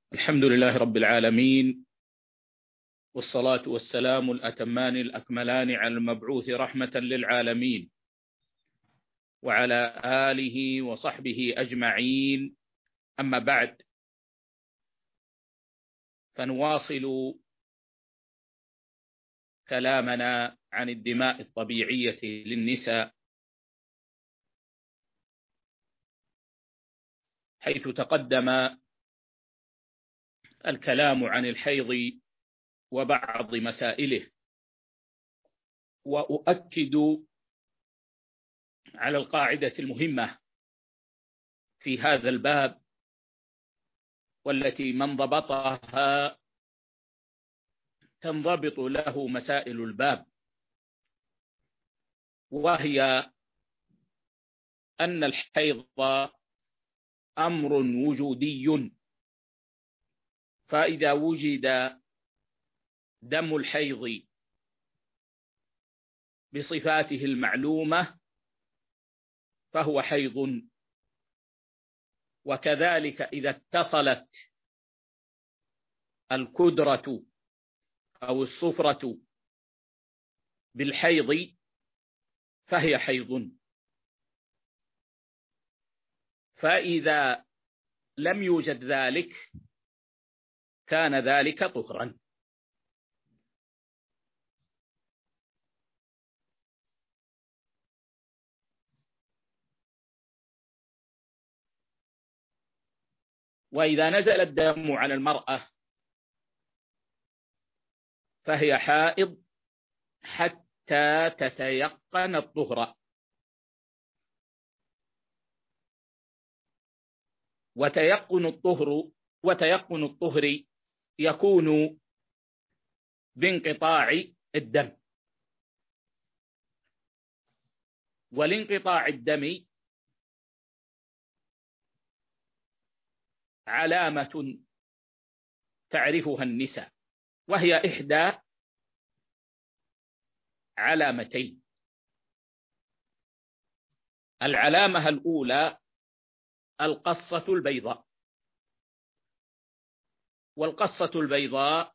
الحمد لله رب العالمين، والصلاة والسلام الأتمان الأكملان على المبعوث رحمة للعالمين وعلى آله وصحبه أجمعين. أما بعد، فنواصل كلامنا عن الدماء الطبيعية للنساء، حيث تقدم الكلام عن الحيض وبعض مسائله. وأؤكد على القاعدة المهمة في هذا الباب، والتي من ضبطها تنضبط له مسائل الباب، وهي أن الحيض أمر وجودي، فإذا وجد دم الحيض بصفاته المعلومة فهو حيض، وكذلك إذا اتصلت الكدرة أو الصفرة بالحيض فهي حيض. فإذا لم يوجد ذلك كان ذلك طهرا. وإذا نزل الدم على المرأة فهي حائض حتى تتيقن الطهر، وتيقن الطهر يكون بانقطاع الدم، والانقطاع الدم علامة تعرفها النساء، وهي إحدى علامتين. العلامة الأولى القصة البيضاء، والقصة البيضاء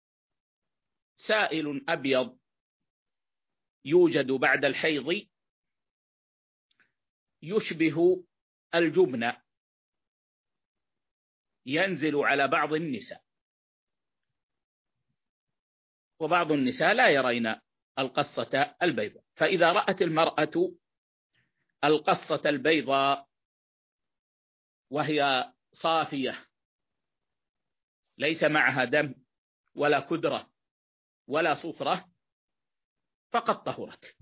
سائل أبيض يوجد بعد الحيض يشبه الجبن، ينزل على بعض النساء، وبعض النساء لا يرين القصة البيضاء. فإذا رأت المرأة القصة البيضاء وهي صافية ليس معها دم ولا كدرة ولا صفرة فقد طهرت.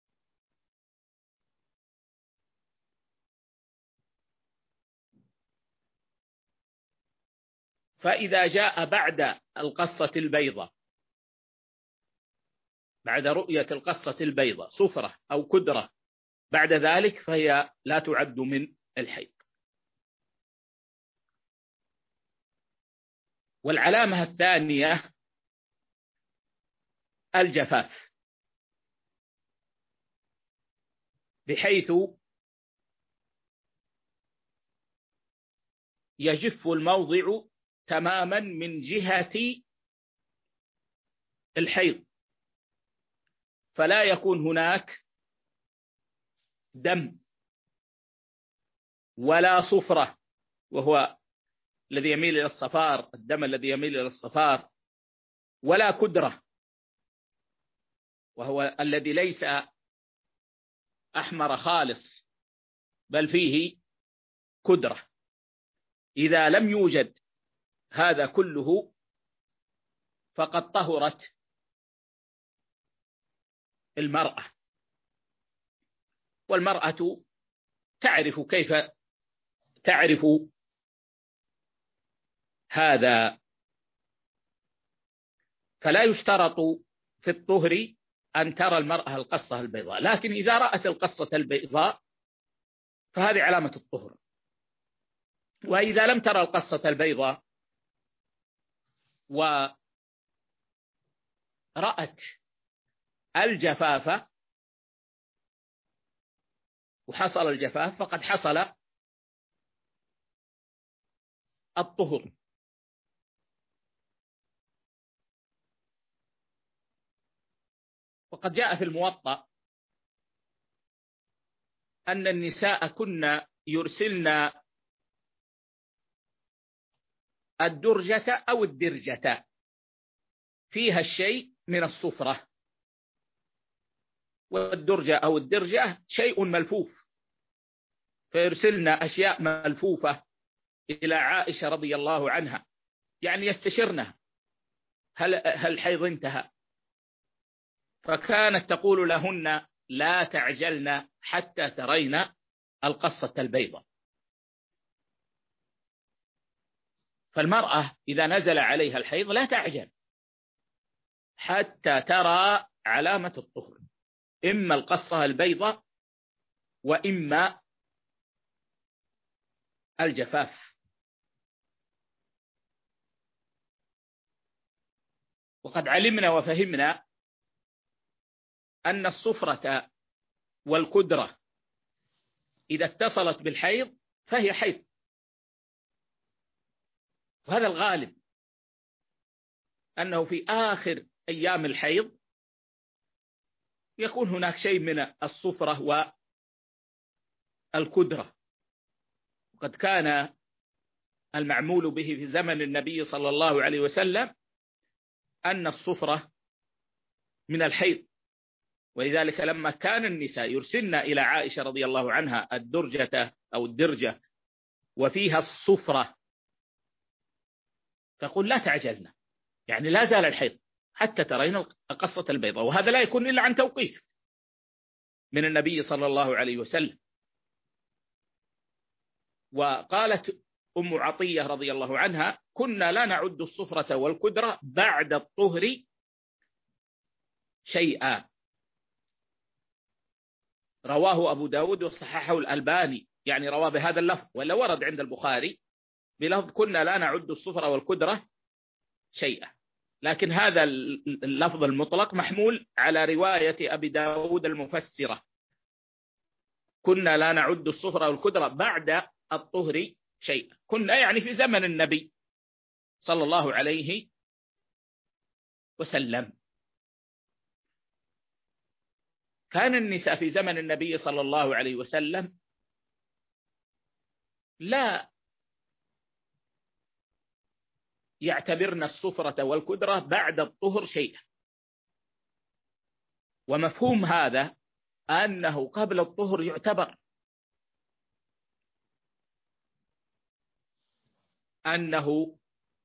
فإذا جاء بعد القصة البيضاء، بعد رؤية القصة البيضاء صفرة أو كدرة بعد ذلك، فهي لا تعد من الحيض. والعلامة الثانية الجفاف، بحيث يجف الموضع تماما من جهة الحيض، فلا يكون هناك دم ولا صفرة، وهو الذي يميل إلى الصفار، الدم الذي يميل إلى الصفار، ولا كدرة، وهو الذي ليس أحمر خالص بل فيه كدرة. إذا لم يوجد هذا كله فقد طهرت المرأة. والمرأة تعرف كيف تعرف هذا، فلا يشترط في الطهر أن ترى المرأة القصة البيضاء، لكن إذا رأت القصة البيضاء فهذه علامة الطهر. وإذا لم ترى القصة البيضاء ورأت الجفاف وحصل الجفاف فقد حصل الطهر. وقد جاء في الموطأ أن النساء كن يرسلن الدرجة أو الدرجة فيها الشيء من الصفرة، والدرجة أو الدرجة شيء ملفوف، فيرسلن أشياء ملفوفة إلى عائشة رضي الله عنها، يعني يستشرنها هل حيض انتهى، فكانت تقول لهن لا تعجلن حتى ترين القصة البيضاء. فالمرأة إذا نزل عليها الحيض لا تعجل حتى ترى علامة الطهر، إما القصة البيضاء وإما الجفاف. وقد علمنا وفهمنا أن الصفرة والكدرة إذا اتصلت بالحيض فهي حيض، وهذا الغالب أنه في آخر أيام الحيض يكون هناك شيء من الصفرة والكدرة. وقد كان المعمول به في زمن النبي صلى الله عليه وسلم أن الصفرة من الحيض، ولذلك لما كان النساء يرسلن إلى عائشة رضي الله عنها الدرجة أو الدرجة وفيها الصفرة تقول لا تعجلنا، يعني لا زال الحيض حتى ترين القصة البيضاء، وهذا لا يكون إلا عن توقيف من النبي صلى الله عليه وسلم. وقالت أم عطية رضي الله عنها كنا لا نعد الصفرة والكدرة بعد الطهر شيئا، رواه أبو داود وصححه الألباني، يعني رواه بهذا اللفظ، ولا ورد عند البخاري بلفظ كنا لا نعد الصفرة والكدرة شيئا، لكن هذا اللفظ المطلق محمول على رواية أبي داود المفسرة كنا لا نعد الصفرة والكدرة بعد الطهر شيئا، كنا يعني في زمن النبي صلى الله عليه وسلم. كان النساء في زمن النبي صلى الله عليه وسلم لا يعتبرن الصفرة والكدرة بعد الطهر شيئا، ومفهوم هذا أنه قبل الطهر يعتبر، أنه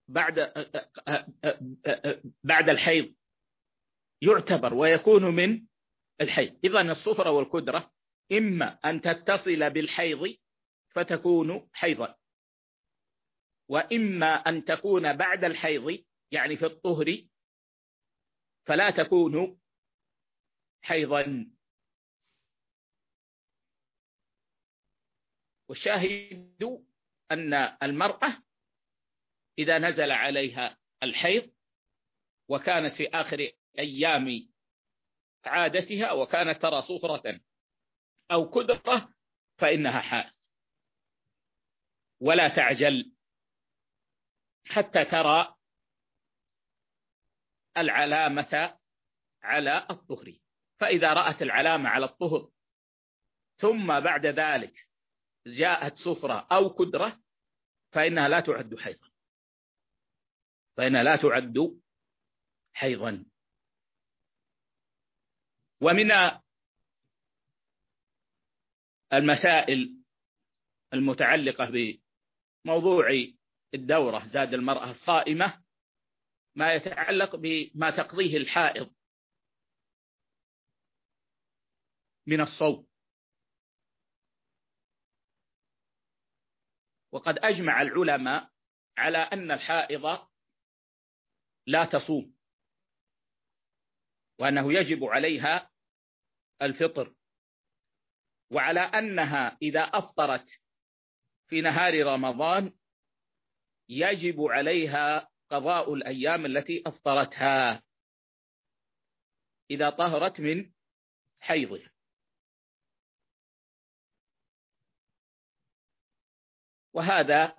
بعد الحيض يعتبر ويكون من الحيض. إذن الصفرة والكدرة إما أن تتصل بالحيض فتكون حيضا، وإما أن تكون بعد الحيض يعني في الطهر فلا تكون حيضا. والشاهد أن المرأة إذا نزل عليها الحيض وكانت في آخر أيام عادتها وكانت ترى صفرة أو كدرة فإنها حائض، ولا تعجل حتى ترى العلامة على الطهر، فإذا رأت العلامة على الطهر ثم بعد ذلك جاءت صفرة أو كدرة فإنها لا تعد حيضا، فإنها لا تعد حيضا. ومن المسائل المتعلقة بموضوع الدورة زاد المرأة الصائمة ما يتعلق بما تقضيه الحائض من الصوم. وقد أجمع العلماء على أن الحائض لا تصوم، وأنه يجب عليها الفطر، وعلى أنها إذا أفطرت في نهار رمضان يجب عليها قضاء الأيام التي أفطرتها إذا طهرت من حيضها. وهذا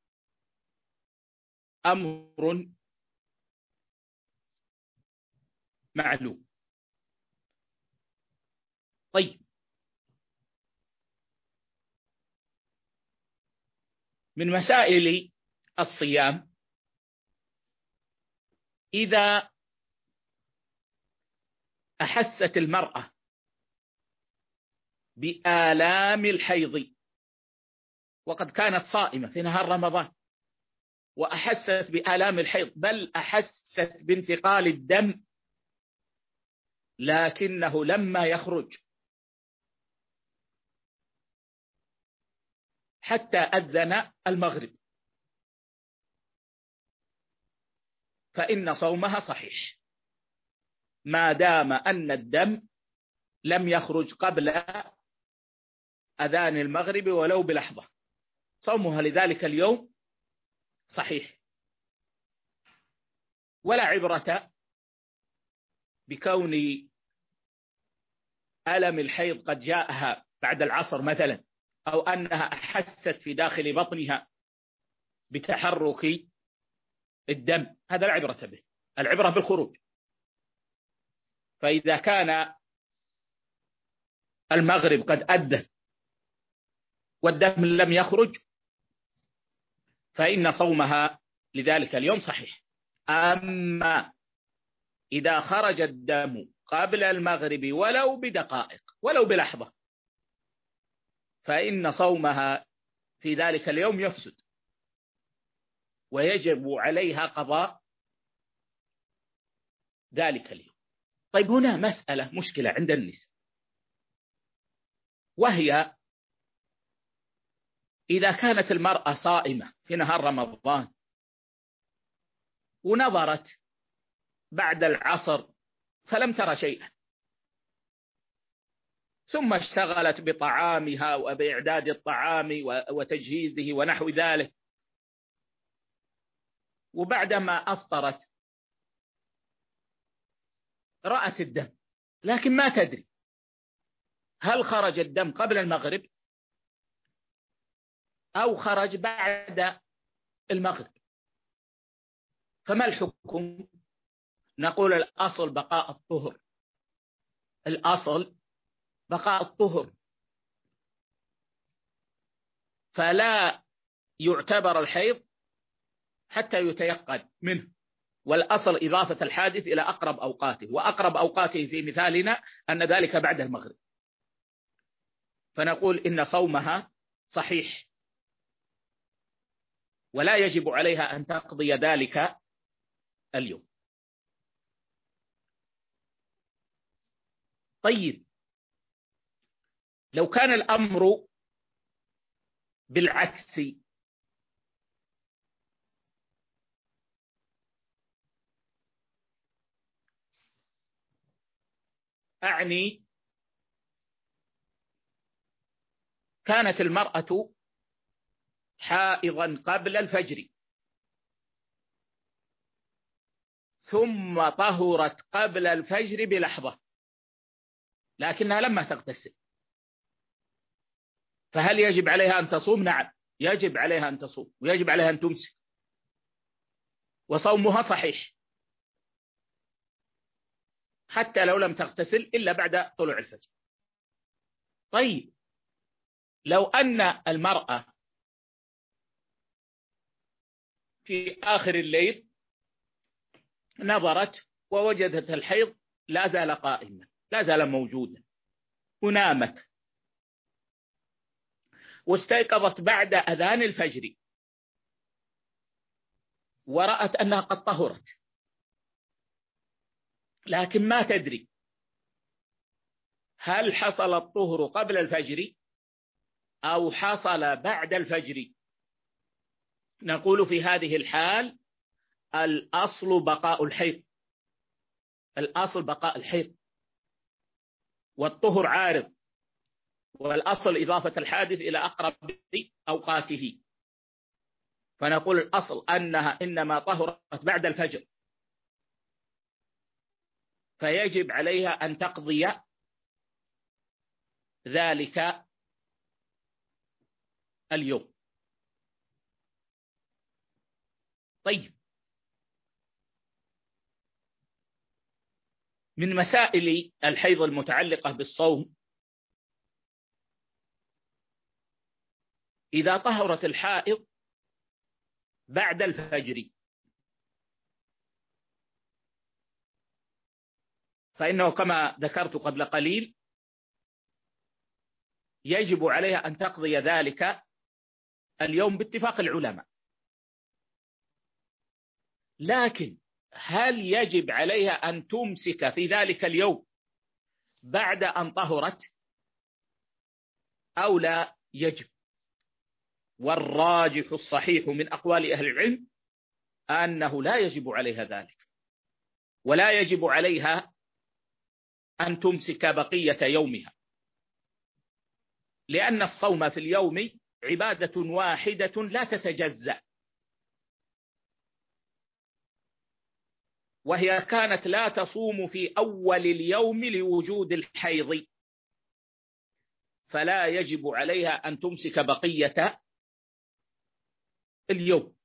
أمر معلوم. طيب، من مسائل الصيام إذا أحست المرأة بآلام الحيض وقد كانت صائمة في نهار رمضان وأحست بآلام الحيض، بل أحست بانتقال الدم لكنه لما يخرج حتى أذن المغرب، فإن صومها صحيح ما دام أن الدم لم يخرج قبل أذان المغرب ولو بلحظة، صومها لذلك اليوم صحيح. ولا عبرة بكون ألم الحيض قد جاءها بعد العصر مثلا، أو أنها أحست في داخل بطنها بتحرك الدم، هذا لا عبرة به، العبرة بالخروج. فإذا كان المغرب قد أذن والدم لم يخرج فإن صومها لذلك اليوم صحيح. أما إذا خرج الدم قبل المغرب ولو بدقائق ولو بلحظة فإن صومها في ذلك اليوم يفسد ويجب عليها قضاء ذلك اليوم. طيب، هنا مسألة مشكلة عند النساء، وهي إذا كانت المرأة صائمة في نهار رمضان ونظرت بعد العصر فلم ترى شيئا، ثم اشتغلت بطعامها وبإعداد الطعام وتجهيزه ونحو ذلك، وبعدما أفطرت رأت الدم لكن ما تدري هل خرج الدم قبل المغرب أو خرج بعد المغرب، فما الحكم؟ نقول الأصل بقاء الطهر، الأصل بقاء الطهر، فلا يعتبر الحيض حتى يتيقن منه، والأصل إضافة الحادث إلى أقرب أوقاته، وأقرب أوقاته في مثالنا أن ذلك بعد المغرب، فنقول إن صومها صحيح ولا يجب عليها أن تقضي ذلك اليوم. طيب، لو كان الأمر بالعكس، أعني كانت المرأة حائضا قبل الفجر ثم طهرت قبل الفجر بلحظة لكنها لما تغتسل، فهل يجب عليها أن تصوم؟ نعم، يجب عليها أن تصوم ويجب عليها أن تمسك، وصومها صحيح حتى لو لم تغتسل إلا بعد طلوع الفجر. طيب، لو أن المرأة في آخر الليل نظرت ووجدت الحيض لا زال قائما، لا زال موجودا، ونامت واستيقظت بعد أذان الفجر ورأت أنها قد طهرت لكن ما تدري هل حصل الطهر قبل الفجر أو حصل بعد الفجر، نقول في هذه الحال الأصل بقاء الحيض، الأصل بقاء الحيض، والطهر عارض، والأصل إضافة الحادث إلى أقرب أوقاته، فنقول الأصل أنها إنما طهرت بعد الفجر فيجب عليها أن تقضي ذلك اليوم. طيب، من مسائل الحيض المتعلقة بالصوم: إذا طهرت الحائض بعد الفجر فإنه كما ذكرت قبل قليل يجب عليها أن تقضي ذلك اليوم باتفاق العلماء. لكن هل يجب عليها أن تمسك في ذلك اليوم بعد أن طهرت أو لا يجب؟ والراجح الصحيح من أقوال أهل العلم أنه لا يجب عليها ذلك، ولا يجب عليها أن تمسك بقية يومها، لأن الصوم في اليوم عبادة واحدة لا تتجزأ، وهي كانت لا تصوم في أول اليوم لوجود الحيض، فلا يجب عليها أن تمسك بقية اليوم.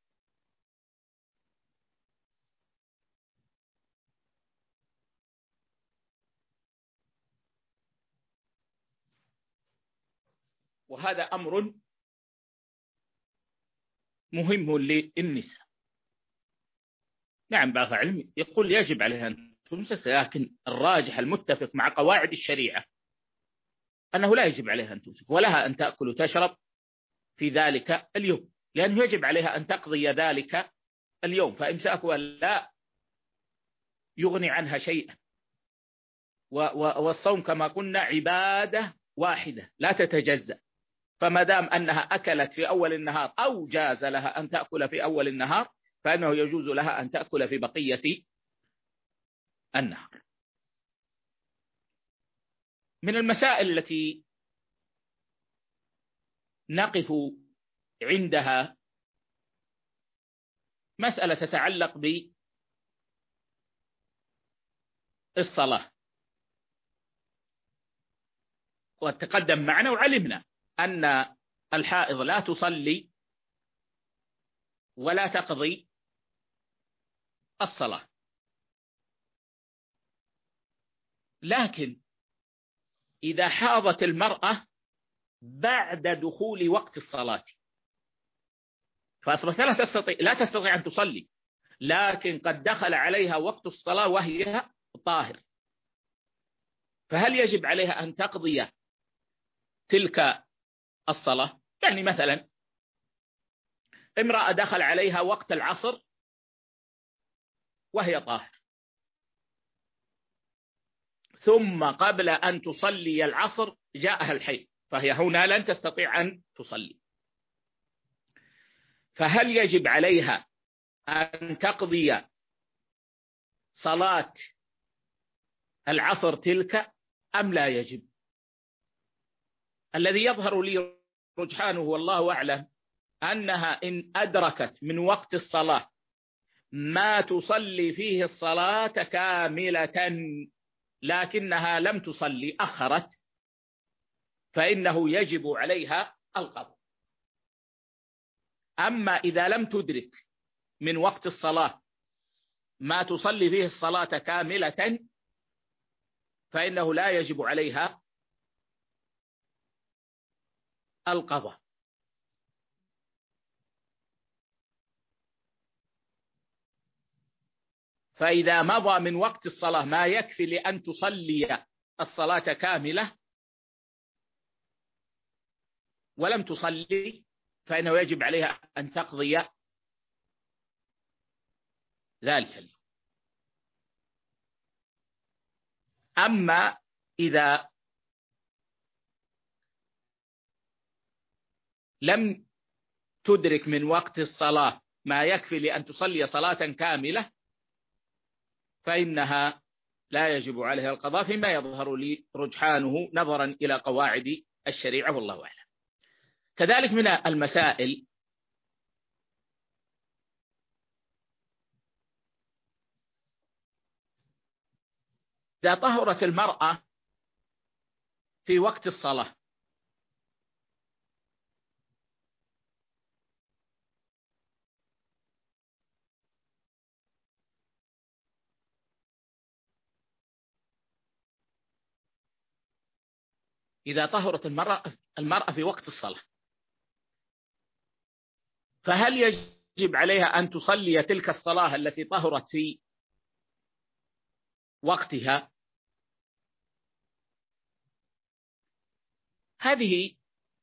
وهذا أمر مهم للنساء. نعم، بعض العلم يقول يجب عليها أن تمسك، لكن الراجح المتفق مع قواعد الشريعة أنه لا يجب عليها أن تمسك، ولها أن تأكل وتشرب في ذلك اليوم، لأنه يجب عليها أن تقضي ذلك اليوم، فإمساكها لا يغني عنها شيئا. والصوم كما قلنا عبادة واحدة لا تتجزأ، فما دام أنها أكلت في أول النهار أو جاز لها أن تأكل في أول النهار فإنه يجوز لها أن تأكل في بقية النهار. من المسائل التي نقف عندها مسألة تتعلق بالصلاة. وتقدم معنا وعلمنا أن الحائض لا تصلي ولا تقضي الصلاة، لكن إذا حاضت المرأة بعد دخول وقت الصلاة فأصبحت لا تستطيع أن تصلي، لكن قد دخل عليها وقت الصلاة وهي طاهر، فهل يجب عليها أن تقضي تلك الصلاة؟ يعني مثلا امرأة دخل عليها وقت العصر وهي طاهر، ثم قبل أن تصلي العصر جاءها الحيض، فهي هنا لن تستطيع أن تصلي، فهل يجب عليها أن تقضي صلاة العصر تلك أم لا يجب؟ الذي يظهر لي رجحانه والله أعلم أنها إن أدركت من وقت الصلاة ما تصلي فيه الصلاة كاملة لكنها لم تصلي أخرت فإنه يجب عليها القضاء. أما إذا لم تدرك من وقت الصلاة ما تصلي فيه الصلاة كاملة فإنه لا يجب عليها القضاء. فإذا مضى من وقت الصلاة ما يكفي لأن تصلي الصلاة كاملة ولم تصلي فإنه يجب عليها أن تقضي ذلك اليوم. أما إذا لم تدرك من وقت الصلاة ما يكفي لأن تصلي صلاة كاملة فإنها لا يجب عليها القضاء، فيما يظهر لي رجحانه نظرا إلى قواعد الشريعة والله أعلم. كذلك من المسائل إذا طهرت المرأة في وقت الصلاة إذا طهرت المرأة في وقت الصلاة، فهل يجب عليها أن تصلي تلك الصلاة التي طهرت في وقتها؟ هذه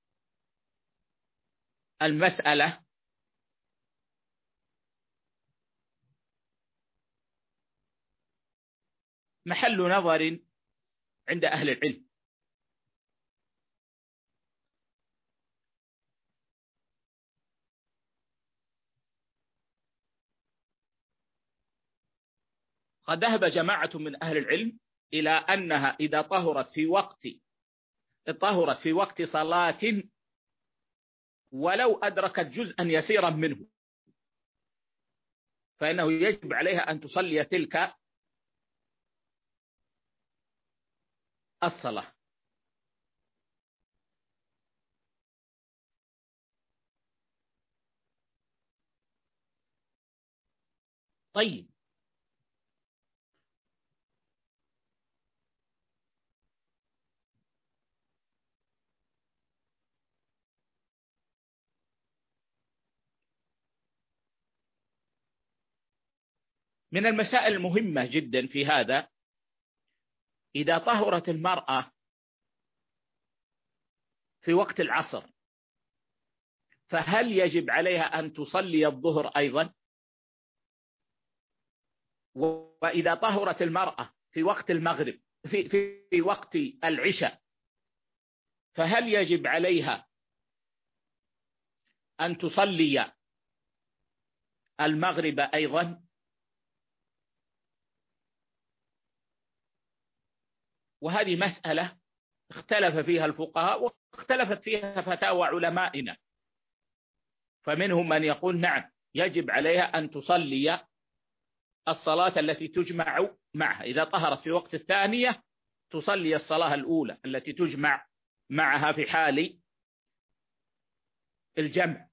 المسألة محل نظر عند أهل العلم. قد ذهب جماعة من أهل العلم إلى أنها إذا طهرت في وقت صلاة ولو أدركت جزءا يسيرا منه، فإنه يجب عليها أن تصلي تلك الصلاة. طيب، من المسائل المهمة جدا في هذا، إذا طهرت المرأة في وقت العصر فهل يجب عليها أن تصلي الظهر أيضا؟ وإذا طهرت المرأة في وقت المغرب في وقت العشاء فهل يجب عليها أن تصلي المغرب أيضا؟ وهذه مسألة اختلف فيها الفقهاء واختلفت فيها فتاوى علمائنا، فمنهم من يقول نعم يجب عليها أن تصلي الصلاة التي تجمع معها، إذا طهرت في وقت الثانية تصلي الصلاة الأولى التي تجمع معها في حال الجمع.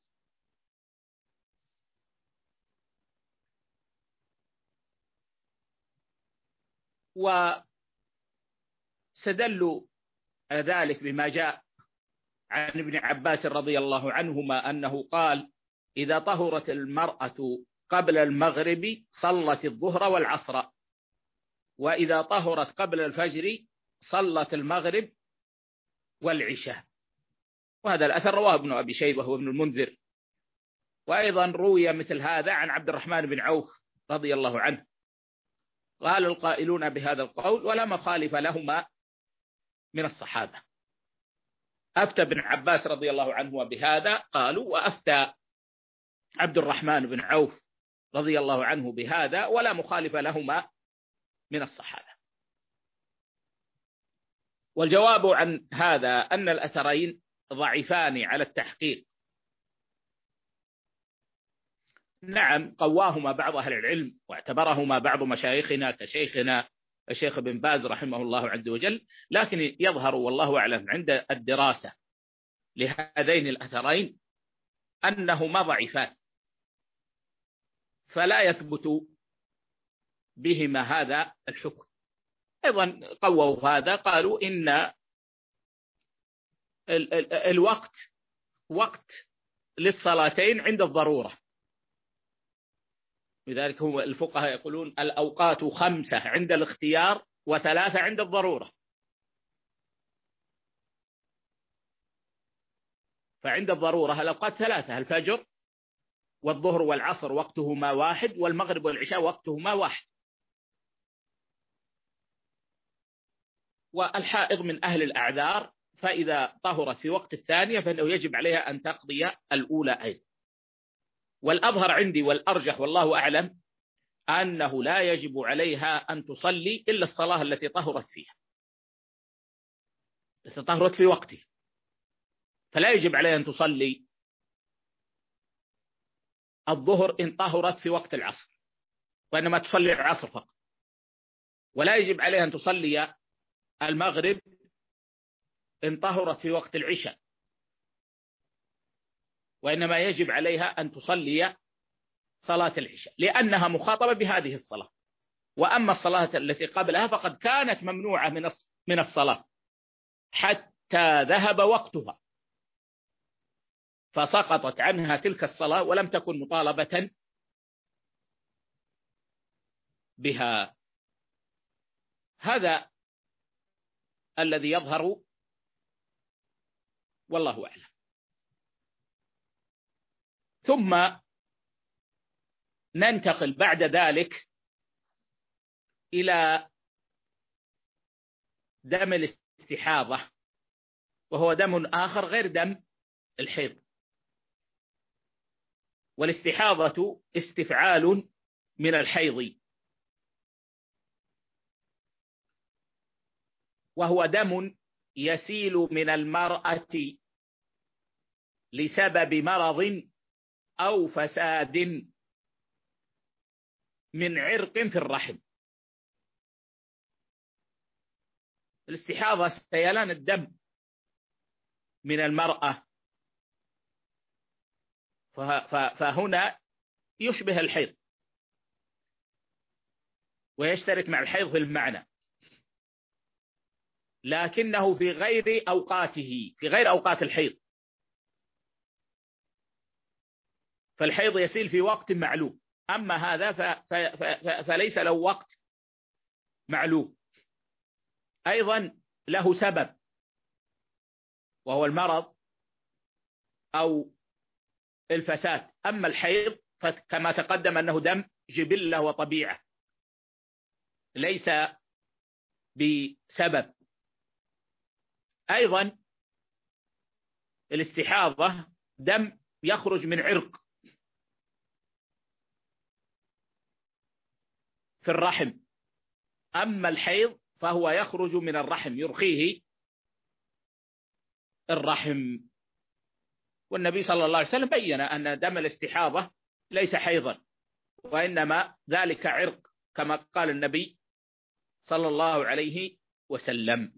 واستدلوا ذلك بما جاء عن ابن عباس رضي الله عنهما أنه قال إذا طهرت المرأة قبل المغرب صلت الظهر والعصر، وإذا طهرت قبل الفجر صلت المغرب والعشاء. وهذا الأثر رواه ابن أبي شيبة وابن المنذر، وأيضا روي مثل هذا عن عبد الرحمن بن عوف رضي الله عنه. قال القائلون بهذا القول ولا مخالف لهما من الصحابة. أفتى ابن عباس رضي الله عنه بهذا قالوا، وأفتى عبد الرحمن بن عوف رضي الله عنه بهذا، ولا مخالف لهما من الصحابة. والجواب عن هذا أن الأثرين ضعيفان على التحقيق. نعم قواهما بعض أهل العلم واعتبرهما بعض مشايخنا كشيخنا الشيخ بن باز رحمه الله عز وجل، لكن يظهر والله أعلم عند الدراسة لهذين الأثرين أنهما ضعيفان، فلا يثبت بهما هذا الحكم. أيضا قووا هذا، قالوا إن الوقت وقت للصلاتين عند الضرورة، لذلك هم الفقهاء يقولون الأوقات 5 عند الاختيار و3 عند الضرورة. فعند الضرورة الأوقات 3، الفجر والظهر والعصر وقتهما 1، والمغرب والعشاء وقتهما 1. والحائض من أهل الأعذار، فإذا طهرت في وقت الثانية فإنه يجب عليها أن تقضي الأولى أيضا. والأظهر عندي والأرجح والله أعلم أنه لا يجب عليها أن تصلي إلا الصلاة التي طهرت فيها، التي طهرت في وقته، فلا يجب عليها أن تصلي الظهر إن طهرت في وقت العصر، وإنما تصلي العصر فقط. ولا يجب عليها أن تصلي المغرب إن طهرت في وقت العشاء، وإنما يجب عليها أن تصلي صلاة العشاء لأنها مخاطبة بهذه الصلاة. وأما الصلاة التي قبلها فقد كانت ممنوعة من الصلاة، حتى ذهب وقتها فسقطت عنها تلك الصلاة ولم تكن مطالبة بها. هذا الذي يظهر والله أعلم. ثم ننتقل بعد ذلك إلى دم الاستحاضة، وهو دم آخر غير دم الحيض. والاستحاضة استفعال من الحيض، وهو دم يسيل من المرأة لسبب مرض أو فساد من عرق في الرحم. الاستحاضة سيلان الدم من المرأة، فهنا يشبه الحيض ويشترك مع الحيض في المعنى، لكنه في غير أوقاته، في غير أوقات الحيض. فالحيض يسيل في وقت معلوم، أما هذا فليس له وقت معلوم. أيضا له سبب وهو المرض أو الفساد. أما الحيض فكما تقدم أنه دم جبلة وطبيعة ليس بسبب. أيضا الاستحاضة دم يخرج من عرق في الرحم، أما الحيض فهو يخرج من الرحم يرخيه الرحم. والنبي صلى الله عليه وسلم بين أن دم الاستحاضة ليس حيضا، وإنما ذلك عرق كما قال النبي صلى الله عليه وسلم.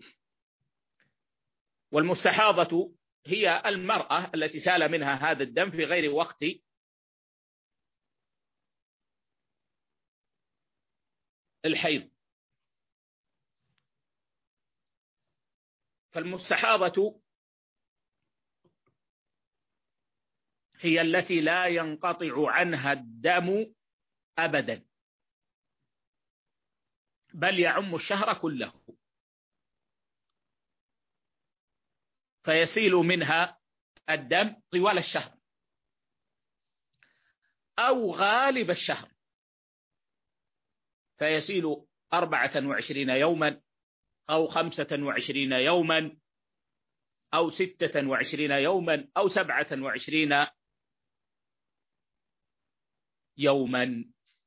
والمستحاضة هي المرأة التي سال منها هذا الدم في غير وقت الحيض. فالمستحاضة هي التي لا ينقطع عنها الدم أبدا، بل يعم الشهر كله، فيسيل منها الدم طوال الشهر أو غالب الشهر، فيسيل 24 يوما أو 25 يوما أو 26 يوما أو 27 يوما.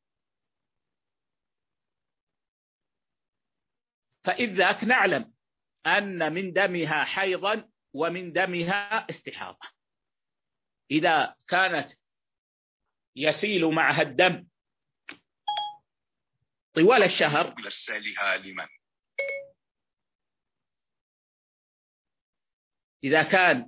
فإذ ذاك نعلم أن من دمها حيضا ومن دمها استحاضة. إذا كانت يسيل معها الدم طوال الشهر إذا كان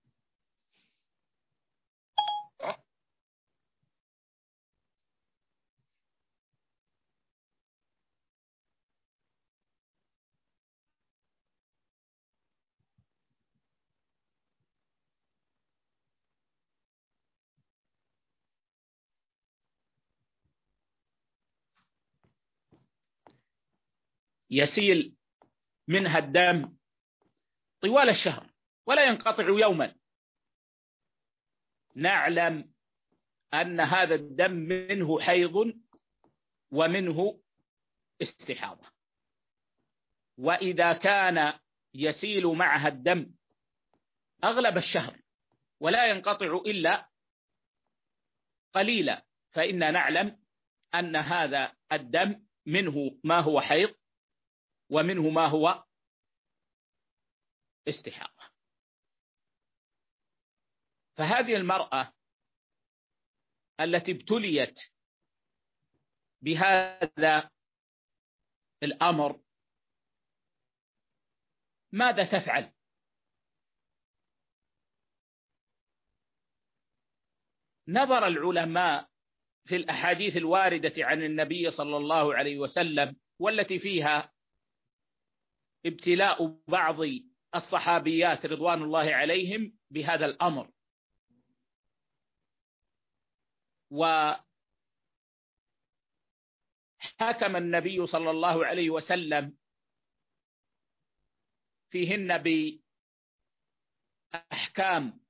يسيل منها الدم طوال الشهر ولا ينقطع يوما، نعلم أن هذا الدم منه حيض ومنه استحاضة. وإذا كان يسيل معها الدم أغلب الشهر ولا ينقطع إلا قليلا، فإن نعلم أن هذا الدم منه ما هو حيض ومنه ما هو استحاضة. فهذه المرأة التي ابتليت بهذا الأمر ماذا تفعل؟ نظر العلماء في الأحاديث الواردة عن النبي صلى الله عليه وسلم والتي فيها ابتلاء بعض الصحابيات رضوان الله عليهم بهذا الأمر. وحكم النبي صلى الله عليه وسلم فيهن بأحكام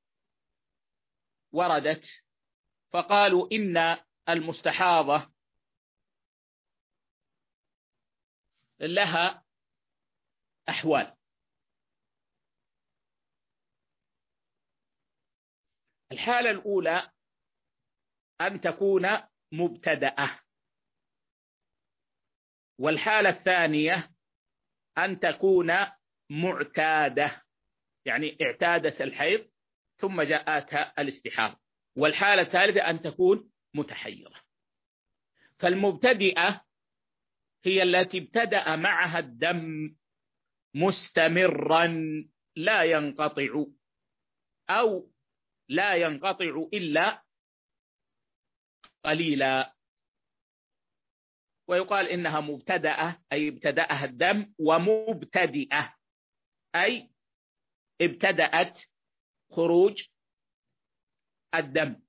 وردت، فقالوا إن المستحاضة لها أحوال. الحالة الأولى أن تكون مبتدأة، والحالة الثانية أن تكون معتادة، يعني اعتادت الحيض ثم جاءتها الاستحاضة، والحالة الثالثة أن تكون متحيرة. فالمبتدئة هي التي ابتدأ معها الدم مستمرا لا ينقطع، أو لا ينقطع إلا قليلا، ويقال إنها مبتدأة أي ابتدأها الدم، ومبتدئة أي ابتدأت خروج الدم.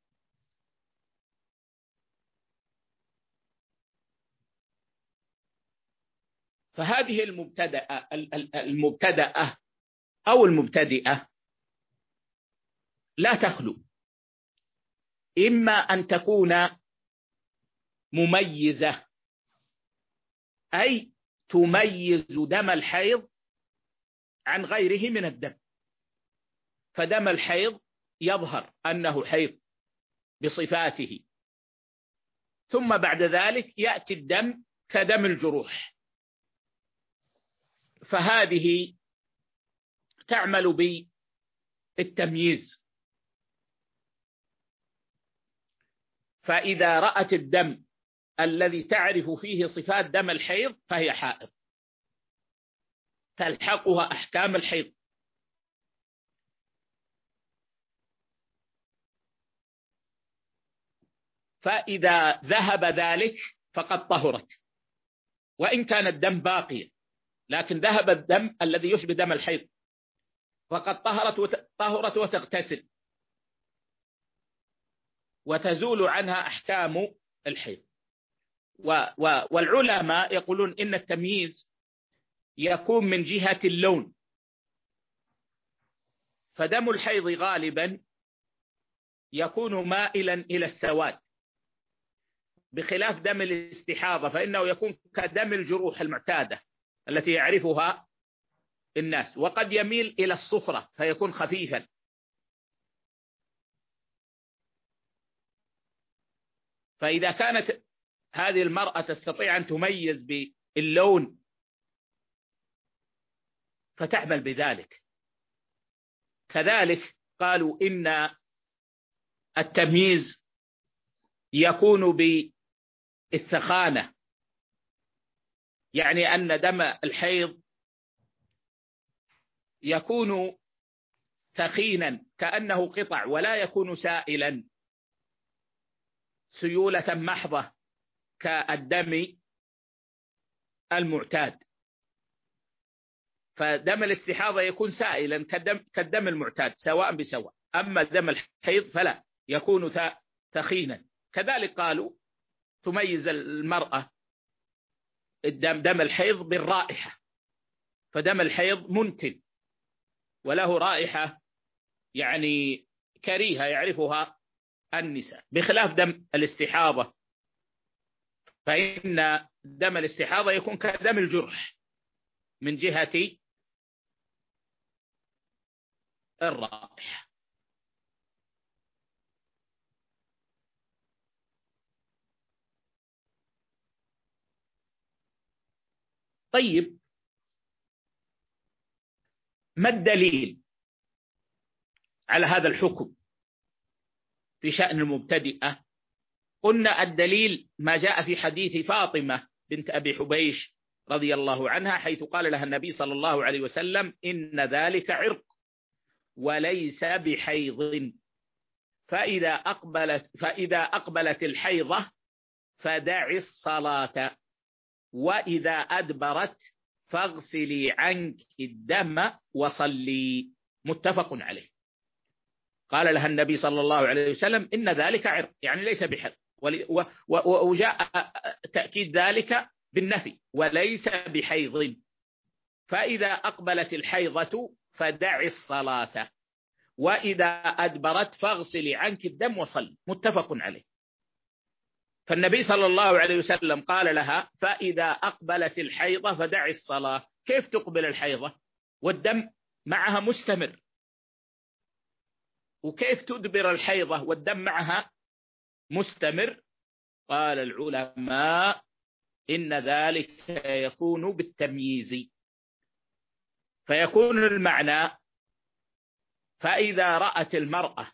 فهذه المبتدأة أو المبتدئة لا تخلو، إما أن تكون مميزة أي تميز دم الحيض عن غيره من الدم، فدم الحيض يظهر أنه حيض بصفاته، ثم بعد ذلك يأتي الدم كدم الجروح، فهذه تعمل بالتمييز. فإذا رأت الدم الذي تعرف فيه صفات دم الحيض فهي حائض، تلحقها أحكام الحيض. فإذا ذهب ذلك فقد طهرت، وإن كان الدم باقيا، لكن ذهب الدم الذي يشبه دم الحيض فقد طهرت وتغتسل وتزول عنها أحكام الحيض. والعلماء يقولون إن التمييز يكون من جهة اللون، فدم الحيض غالبا يكون مائلا إلى السواد، بخلاف دم الاستحاضة فإنه يكون كدم الجروح المعتادة التي يعرفها الناس، وقد يميل إلى الصفرة فيكون خفيفا. فإذا كانت هذه المرأة تستطيع أن تميز باللون فتعمل بذلك. كذلك قالوا إن التمييز يكون بالثخانة، يعني أن دم الحيض يكون ثخينا كأنه قطع، ولا يكون سائلا سيولة محضة كالدم المعتاد. فدم الاستحاضة يكون سائلا كالدم المعتاد سواء بسواء، أما دم الحيض فلا، يكون ثخينا. كذلك قالوا تميز المرأة دم الحيض بالرائحة، فدم الحيض منتن وله رائحة يعني كريهة يعرفها النساء، بخلاف دم الاستحاضة فإن دم الاستحاضة يكون كدم الجرح من جهة الرائحة. طيب، ما الدليل على هذا الحكم في شأن المبتدئة؟ قلنا الدليل ما جاء في حديث فاطمة بنت أبي حبيش رضي الله عنها، حيث قال لها النبي صلى الله عليه وسلم: إن ذلك عرق وليس بحيض، فإذا أقبلت الحيضة فدع الصلاة، وإذا أدبرت فاغسلي عنك الدم وصلي، متفق عليه. قال لها النبي صلى الله عليه وسلم إن ذلك عرق، يعني ليس بحيض، وجاء تأكيد ذلك بالنفي وليس بحيض. فإذا أقبلت الحيضة فدعي الصلاة، وإذا أدبرت فاغسلي عنك الدم وصلي، متفق عليه. فالنبي صلى الله عليه وسلم قال لها فإذا أقبلت الحيضة فدعي الصلاة. كيف تقبل الحيضة والدم معها مستمر؟ وكيف تدبر الحيضة والدم معها مستمر؟ قال العلماء إن ذلك يكون بالتمييز، فيكون المعنى فإذا رأت المرأة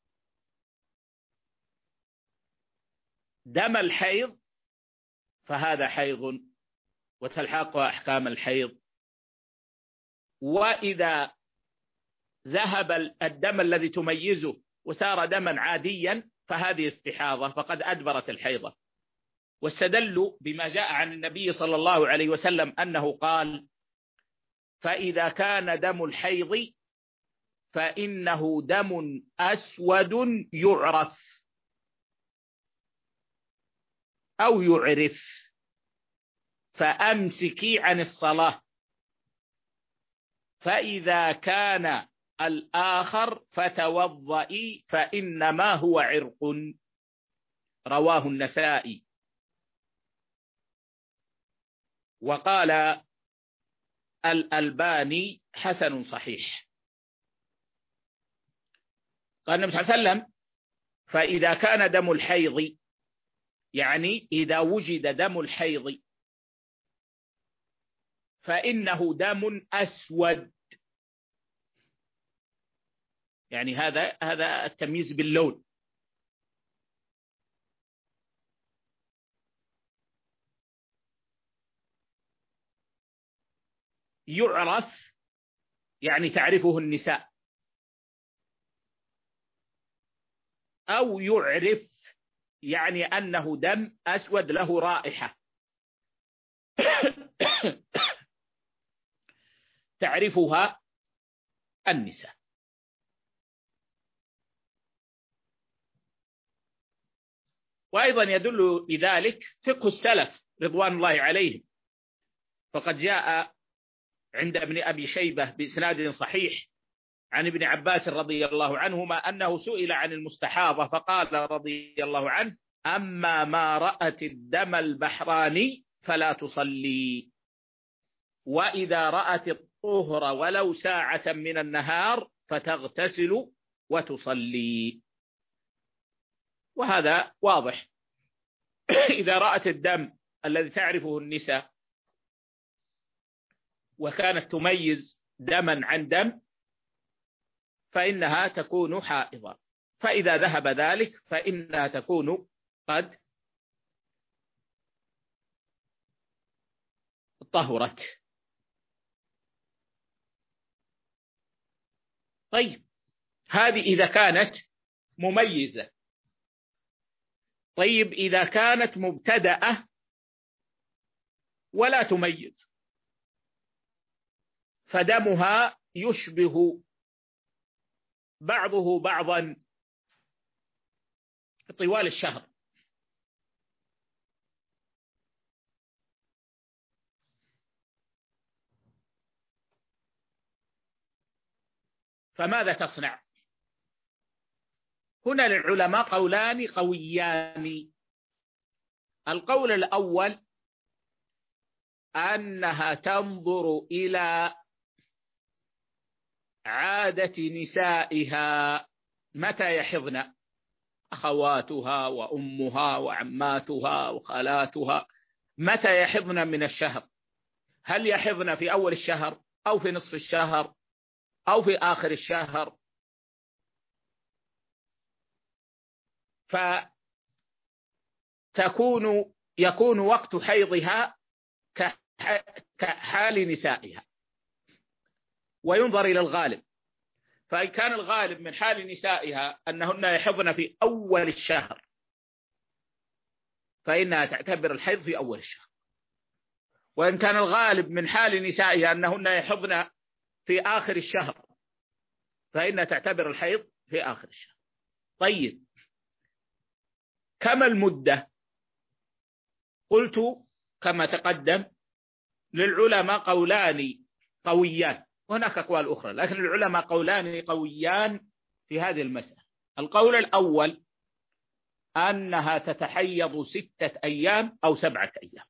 دم الحيض فهذا حيض وتلحقها أحكام الحيض، وإذا ذهب الدم الذي تميزه وصار دما عاديا فهذه استحاضة فقد أدبرت الحيضة. واستدلوا بما جاء عن النبي صلى الله عليه وسلم أنه قال فإذا كان دم الحيض فإنه دم أسود يعرف أو يعرف فأمسكي عن الصلاة، فإذا كان الآخر فتوضئي فإنما هو عرق. رواه النسائي. وقال الألباني حسن صحيح. قال النبي صلى الله عليه وسلم فإذا كان دم الحيض، يعني إذا وجد دم الحيض فإنه دم أسود، يعني هذا التمييز باللون. يعرف يعني تعرفه النساء، أو يعرف يعني أنه دم أسود له رائحة تعرفها النساء. وأيضا يدل لذلك فقه السلف رضوان الله عليهم، فقد جاء عند ابن أبي شيبة بإسناد صحيح عن ابن عباس رضي الله عنهما أنه سئل عن المستحاضة فقال رضي الله عنه أما ما رأت الدم البحراني فلا تصلي، وإذا رأت الطهر ولو ساعة من النهار فتغتسل وتصلي. وهذا واضح. إذا رأت الدم الذي تعرفه النساء وكانت تميز دما عن دم فإنها تكون حائضة، فإذا ذهب ذلك فإنها تكون قد طهرت. طيب هذه إذا كانت مميزة. طيب إذا كانت مبتدأة ولا تميز فدمها يشبه بعضه بعضا طوال الشهر، فماذا تصنع؟ هنا للعلماء قولان قويان. القول الأول أنها تنظر إلى عادة نسائها متى يحضن، أخواتها وأمها وعماتها وخالاتها متى يحضن من الشهر، هل يحضن في أول الشهر أو في نصف الشهر أو في آخر الشهر، يكون وقت حيضها كحال نسائها، وينظر إلى الغالب. فإن كان الغالب من حال نسائها أنهن يحضن في أول الشهر فإنها تعتبر الحيض في أول الشهر. وإن كان الغالب من حال نسائها أنهن يحضن في آخر الشهر فإن تعتبر الحيض في آخر الشهر. طيب، كما المدة؟ قلت كما تقدم للعلماء قولان قويان، وهناك أقوال أخرى، لكن العلماء قولان قويان في هذه المسألة. القول الأول أنها تتحيض 6 أيام أو 7 أيام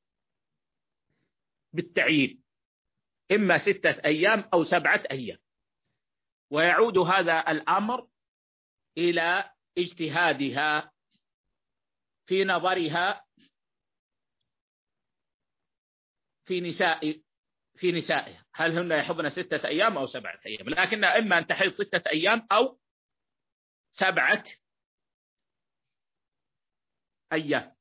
بالتعيين، إما 6 أيام أو 7 أيام، ويعود هذا الأمر إلى اجتهادها في نظرها في نسائها، هل هن يحضن 6 أيام أو 7 أيام، لكن إما أن تحيض 6 أيام أو 7 أيام.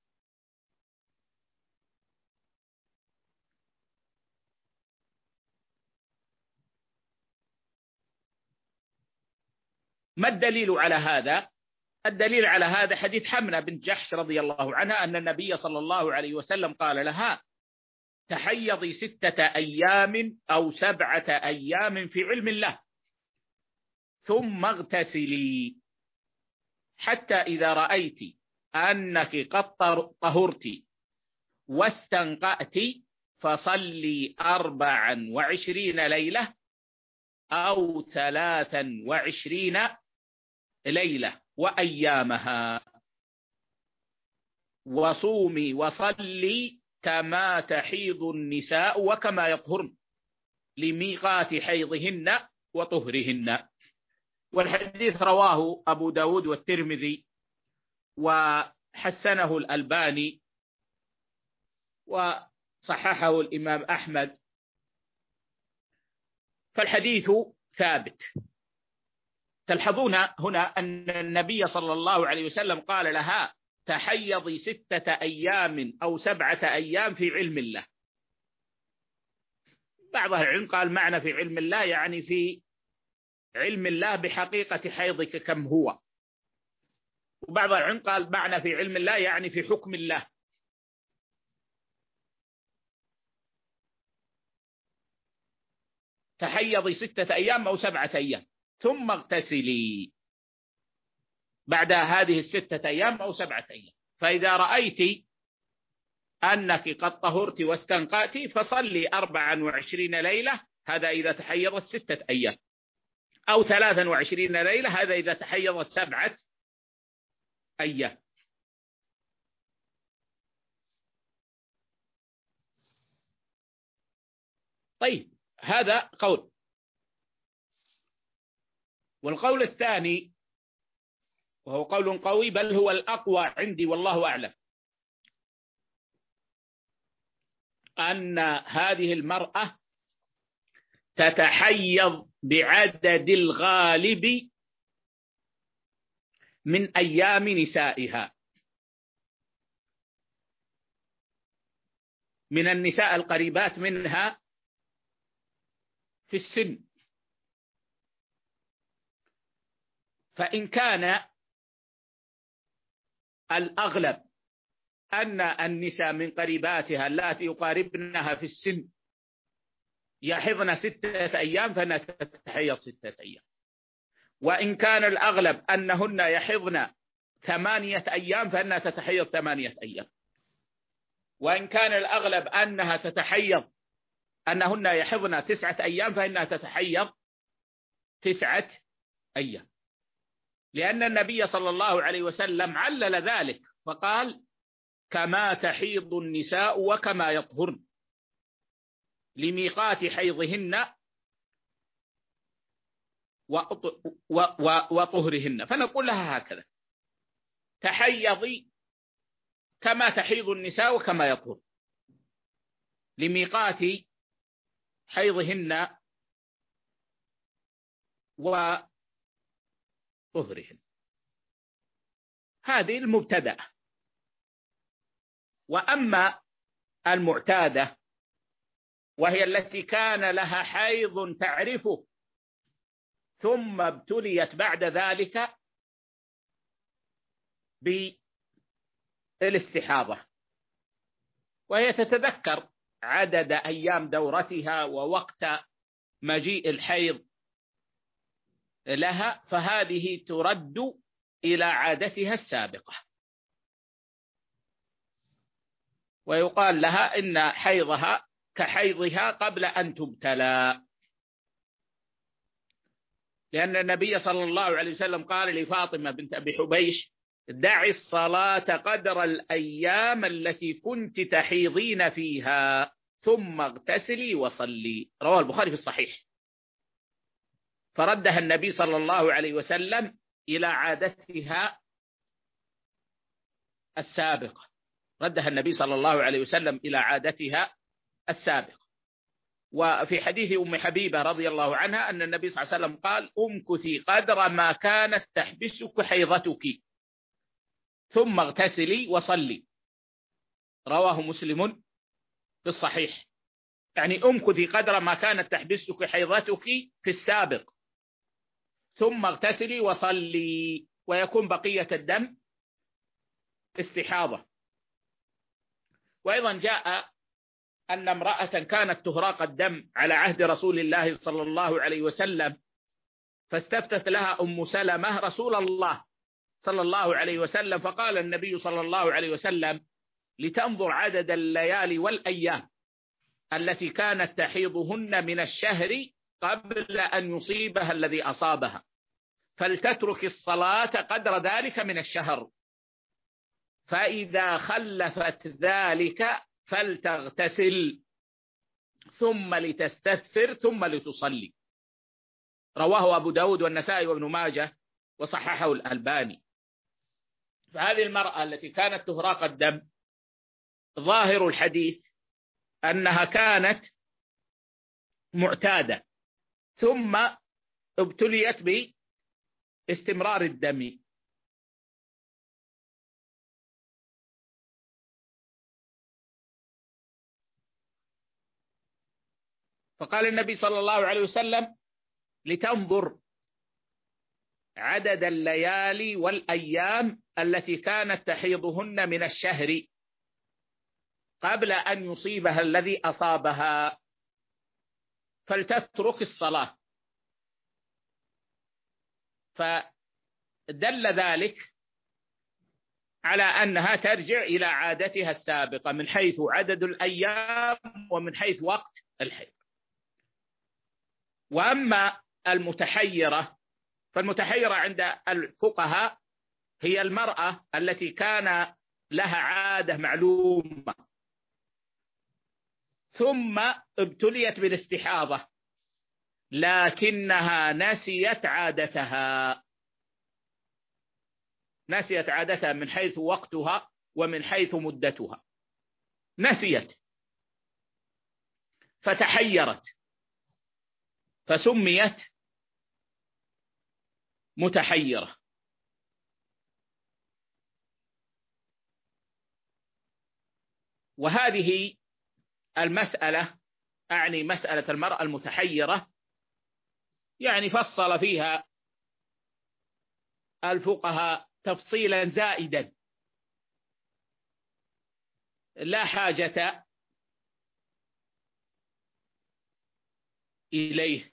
ما الدليل على هذا؟ الدليل على هذا حديث حمنة بنت جحش رضي الله عنها أن النبي صلى الله عليه وسلم قال لها: تحيضي 6 أيام أو 7 أيام في علم الله، ثم اغتسلي، حتى إذا رأيت أنك قد طهرت واستنقأت فصلي 24 ليلة أو 23 ليلة وأيامها، وصومي وصلي كما تحيض النساء وكما يطهرن، لميقات حيضهن وطهرهن. والحديث رواه أبو داود والترمذي وحسنه الألباني وصححه الإمام أحمد، فالحديث ثابت. تلحظون هنا أن النبي صلى الله عليه وسلم قال لها: تحيضي 6 أيام أو 7 أيام في علم الله. بعض العلم قال معنى في علم الله يعني في علم الله بحقيقة حيضك كم هو، وبعض العلم قال معنى في علم الله يعني في حكم الله. تحيضي 6 أيام أو 7 أيام ثم اغتسلي بعد هذه 6 أيام أو 7 أيام، فإذا رأيت أنك قد طهرت واستنقأت فصلي 24 ليلة، هذا إذا تحيضت 6 أيام، أو 23 ليلة، هذا إذا تحيضت 7 أيام. طيب، هذا قول. والقول الثاني وهو قول قوي، بل هو الأقوى عندي والله أعلم، أن هذه المرأة تتحيض بعدد الغالب من أيام نسائها، من النساء القريبات منها في السن. فإن كان الأغلب أن النساء من قريباتها اللاتي يقاربنها في السن يحضن 6 أيام فإنها تتحيض 6 أيام، وإن كان الأغلب أنهن يحضن 8 أيام فإنها تتحيض 8 أيام، وإن كان الأغلب أنها تتحيض أنهن يحضن 9 أيام فإنها تتحيض 9 أيام، لأن النبي صلى الله عليه وسلم علل ذلك فقال: كما تحيض النساء وكما يطهرن، لميقات حيضهن وطهرهن. فنقول لها هكذا: تحيضي كما تحيض النساء وكما يطهر، لميقات حيضهن وطهرهن. هذه المبتدأة. وأما المعتادة وهي التي كان لها حيض تعرفه ثم ابتليت بعد ذلك بالاستحاضة، وهي تتذكر عدد أيام دورتها ووقت مجيء الحيض لها، فهذه ترد إلى عادتها السابقة، ويقال لها إن حيضها كحيضها قبل أن تبتلى، لأن النبي صلى الله عليه وسلم قال لفاطمة بنت أبي حبيش: دعي الصلاة قدر الأيام التي كنت تحيضين فيها ثم اغتسلي وصلي. رواه البخاري في الصحيح. فردها النبي صلى الله عليه وسلم إلى عادتها السابقة، ردها النبي صلى الله عليه وسلم إلى عادتها السابقة. وفي حديث أم حبيبة رضي الله عنها أن النبي صلى الله عليه وسلم قال: امكثي قدر ما كانت تحبسك حيضتك ثم اغتسلي وصلي. رواه مسلم في الصحيح. يعني امكثي قدر ما كانت تحبسك حيضتك في السابق ثم اغتسلي وصلي، ويكون بقية الدم استحاضة. وأيضا جاء أن امرأة كانت تهراق الدم على عهد رسول الله صلى الله عليه وسلم، فاستفتت لها أم سلمة رسول الله صلى الله عليه وسلم، فقال النبي صلى الله عليه وسلم: لتنظر عدد الليالي والأيام التي كانت تحيضهن من الشهر قبل أن يصيبها الذي أصابها، فلتترك الصلاة قدر ذلك من الشهر، فإذا خلفت ذلك فلتغتسل ثم لتستثفر ثم لتصلي. رواه أبو داود والنسائي وابن ماجه وصححه الألباني. فهذه المرأة التي كانت تهراق الدم ظاهر الحديث أنها كانت معتادة ثم ابتليت باستمرار الدم، فقال النبي صلى الله عليه وسلم: لتنظر عدد الليالي والأيام التي كانت تحيضهن من الشهر قبل أن يصيبها الذي أصابها، فلتترك الصلاة. فدل ذلك على أنها ترجع إلى عادتها السابقة من حيث عدد الأيام ومن حيث وقت الحيض. وأما المتحيرة، فالمتحيرة عند الفقهاء هي المرأة التي كان لها عادة معلومة ثم ابتليت بالاستحاضة لكنها نسيت عادتها من حيث وقتها ومن حيث مدتها، نسيت فتحيرت فسميت متحيرة. وهذه المسألة، أعني مسألة المرأة المتحيرة، يعني فصل فيها الفقهاء تفصيلا زائدا لا حاجة إليه.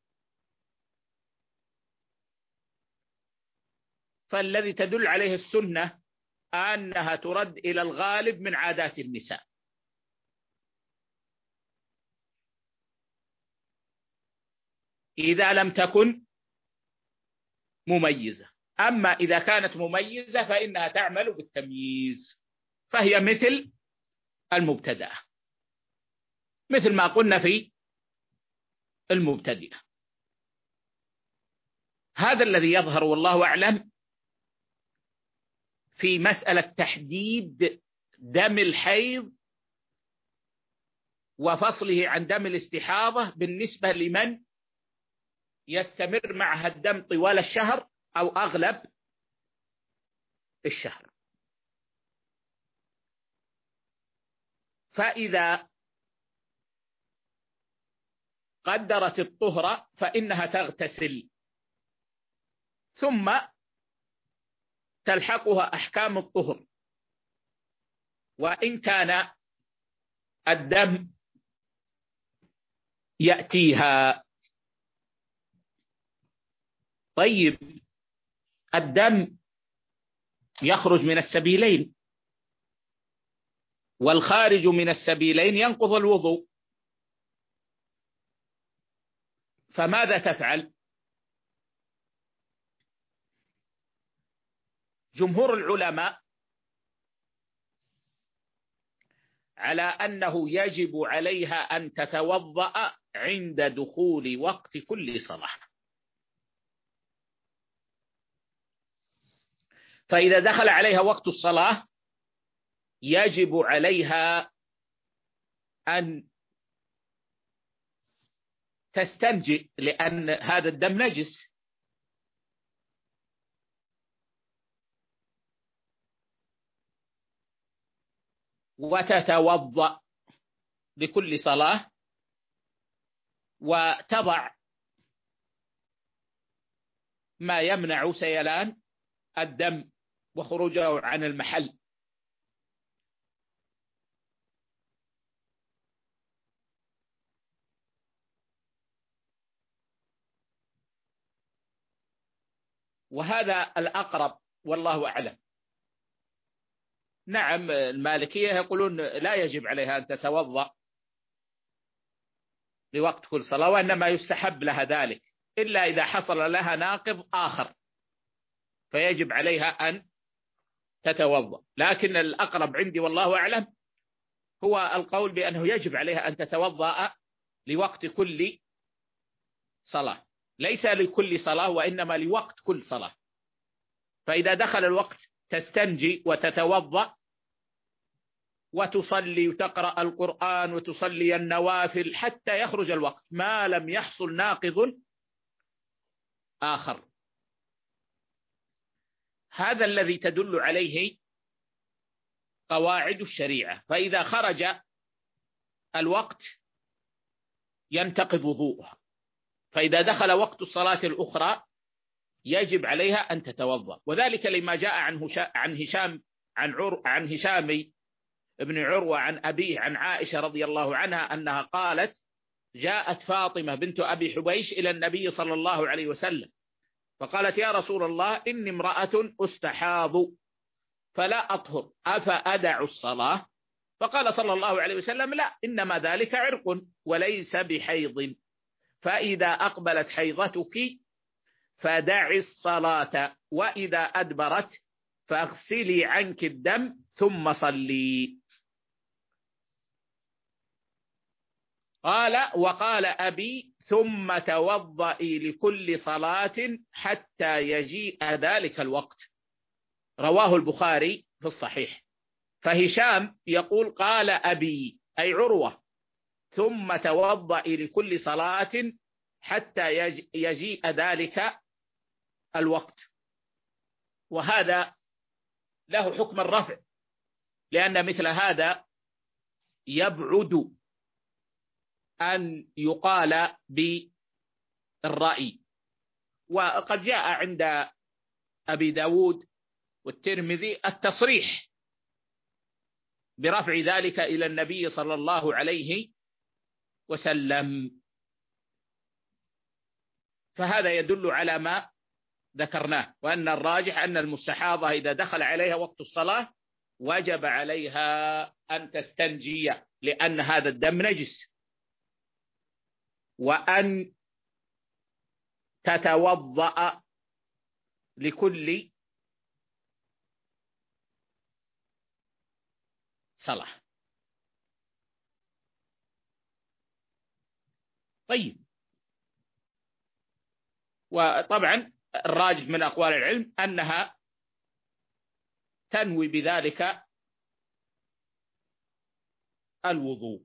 فالذي تدل عليه السنة أنها ترد إلى الغالب من عادات النساء، إذا لم تكن مميزة. أما إذا كانت مميزة فإنها تعمل بالتمييز، فهي مثل المبتدأة، مثل ما قلنا في المبتدئة. هذا الذي يظهر والله أعلم في مسألة تحديد دم الحيض وفصله عن دم الاستحاضة بالنسبة لمن يستمر معها الدم طوال الشهر أو أغلب الشهر. فإذا قدرت الطهر فإنها تغتسل ثم تلحقها أحكام الطهر، وإن كان الدم يأتيها. طيب، الدم يخرج من السبيلين، والخارج من السبيلين ينقض الوضوء، فماذا تفعل؟ جمهور العلماء على أنه يجب عليها أن تتوضأ عند دخول وقت كل صلاة. فإذا دخل عليها وقت الصلاة يجب عليها أن تستنجي، لأن هذا الدم نجس. وتتوضأ لكل صلاة، وتضع ما يمنع سيلان الدم وخروجه عن المحل. وهذا الأقرب والله أعلم. نعم، المالكية يقولون لا يجب عليها أن تتوضأ لوقت كل صلاة، وإنما يستحب لها ذلك إلا إذا حصل لها ناقض آخر فيجب عليها أن تتوضأ. لكن الأقرب عندي والله أعلم هو القول بأنه يجب عليها أن تتوضأ لوقت كل صلاة، ليس لكل صلاة وإنما لوقت كل صلاة. فإذا دخل الوقت تستنجي وتتوضأ وتصلي وتقرأ القرآن وتصلي النوافل حتى يخرج الوقت ما لم يحصل ناقض آخر. هذا الذي تدل عليه قواعد الشريعة. فإذا خرج الوقت ينتقض وضوءها، فإذا دخل وقت الصلاة الأخرى يجب عليها أن تتوضأ. وذلك لما جاء عن هشام ابن عروة عن أبيه عن عائشة رضي الله عنها أنها قالت: جاءت فاطمة بنت أبي حبيش إلى النبي صلى الله عليه وسلم فقالت: يا رسول الله، إني امرأة أستحاض فلا أطهر، أفأدع الصلاة؟ فقال صلى الله عليه وسلم: لا، إنما ذلك عرق وليس بحيض، فإذا أقبلت حيضتك فدعي الصلاة، وإذا أدبرت فاغسلي عنك الدم ثم صلي. وقال أبي: ثم توضئي لكل صلاة حتى يجيء ذلك الوقت. رواه البخاري في الصحيح. فهشام يقول: قال أبي أي عروة: ثم توضئي لكل صلاة حتى يجيء ذلك الوقت. وهذا له حكم الرفع، لأن مثل هذا يبعد أن يقال بالرأي. وقد جاء عند أبي داود والترمذي التصريح برفع ذلك إلى النبي صلى الله عليه وسلم. فهذا يدل على ما ذكرناه، وأن الراجح أن المستحاضة إذا دخل عليها وقت الصلاة وجب عليها أن تستنجي، لأن هذا الدم نجس، وأن تتوضأ لكل صلاة. طيب، وطبعا الراجح من أقوال العلم أنها تنوي بذلك الوضوء.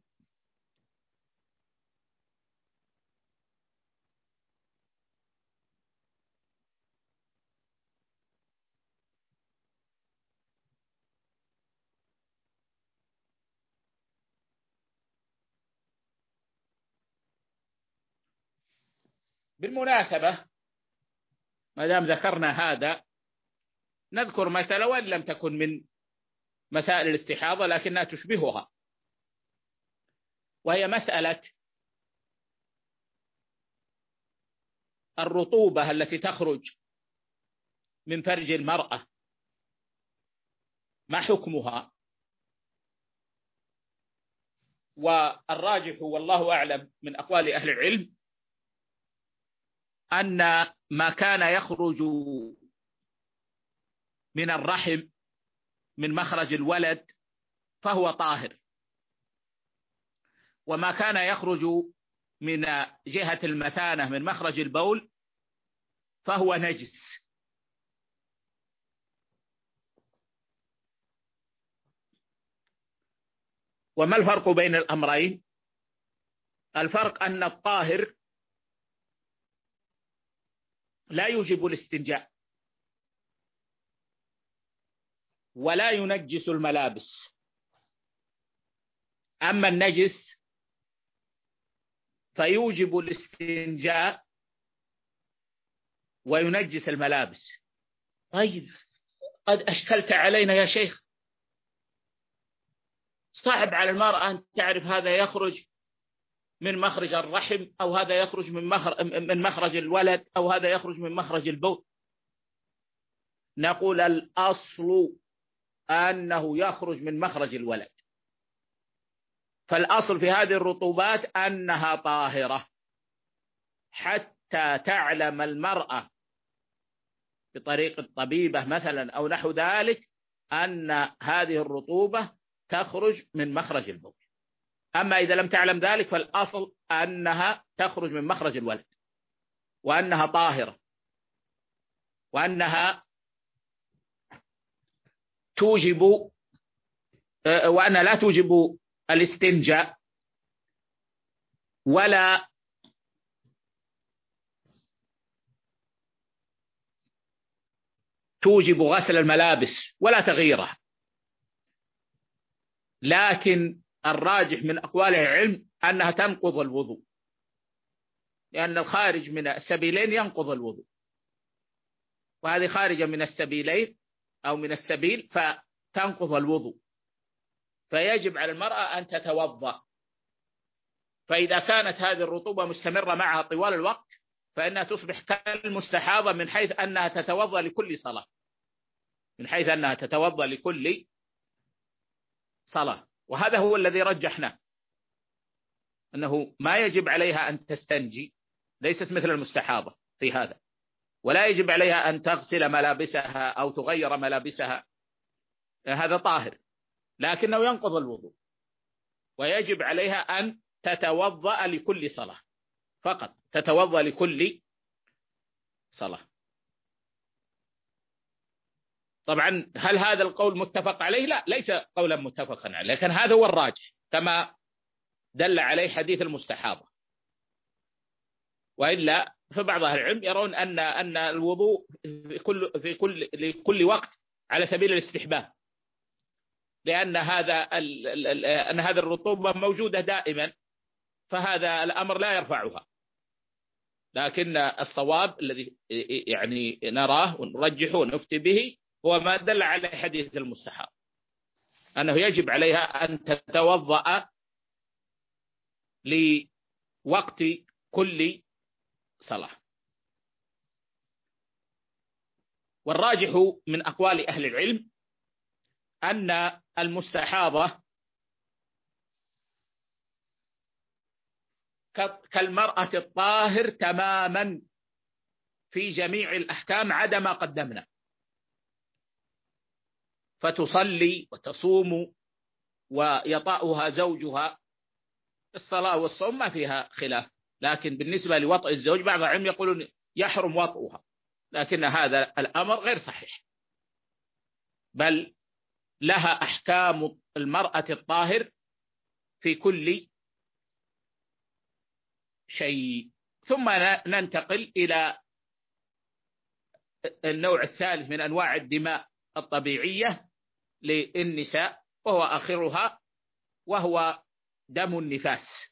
بالمناسبة، ما دام ذكرنا هذا، نذكر مسألة وإن لم تكن من مسائل الاستحاضة لكنها تشبهها، وهي مسألة الرطوبة التي تخرج من فرج المرأة ما حكمها؟ والراجح والله أعلم من أقوال أهل العلم أن ما كان يخرج من الرحم من مخرج الولد فهو طاهر، وما كان يخرج من جهة المثانة من مخرج البول فهو نجس. وما الفرق بين الأمرين؟ الفرق أن الطاهر لا يوجب الاستنجاء ولا ينجس الملابس، أما النجس فيوجب الاستنجاء وينجس الملابس. طيب قد أشكلت علينا يا شيخ، صعب على المرأة أن تعرف هذا يخرج من مخرج الرحم أو هذا يخرج من مخرج الولد أو هذا يخرج من مخرج البول. نقول الأصل أنه يخرج من مخرج الولد، فالأصل في هذه الرطوبات أنها طاهرة حتى تعلم المرأة بطريق الطبيبة مثلا أو نحو ذلك أن هذه الرطوبة تخرج من مخرج البول. أما إذا لم تعلم ذلك فالأصل أنها تخرج من مخرج الولد وأنها طاهرة وأنها توجب وأنها لا توجب الاستنجاء ولا توجب غسل الملابس ولا تغييرها. لكن الراجح من أقوال العلم أنها تنقض الوضوء، لأن الخارج من السبيلين ينقض الوضوء، وهذه خارجة من السبيلين أو من السبيل فتنقض الوضوء، فيجب على المرأة أن تتوضأ. فإذا كانت هذه الرطوبة مستمرة معها طوال الوقت فإنها تصبح كالمستحاضة من حيث أنها تتوضأ لكل صلاة، من حيث أنها تتوضأ لكل صلاة. وهذا هو الذي رجحناه، أنه ما يجب عليها أن تستنجي، ليست مثل المستحاضة في هذا، ولا يجب عليها أن تغسل ملابسها أو تغير ملابسها، هذا طاهر، لكنه ينقض الوضوء، ويجب عليها أن تتوضأ لكل صلاة، فقط تتوضأ لكل صلاة. طبعا هل هذا القول متفق عليه؟ لا، ليس قولا متفقا عليه، لكن هذا هو الراجح كما دل عليه حديث المستحاضة. وإلا فبعض أهل العلم يرون أن الوضوء في لكل وقت على سبيل الاستحباب، لأن هذه الرطوبة موجودة دائما، فهذا الأمر لا يرفعها. لكن الصواب الذي يعني نراه ونرجحه ونفتي به هو ما دل على حديث المستحاضة، أنه يجب عليها أن تتوضأ لوقت كل صلاة. والراجح من أقوال أهل العلم أن المستحاضة كالمرأة الطاهر تماما في جميع الأحكام عدا ما قدمنا، فتصلي وتصوم ويطأها زوجها. الصلاة والصوم ما فيها خلاف، لكن بالنسبة لوطء الزوج بعض العلم يقولون يحرم وطئها، لكن هذا الأمر غير صحيح، بل لها أحكام المرأة الطاهر في كل شيء. ثم ننتقل إلى النوع الثالث من أنواع الدماء الطبيعية للنساء، وهو آخرها، وهو دم النفاس.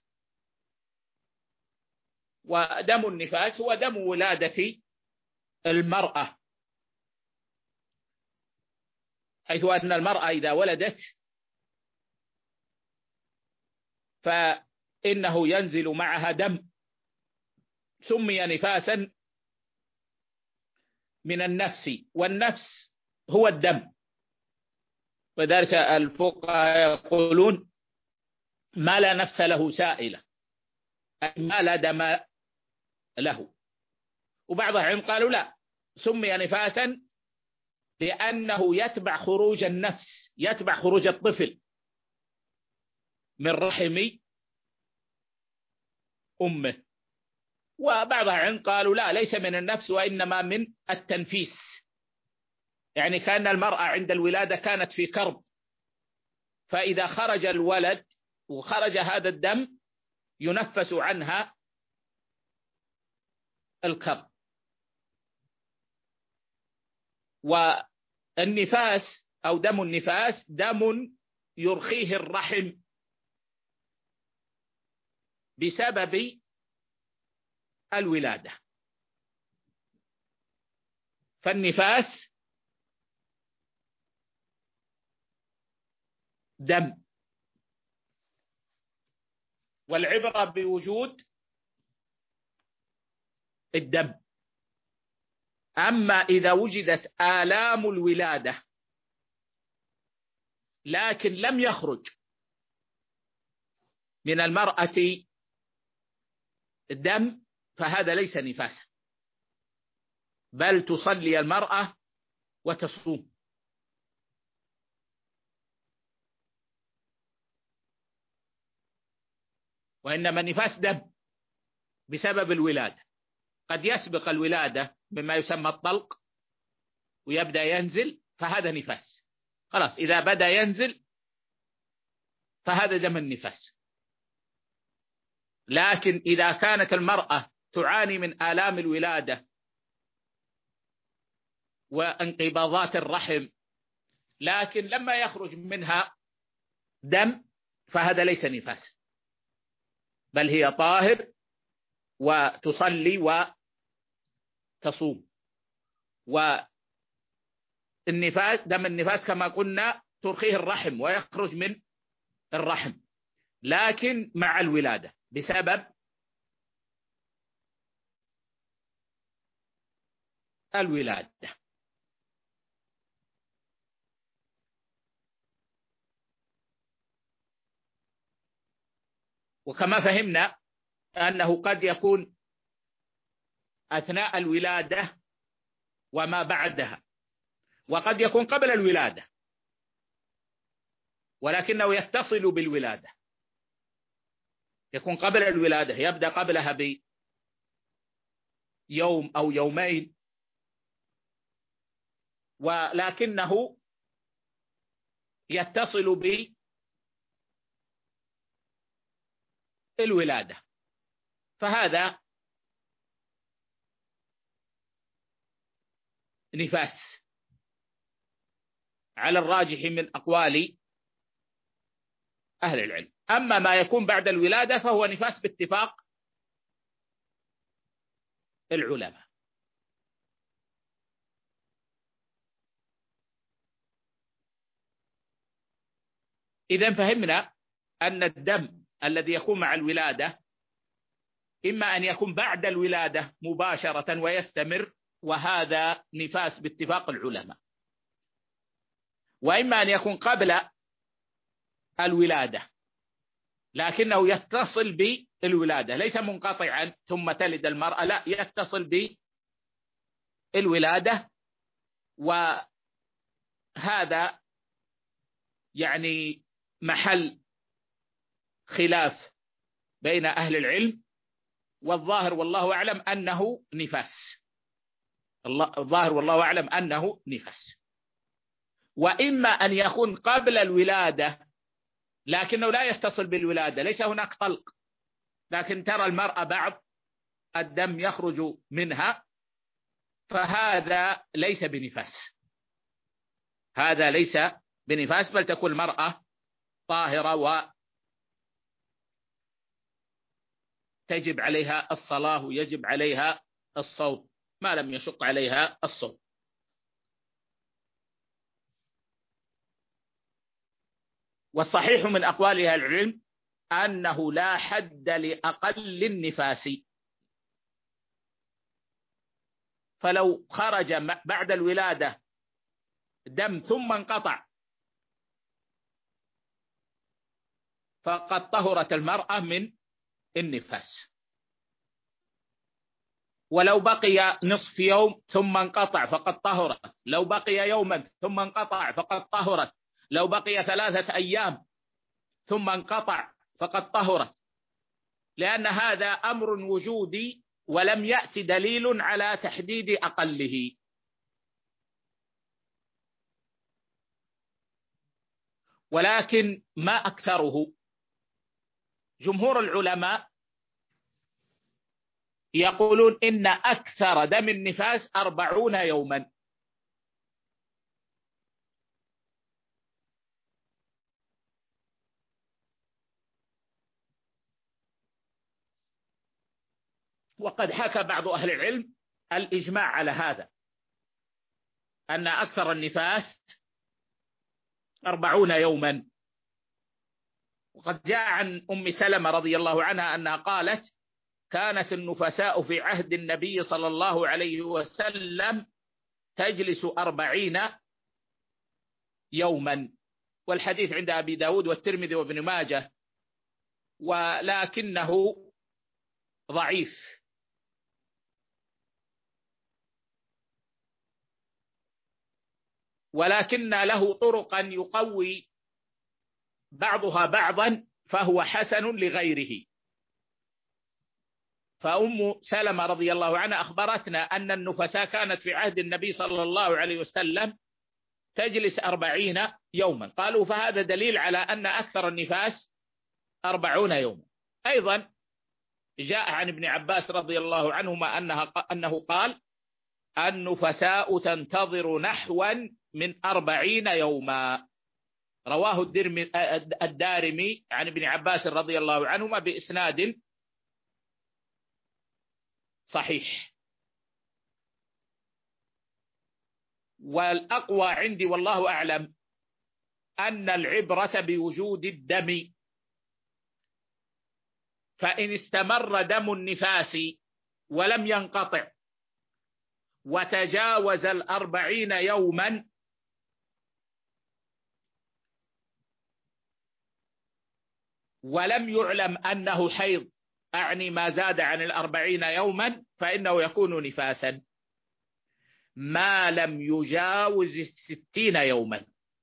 ودم النفاس هو دم ولادة المرأة، حيث أن المرأة إذا ولدت فإنه ينزل معها دم سمي نفاسا من النفس، والنفس هو الدم. وذلك الفقهاء يقولون ما لا نفس له سائلة، أي ما لا دم له. وبعض العلم قالوا لا، سمي نفاسا لأنه يتبع خروج النفس، يتبع خروج الطفل من رحم أمه. وبعض العلم قالوا لا، ليس من النفس وإنما من التنفيس، يعني كأن المرأة عند الولادة كانت في كرب، فإذا خرج الولد وخرج هذا الدم ينفس عنها الكرب. والنفاس أو دم النفاس دم يرخيه الرحم بسبب الولادة. فالنفاس دم، والعبرة بوجود الدم. أما إذا وجدت آلام الولادة لكن لم يخرج من المرأة دم فهذا ليس نفاسا، بل تصلي المرأة وتصوم. وإنما النفاس دم بسبب الولادة، قد يسبق الولادة مما يسمى الطلق ويبدأ ينزل، فهذا نفاس. خلاص إذا بدأ ينزل فهذا دم النفاس. لكن إذا كانت المرأة تعاني من آلام الولادة وانقباضات الرحم لكن لما يخرج منها دم فهذا ليس نفاسا، بل هي طاهر وتصلي وتصوم. والنفاس دم النفاس كما قلنا ترخيه الرحم ويخرج من الرحم، لكن مع الولادة بسبب الولادة. وكما فهمنا أنه قد يكون أثناء الولادة وما بعدها، وقد يكون قبل الولادة ولكنه يتصل بالولادة، يكون قبل الولادة، يبدأ قبلها بيوم أو يومين، ولكنه يتصل بالولادة، فهذا نفاس على الراجح من أقوال أهل العلم. أما ما يكون بعد الولادة فهو نفاس باتفاق العلماء. إذن فهمنا أن الدم الذي يكون مع الولادة إما أن يكون بعد الولادة مباشرة ويستمر، وهذا نفاس باتفاق العلماء، وإما أن يكون قبل الولادة لكنه يتصل بالولادة، ليس منقطعا ثم تلد المرأة، لا، يتصل بالولادة. وهذا يعني محل خلاف بين أهل العلم، والظاهر والله أعلم أنه نفاس. الظاهر والله أعلم أنه نفاس. وإما أن يكون قبل الولادة لكنه لا يتصل بالولادة، ليس هناك طلق، لكن ترى المرأة بعض الدم يخرج منها، فهذا ليس بنفاس، هذا ليس بنفاس، بل تكون المرأة طاهرة وتجب عليها الصلاة ويجب عليها الصوم ما لم يشق عليها الصوم. والصحيح من أقوال أهل العلم أنه لا حد لأقل النفاس، فلو خرج بعد الولادة دم ثم انقطع فقد طهرت المرأة من النفاس. ولو بقي نصف يوم ثم انقطع فقد طهرت، لو بقي يوما ثم انقطع فقد طهرت، لو بقي 3 أيام ثم انقطع فقد طهرت، لأن هذا أمر وجودي ولم يأتي دليل على تحديد أقله. ولكن ما أكثره؟ جمهور العلماء يقولون إن أكثر دم النفاس 40 يوما. وقد حكى بعض أهل العلم الإجماع على هذا، أن أكثر النفاس 40 يوما. وقد جاء عن أم سلمة رضي الله عنها أنها قالت: كانت النفساء في عهد النبي صلى الله عليه وسلم تجلس 40 يوما. والحديث عند أبي داود والترمذي وابن ماجه، ولكنه ضعيف. ولكن له طرقا يقوي بعضها بعضا فهو حسن لغيره. فأم سلمة رضي الله عنها أخبرتنا أن النفساء كانت في عهد النبي صلى الله عليه وسلم تجلس 40 يوما. قالوا فهذا دليل على أن أكثر النفاس 40 يوما. أيضا جاء عن ابن عباس رضي الله عنهما أنه قال: النفساء تنتظر نحوا من 40 يوما. رواه الدارمي عن ابن عباس رضي الله عنهما بإسناد صحيح. والأقوى عندي والله أعلم أن العبرة بوجود الدم، فإن استمر دم النفاس ولم ينقطع وتجاوز 40 يوما ولم يعلم أنه حيض، أعني ما زاد عن 40 يوما، فإنه يكون نفاسا ما لم يجاوز 60 يوما.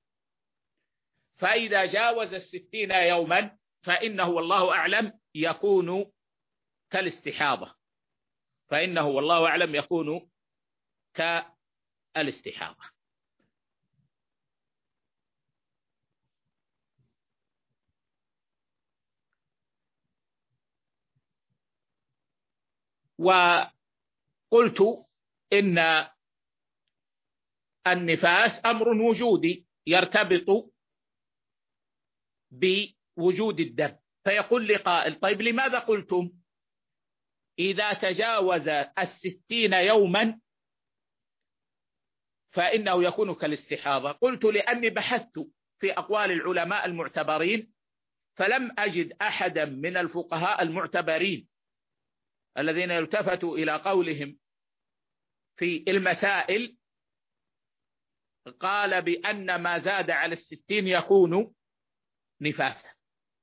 فإذا جاوز 60 يوما فإنه والله أعلم يكون كالاستحاضة، فإنه والله أعلم يكون كالاستحاضة. وقلت إن النفاس أمر وجودي يرتبط بوجود الدم. فيقول لي قائل: طيب لماذا قلتم إذا تجاوز 60 يوما فإنه يكون كالاستحاضة؟ قلت: لأني بحثت في أقوال العلماء المعتبرين فلم أجد أحدا من الفقهاء المعتبرين الذين يلتفتوا إلى قولهم في المسائل قال بأن ما زاد على 60 يكون نفاسا.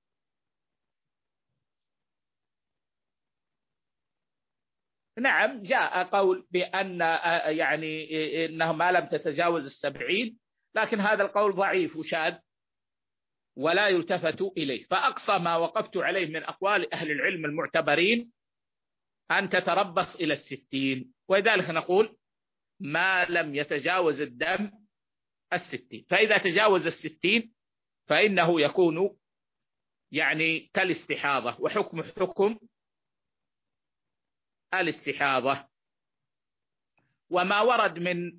نعم جاء قول بأن يعني إنه ما لم تتجاوز 70، لكن هذا القول ضعيف وشاذ ولا يلتفت إليه. فأقصى ما وقفت عليه من أقوال أهل العلم المعتبرين أن تتربص إلى 60، ولذلك نقول ما لم يتجاوز الدم 60. فإذا تجاوز 60 فإنه يكون يعني كالاستحاضة، وحكم حكم الاستحاضة. وما ورد من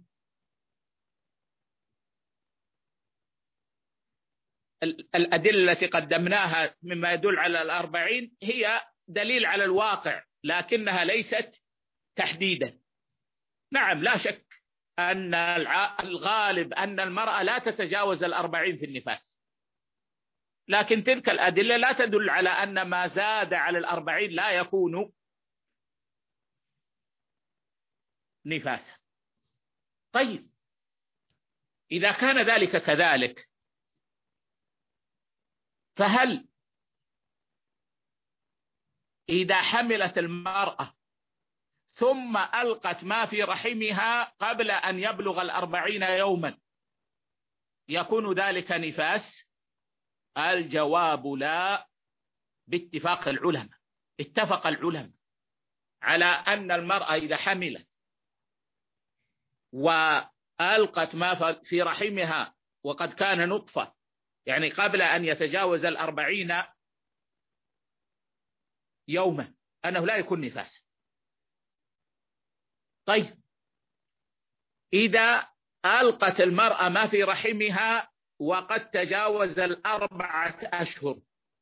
الأدلة التي قدمناها مما يدل على 40 هي دليل على الواقع لكنها ليست تحديدا. نعم لا شك أن الغالب أن المرأة لا تتجاوز 40 في النفاس، لكن تلك الأدلة لا تدل على أن ما زاد على 40 لا يكون نفاسا. طيب إذا كان ذلك كذلك، فهل إذا حملت المرأة ثم ألقت ما في رحمها قبل أن يبلغ 40 يوما يكون ذلك نفاس؟ الجواب لا، باتفاق العلماء. اتفق العلماء على أن المرأة إذا حملت وألقت ما في رحمها وقد كان نطفة، يعني قبل أن يتجاوز 40 يوما، أنه لا يكون نفاسا. طيب إذا ألقت المرأة ما في رحمها وقد تجاوز 4 أشهر،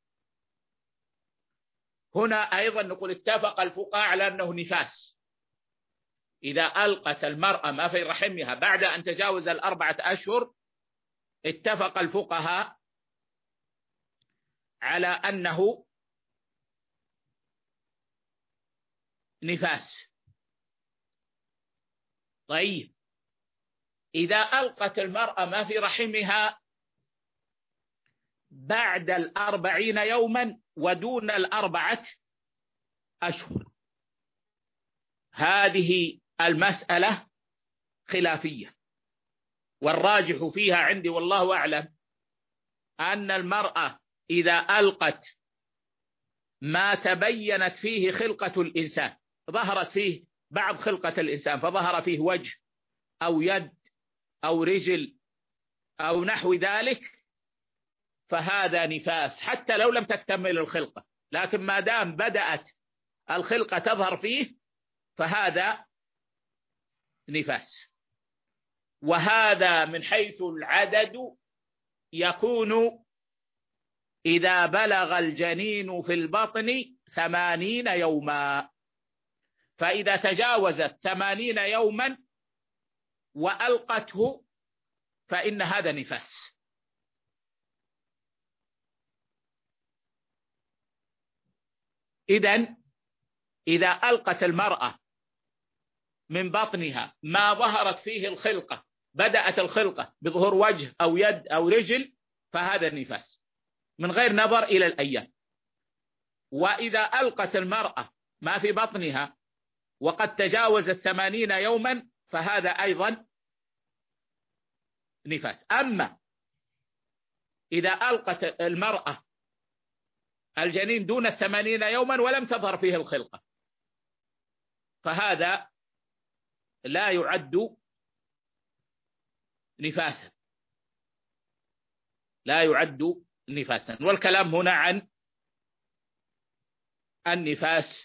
هنا أيضا نقول اتفق الفقهاء على أنه نفاس. إذا ألقت المرأة ما في رحمها بعد أن تجاوز 4 أشهر، اتفق الفقهاء على أنه نفاس. طيب إذا ألقت المرأة ما في رحمها بعد 40 يوما ودون 4 أشهر، هذه المسألة خلافية، والراجح فيها عندي والله أعلم أن المرأة إذا ألقت ما تبينت فيه خلقة الإنسان، ظهرت فيه بعض خلقة الإنسان، فظهر فيه وجه أو يد أو رجل أو نحو ذلك، فهذا نفاس حتى لو لم تكتمل الخلقة، لكن ما دام بدأت الخلقة تظهر فيه فهذا نفاس. وهذا من حيث العدد يكون إذا بلغ الجنين في البطن 80 يوما، فإذا تجاوزت 80 يوما وألقته فإن هذا نفاس. إذن إذا ألقت المرأة من بطنها ما ظهرت فيه الخلقة، بدأت الخلقة بظهور وجه أو يد أو رجل، فهذا نفاس من غير نظر إلى الأيام. وإذا ألقت المرأة ما في بطنها وقد تجاوزت 80 يوما فهذا أيضا نفاس. أما إذا ألقت المرأة الجنين دون 80 يوما ولم تظهر فيه الخلقة، فهذا لا يعد نفاسا، لا يعد نفاسا. والكلام هنا عن النفاس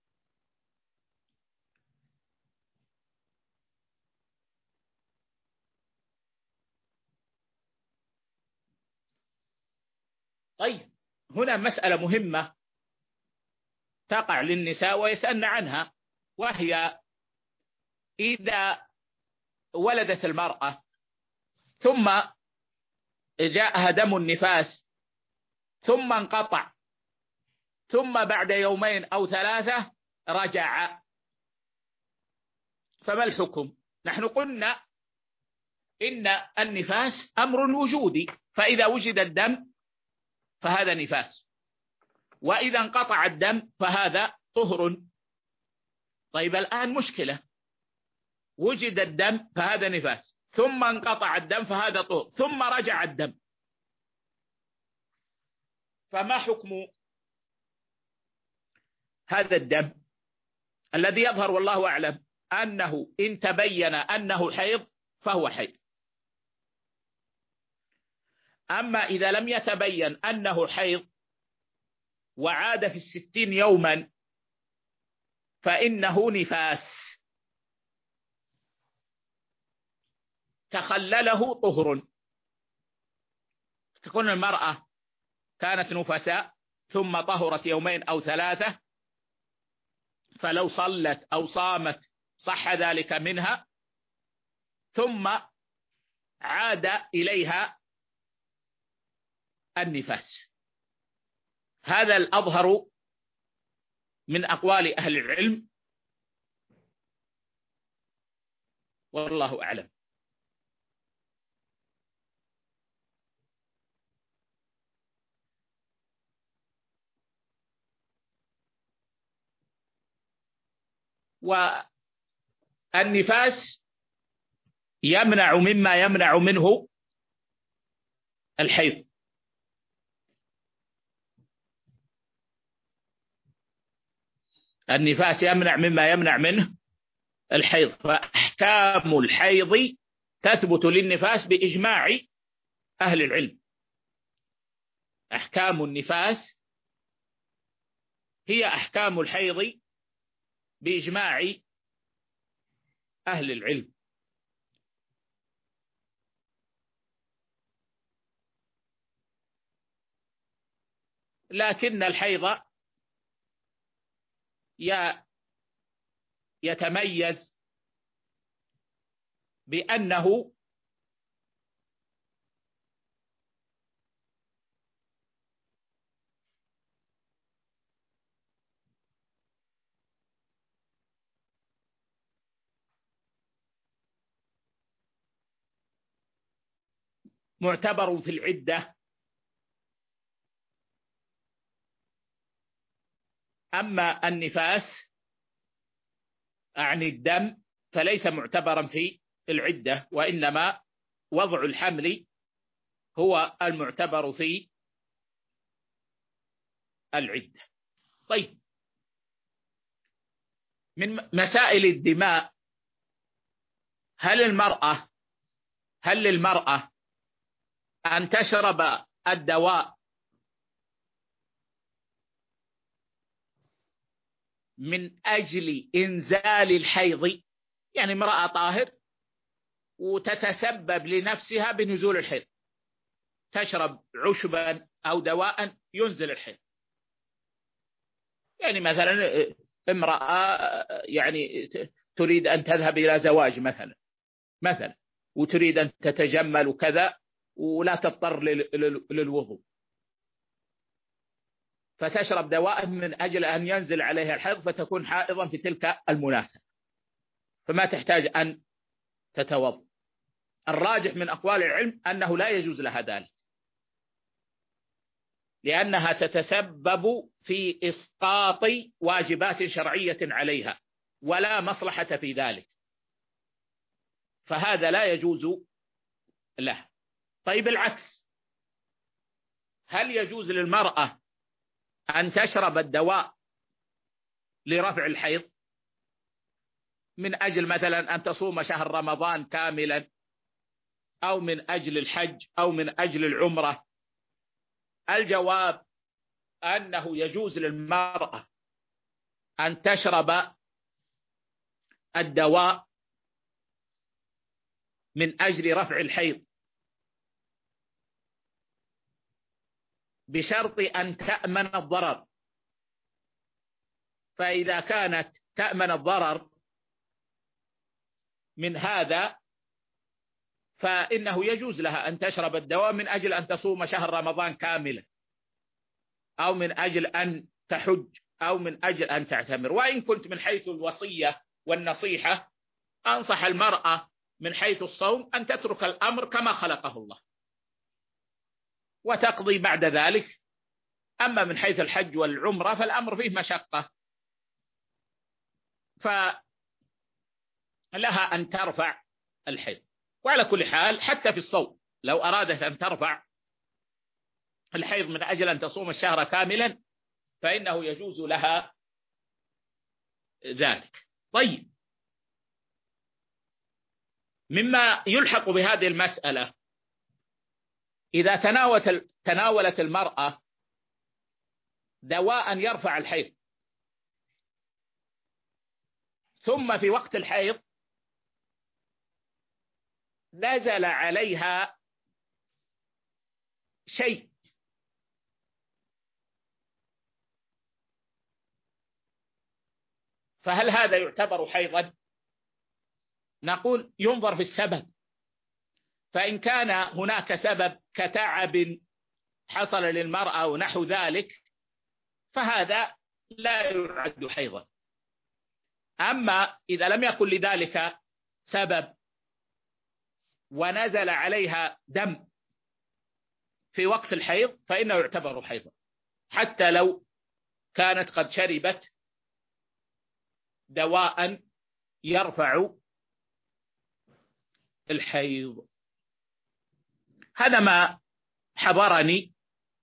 طيب هنا مسألة مهمة تقع للنساء ويسألن عنها، وهي إذا ولدت المرأة ثم جاءها دم النفاس ثم انقطع، ثم بعد 2 أو 3 رجع، فما الحكم؟ نحن قلنا إن النفاس أمر وجودي، فإذا وجد الدم فهذا نفاس، وإذا انقطع الدم فهذا طهر. طيب الآن مشكلة، وجد الدم فهذا نفاس، ثم انقطع الدم فهذا طهر، ثم رجع الدم، فما حكم هذا الدم الذي يظهر والله أعلم أنه إن تبين أنه حيض فهو حيض؟ أما إذا لم يتبين أنه حيض وعاد في 60 يوما فإنه نفاس تخلله طهر. تكون المرأة كانت نفساء ثم طهرت 2 أو 3، فلو صلت أو صامت صح ذلك منها، ثم عاد إليها النفاس. هذا الأظهر من أقوال أهل العلم، والله أعلم. والنفاس يمنع مما يمنع منه الحيض. النفاس يمنع مما يمنع منه الحيض، فأحكام الحيض تثبت للنفاس بإجماع أهل العلم. أحكام النفاس هي أحكام الحيض بإجماع أهل العلم. لكن الحيض يتميز بأنه معتبر في العدة، أما النفاس عن الدم فليس معتبرا في العدة، وإنما وضع الحمل هو المعتبر في العدة. طيب، من مسائل الدماء، هل للمرأة أن تشرب الدواء من أجل إنزال الحيض؟ يعني امرأة طاهر وتتسبب لنفسها بنزول الحيض، تشرب عشبا أو دواء ينزل الحيض. يعني مثلا امرأة يعني تريد أن تذهب إلى زواج مثلا وتريد أن تتجمل وكذا ولا تضطر للوضوء، فتشرب دواء من أجل أن ينزل عليها الحيض فتكون حائضا في تلك المناسبة، فما تحتاج أن تتوضأ. الراجح من أقوال العلم أنه لا يجوز لها ذلك، لأنها تتسبب في إسقاط واجبات شرعية عليها ولا مصلحة في ذلك، فهذا لا يجوز له. طيب العكس، هل يجوز للمرأة أن تشرب الدواء لرفع الحيض من أجل مثلا أن تصوم شهر رمضان كاملا، أو من أجل الحج، أو من أجل العمرة؟ الجواب أنه يجوز للمرأة أن تشرب الدواء من أجل رفع الحيض بشرط أن تأمن الضرر. فإذا كانت تأمن الضرر من هذا فإنه يجوز لها أن تشرب الدواء من أجل أن تصوم شهر رمضان كاملا، أو من أجل أن تحج، أو من أجل أن تعتمر. وإن كنت من حيث الوصية والنصيحة أنصح المرأة من حيث الصوم أن تترك الأمر كما خلقه الله وتقضي بعد ذلك. أما من حيث الحج والعمرة فالأمر فيه مشقة، فلها أن ترفع الحيض. وعلى كل حال حتى في الصوم لو أرادت أن ترفع الحيض من أجل أن تصوم الشهر كاملا فإنه يجوز لها ذلك. طيب، مما يلحق بهذه المسألة، إذا تناولت المرأة دواء يرفع الحيض ثم في وقت الحيض نزل عليها شيء فهل هذا يعتبر حيضا؟ نقول ينظر في السبب، فإن كان هناك سبب كتعب حصل للمرأة ونحو ذلك فهذا لا يعد حيضا. أما إذا لم يكن لذلك سبب ونزل عليها دم في وقت الحيض فإنه يعتبر حيضا، حتى لو كانت قد شربت دواء يرفع الحيض. هذا ما حضرني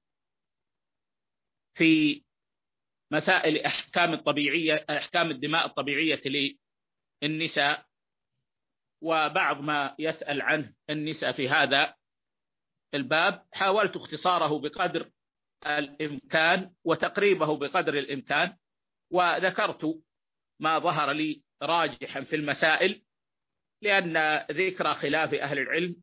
في مسائل أحكام الدماء الطبيعية للنساء، وبعض ما يسأل عنه النساء في هذا الباب حاولت اختصاره بقدر الإمكان وتقريبه بقدر الإمكان، وذكرت ما ظهر لي راجحا في المسائل، لأن ذكر خلاف أهل العلم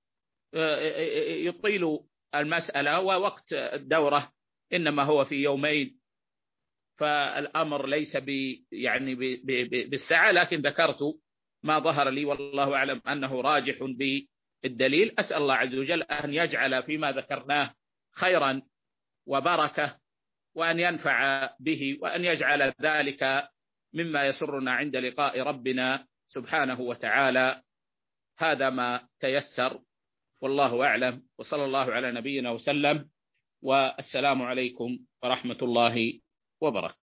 يطيل المسألة، ووقت الدورة إنما هو في يومين، فالأمر ليس بالساعة، لكن ذكرت ما ظهر لي والله أعلم أنه راجح بالدليل. أسأل الله عز وجل أن يجعل فيما ذكرناه خيرا وبركة، وأن ينفع به، وأن يجعل ذلك مما يسرنا عند لقاء ربنا سبحانه وتعالى. هذا ما تيسر والله أعلم، وصلى الله على نبينا وسلم، والسلام عليكم ورحمة الله وبركاته.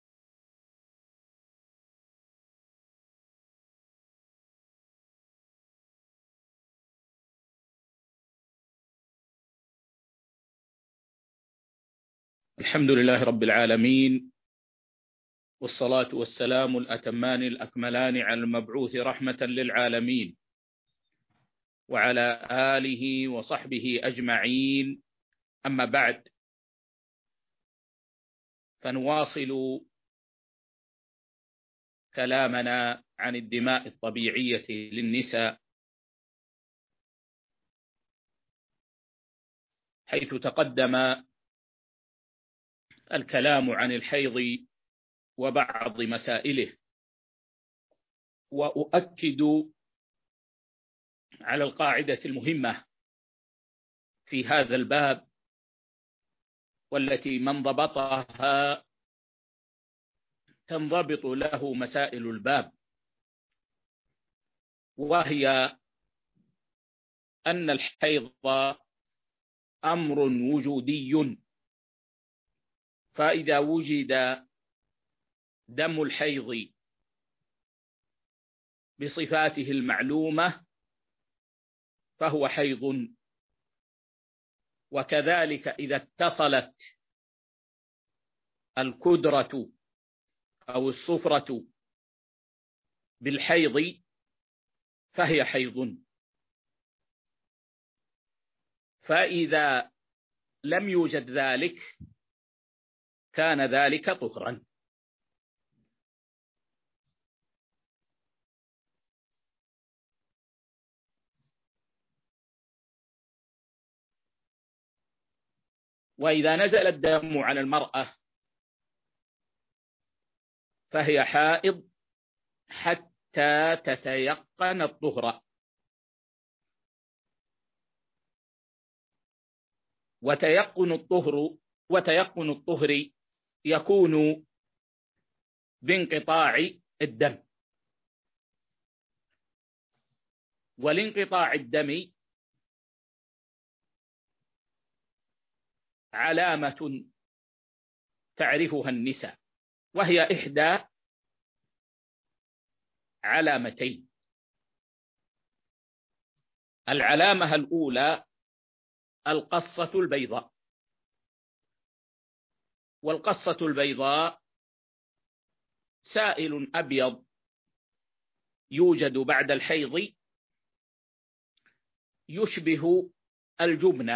الحمد لله رب العالمين، والصلاة والسلام الأتمان الأكملان على المبعوث رحمة للعالمين، وعلى آله وصحبه أجمعين. أما بعد، فنواصل كلامنا عن الدماء الطبيعية للنساء، حيث تقدم الكلام عن الحيض وبعض مسائله، وأؤكد على القاعدة المهمة في هذا الباب، والتي من ضبطها تنضبط له مسائل الباب، وهي أن الحيض أمر وجودي، فإذا وجد دم الحيض بصفاته المعلومة فهو حيض، وكذلك إذا اتصلت الكدرة أو الصفرة بالحيض فهي حيض، فإذا لم يوجد ذلك كان ذلك طهرا. وإذا نزل الدم على المرأة فهي حائض حتى تتيقن الطهر، وتيقن الطهر يكون بانقطاع الدم، والانقطاع الدم علامة تعرفها النساء، وهي إحدى علامتين. العلامة الأولى القصة البيضاء، والقصة البيضاء سائل أبيض يوجد بعد الحيض يشبه الجبن،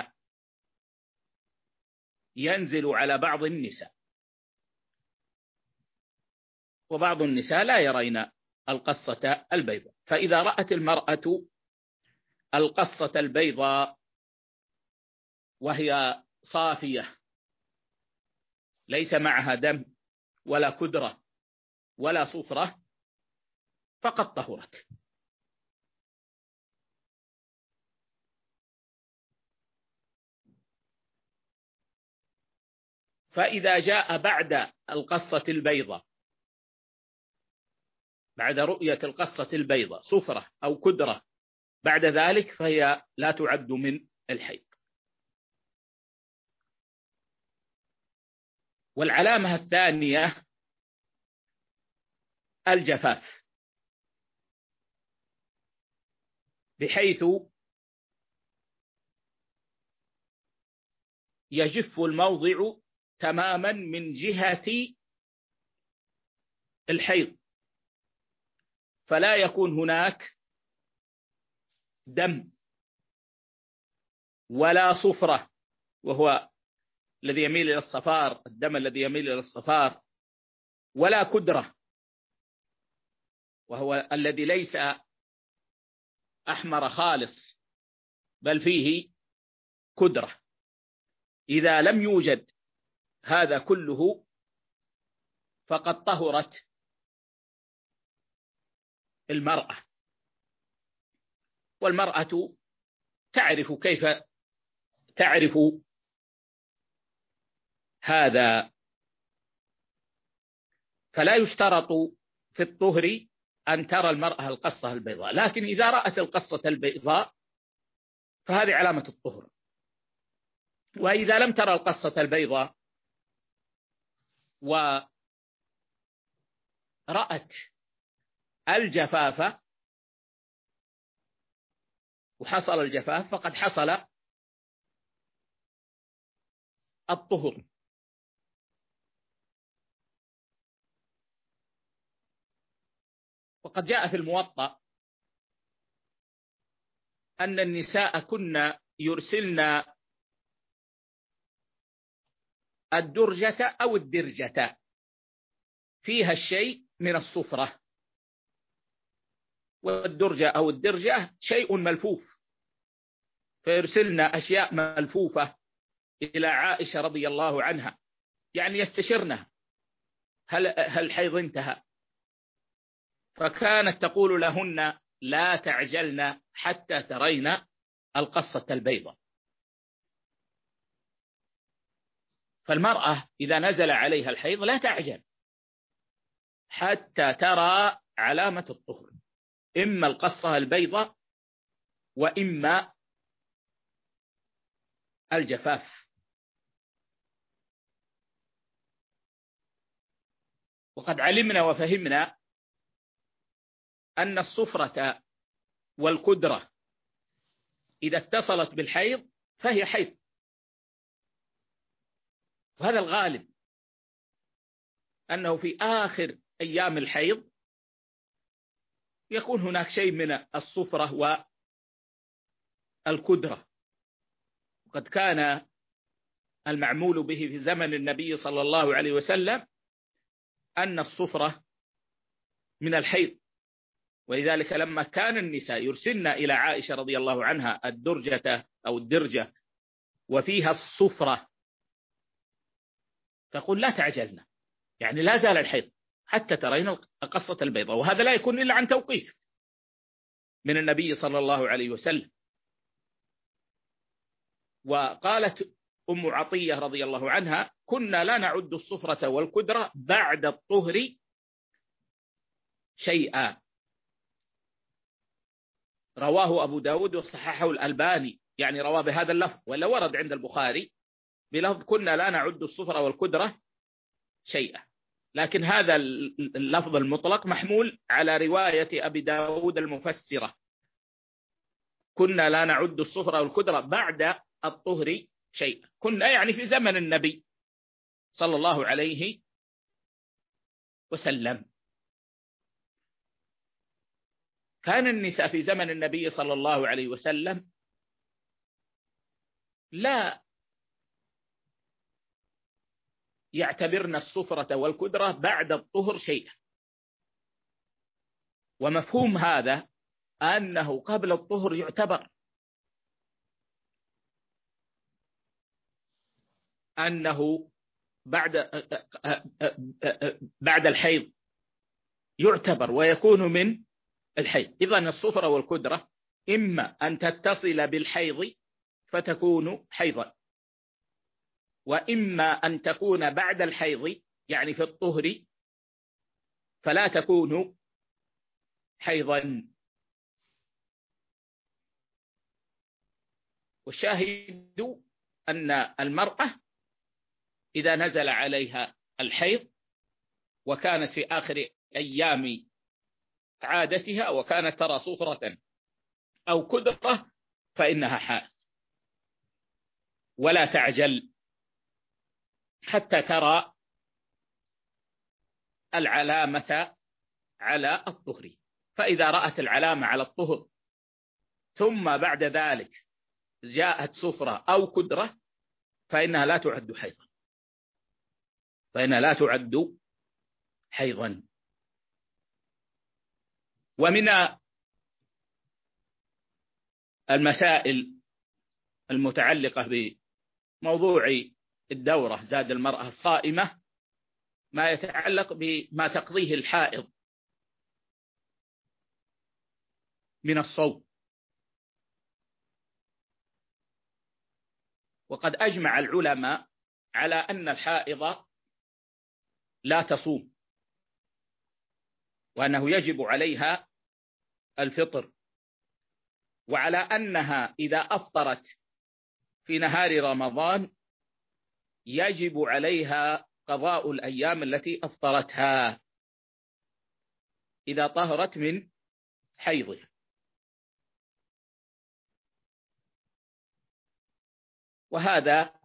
ينزل على بعض النساء، وبعض النساء لا يرين القصة البيضاء. فإذا رأت المرأة القصة البيضاء وهي صافية ليس معها دم ولا كدرة ولا صفرة فقد طهرت. فإذا جاء بعد القصة البيضاء، بعد رؤية القصة البيضاء، صفرة أو كدرة بعد ذلك فهي لا تعد من الحيض. والعلامة الثانية الجفاف، بحيث يجف الموضع تماما من جهة الحيض، فلا يكون هناك دم ولا صفرة، وهو الذي يميل إلى الصفار، الدم الذي يميل إلى الصفار، ولا كدرة وهو الذي ليس أحمر خالص بل فيه كدرة. إذا لم يوجد هذا كله فقد طهرت المرأة. والمرأة تعرف كيف تعرف هذا، فلا يشترط في الطهر أن ترى المرأة القصة البيضاء، لكن إذا رأت القصة البيضاء فهذه علامة الطهر. وإذا لم ترى القصة البيضاء ورأت الجفاف وحصل الجفاف فقد حصل الطهر. وقد جاء في الموطأ أن النساء كن يرسلن الدرجة أو الدرجة فيها الشيء من الصفرة، والدرجة أو الدرجة شيء ملفوف، فيرسلن أشياء ملفوفة إلى عائشة رضي الله عنها، يعني يستشرنها هل حيض انتهى، فكانت تقول لهن لا تعجلن حتى ترين القصة البيضاء. فالمرأة إذا نزل عليها الحيض لا تعجل حتى ترى علامة الطهر، إما القصة البيضاء وإما الجفاف. وقد علمنا وفهمنا أن الصفرة والكدرة إذا اتصلت بالحيض فهي حيض، وهذا الغالب أنه في آخر أيام الحيض يكون هناك شيء من الصفرة والكدرة. وقد كان المعمول به في زمن النبي صلى الله عليه وسلم أن الصفرة من الحيض، ولذلك لما كان النساء يرسلن إلى عائشة رضي الله عنها الدرجة أو الدرجة وفيها الصفرة تقول لا تعجلنا، يعني لا زال الحيض حتى ترين القصة البيضاء، وهذا لا يكون إلا عن توقيف من النبي صلى الله عليه وسلم. وقالت أم عطية رضي الله عنها كنا لا نعد الصفرة والكدرة بعد الطهر شيئا، رواه أبو داود وصححه الألباني، يعني رواه بهذا اللفظ، ولا ورد عند البخاري بلفظ كنا لا نعد الصفرة والكدرة شيئا، لكن هذا اللفظ المطلق محمول على رواية أبي داود المفسرة كنا لا نعد الصفرة والكدرة بعد الطهر شيئا، كنا يعني في زمن النبي صلى الله عليه وسلم. كان النساء في زمن النبي صلى الله عليه وسلم لا يعتبرن الصفرة والكدرة بعد الطهر شيئا، ومفهوم هذا أنه قبل الطهر يعتبر، أنه بعد الحيض يعتبر ويكون من الحيض. إذن الصفرة والكدرة إما أن تتصل بالحيض فتكون حيضا، وإما أن تكون بعد الحيض يعني في الطهر فلا تكون حيضا. والشاهد أن المرأة إذا نزل عليها الحيض وكانت في آخر أيام عادتها وكانت ترى صفرة أو كدرة فإنها حائض، ولا تعجل حتى ترى العلامة على الطهر. فإذا رأت العلامة على الطهر ثم بعد ذلك جاءت صفرة أو كدرة فإنها لا تعد حيضا، فإنها لا تعد حيضا. ومن المسائل المتعلقة بموضوع الدورة زاد المرأة الصائمة ما يتعلق بما تقضيه الحائض من الصوم. وقد أجمع العلماء على أن الحائض لا تصوم، وأنه يجب عليها الفطر، وعلى أنها إذا أفطرت في نهار رمضان يجب عليها قضاء الأيام التي أفطرتها إذا طهرت من حيضها. وهذا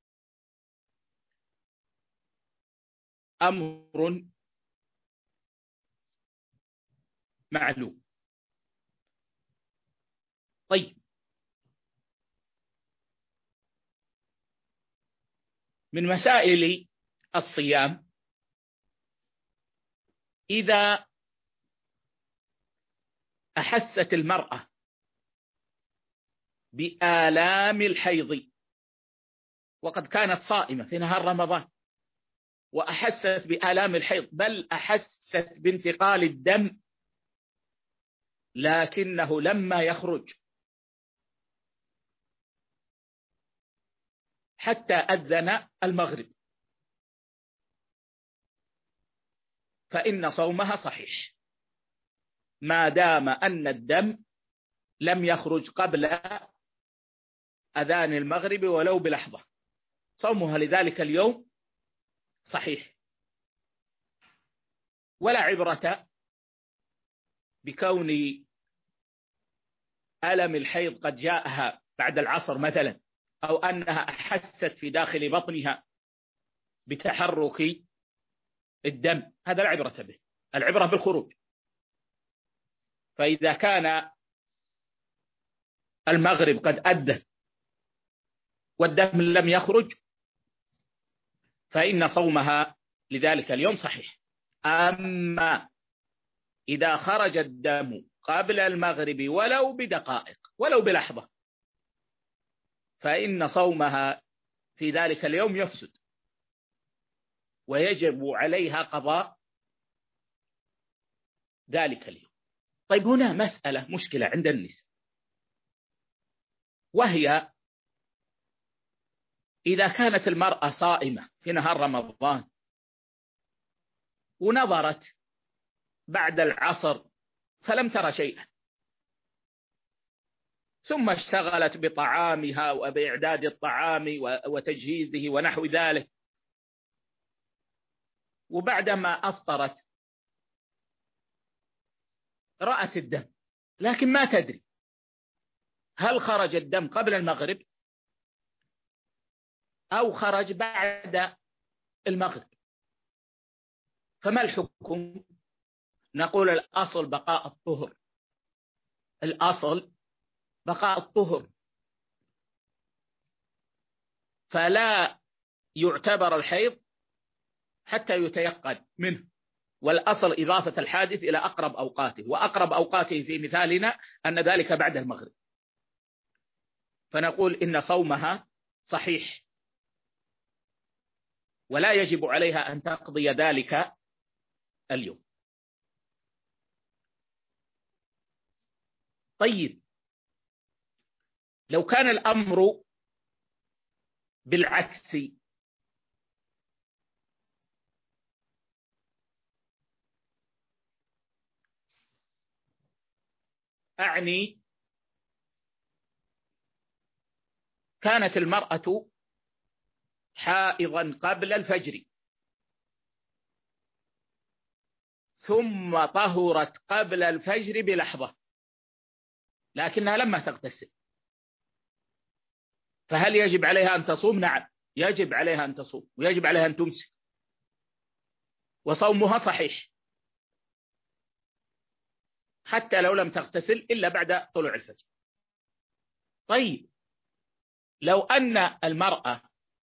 أمر معلوم. طيب، من مسائل الصيام إذا أحست المرأة بآلام الحيض وقد كانت صائمة في نهار رمضان وأحست بآلام الحيض، بل أحست بانتقال الدم لكنه لما يخرج حتى أذن المغرب، فإن صومها صحيح ما دام أن الدم لم يخرج قبل أذان المغرب ولو بلحظة. صومها لذلك اليوم صحيح، ولا عبرة بكون ألم الحيض قد جاءها بعد العصر مثلا، أو أنها أحست في داخل بطنها بتحرك الدم، هذا لا عبرة به، العبرة بالخروج. فإذا كان المغرب قد أذن والدم لم يخرج فإن صومها لذلك اليوم صحيح. أما إذا خرج الدم قبل المغرب ولو بدقائق ولو بلحظة فإن صومها في ذلك اليوم يفسد ويجب عليها قضاء ذلك اليوم. طيب، هنا مسألة مشكلة عند النساء، وهي إذا كانت المرأة صائمة في نهار رمضان ونظرت بعد العصر فلم ترى شيئا، ثم اشتغلت بطعامها وبإعداد الطعام وتجهيزه ونحو ذلك، وبعدما أفطرت رأت الدم لكن ما تدري هل خرج الدم قبل المغرب أو خرج بعد المغرب، فما الحكم؟ نقول الأصل بقاء الطهر، الأصل بقاء الطهر، فلا يعتبر الحيض حتى يتيقن منه، والأصل إضافة الحادث إلى أقرب أوقاته، وأقرب أوقاته في مثالنا أن ذلك بعد المغرب، فنقول إن صومها صحيح ولا يجب عليها أن تقضي ذلك اليوم. طيب، لو كان الأمر بالعكس، أعني كانت المرأة حائضا قبل الفجر ثم طهرت قبل الفجر بلحظة لكنها لما تغتسل، فهل يجب عليها أن تصوم؟ نعم يجب عليها أن تصوم ويجب عليها أن تمسك، وصومها صحيح حتى لو لم تغتسل إلا بعد طلوع الفجر. طيب لو أن المرأة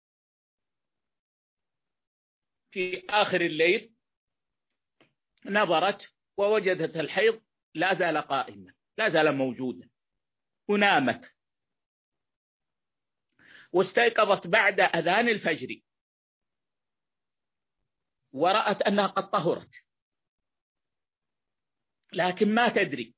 في آخر الليل نظرت ووجدت الحيض لا زال قائما لا زال موجودا ونامت واستيقظت بعد أذان الفجر ورأت أنها قد طهرت لكن ما تدري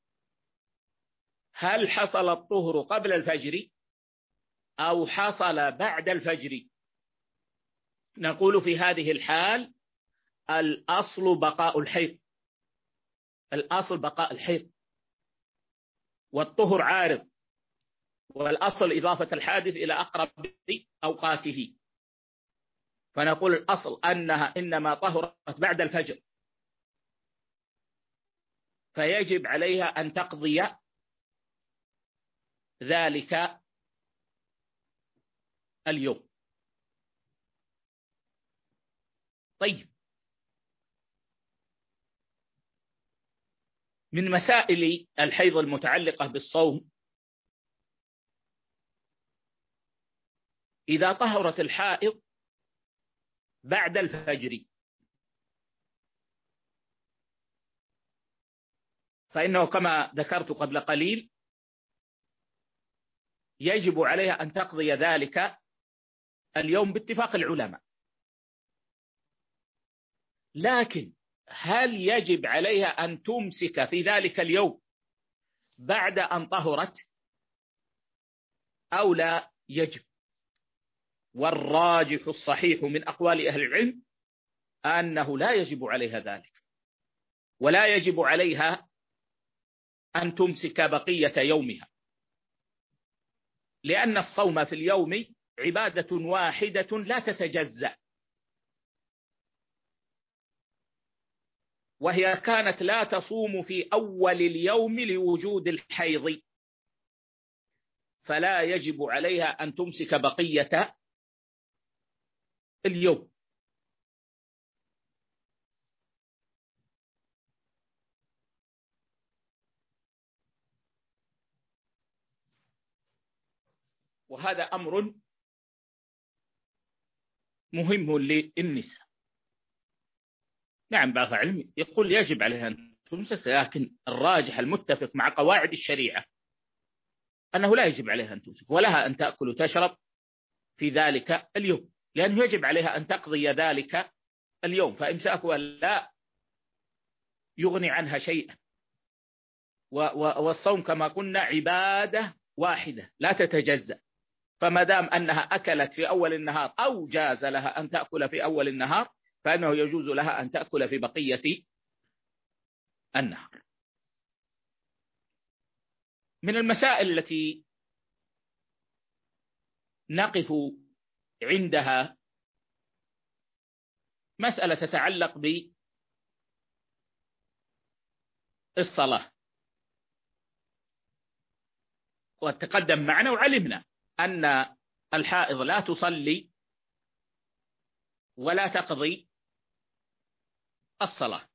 هل حصل الطهر قبل الفجر أو حصل بعد الفجر، نقول في هذه الحال الأصل بقاء الحيض، الأصل بقاء الحيض والطهر عارض، والأصل إضافة الحادث إلى أقرب أوقاته، فنقول الأصل أنها إنما طهرت بعد الفجر فيجب عليها أن تقضي ذلك اليوم. طيب من مسائل الحيض المتعلقة بالصوم إذا طهرت الحائض بعد الفجر فإنه كما ذكرت قبل قليل يجب عليها أن تقضي ذلك اليوم باتفاق العلماء، لكن هل يجب عليها أن تمسك في ذلك اليوم بعد أن طهرت أو لا يجب؟ والراجح الصحيح من أقوال أهل العلم أنه لا يجب عليها ذلك، ولا يجب عليها أن تمسك بقية يومها، لأن الصوم في اليوم عبادة واحدة لا تتجزأ، وهي كانت لا تصوم في أول اليوم لوجود الحيض، فلا يجب عليها أن تمسك بقية اليوم. وهذا أمر مهم للنساء. نعم بعض العلم يقول يجب عليها أن تمسك، لكن الراجح المتفق مع قواعد الشريعة أنه لا يجب عليها أن تمسك، ولها أن تأكل وتشرب في ذلك اليوم، لأنه يجب عليها أن تقضي ذلك اليوم، فإمساكها لا يغني عنها شيئا، والصوم كما قلنا عبادة واحدة لا تتجزأ، فما دام أنها أكلت في أول النهار أو جاز لها أن تأكل في أول النهار فإنه يجوز لها أن تأكل في بقية النهار. من المسائل التي نقف عندها مسألة تتعلق بالصلاة، وتقدم معنا وعلمنا أن الحائض لا تصلي ولا تقضي الصلاة،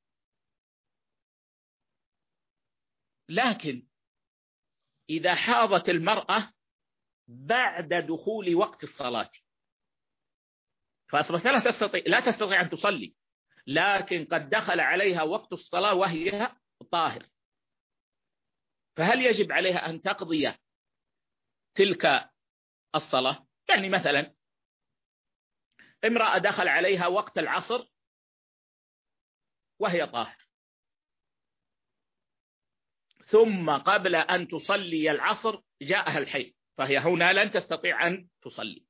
لكن إذا حاضت المرأة بعد دخول وقت الصلاة فأصبحت لا تستطيع أن تصلي، لكن قد دخل عليها وقت الصلاة وهي طاهر، فهل يجب عليها أن تقضي تلك الصلاة؟ يعني مثلا امرأة دخل عليها وقت العصر وهي طاهر، ثم قبل أن تصلي العصر جاءها الحيض، فهي هنا لن تستطيع أن تصلي،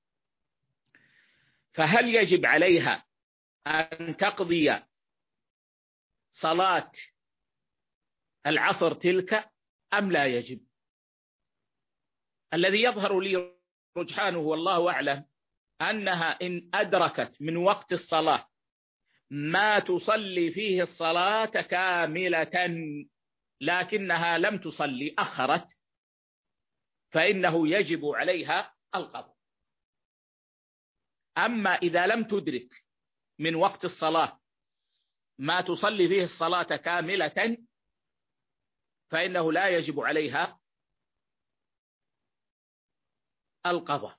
فهل يجب عليها أن تقضي صلاة العصر تلك أم لا يجب؟ الذي يظهر لي رجحانه والله أعلم أنها إن أدركت من وقت الصلاة ما تصلي فيه الصلاة كاملة لكنها لم تصلي أخرت، فإنه يجب عليها القضاء. أما إذا لم تدرك من وقت الصلاة ما تصلي فيه الصلاة كاملة فإنه لا يجب عليها القضاء.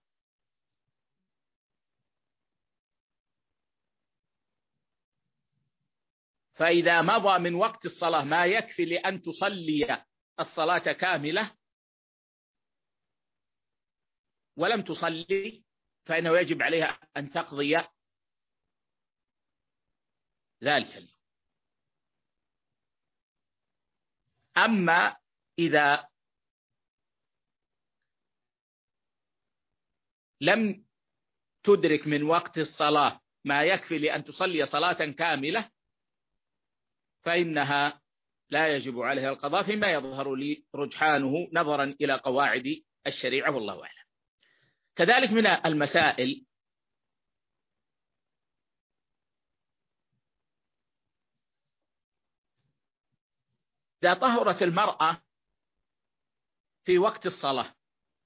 فإذا مضى من وقت الصلاة ما يكفي لأن تصلي الصلاة كاملة ولم تصلي فإنه يجب عليها أن تقضي ذلك اليوم. أما إذا لم تدرك من وقت الصلاة ما يكفي لأن تصلي صلاة كاملة فإنها لا يجب عليها القضاء، فيما يظهر لي رجحانه نظرا إلى قواعد الشريعة والله أعلم. كذلك من المسائل إذا طهرت المرأة في وقت الصلاة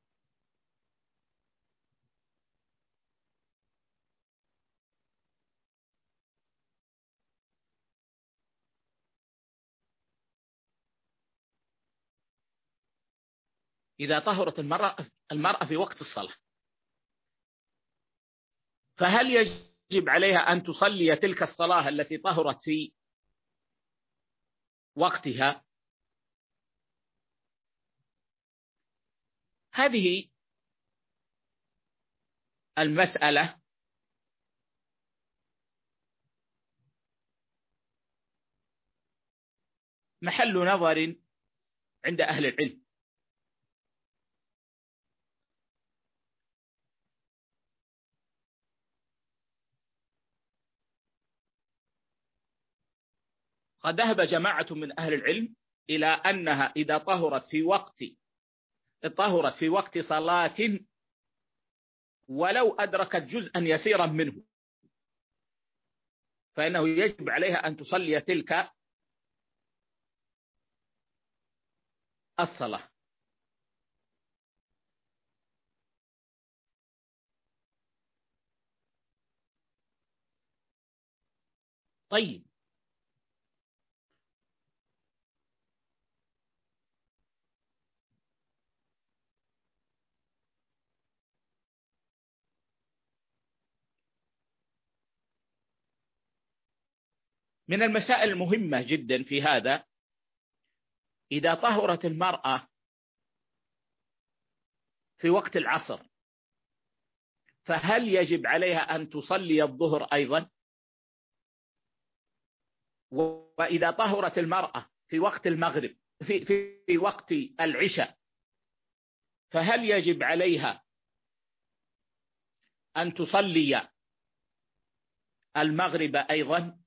إذا طهرت المرأة في وقت الصلاة فهل يجب عليها أن تصلي تلك الصلاة التي طهرت في وقتها؟ هذه المسألة محل نظر عند أهل العلم. قد ذهب جماعة من أهل العلم إلى أنها إذا طهرت في وقت صلاة ولو أدركت جزءا يسيرا منه فإنه يجب عليها أن تصلي تلك الصلاة. طيب، من المسائل المهمة جدا في هذا إذا طهرت المرأة في وقت العصر فهل يجب عليها أن تصلي الظهر أيضا؟ وإذا طهرت المرأة في وقت المغرب في وقت العشاء فهل يجب عليها أن تصلي المغرب أيضا؟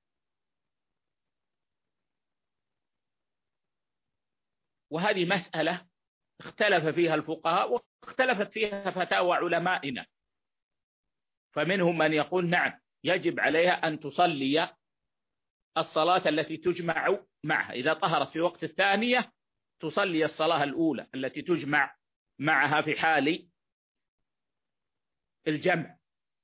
وهذه مسألة اختلف فيها الفقهاء واختلفت فيها فتاوى علمائنا، فمنهم من يقول نعم يجب عليها أن تصلي الصلاة التي تجمع معها، إذا طهرت في وقت الثانية تصلي الصلاة الأولى التي تجمع معها في حال الجمع.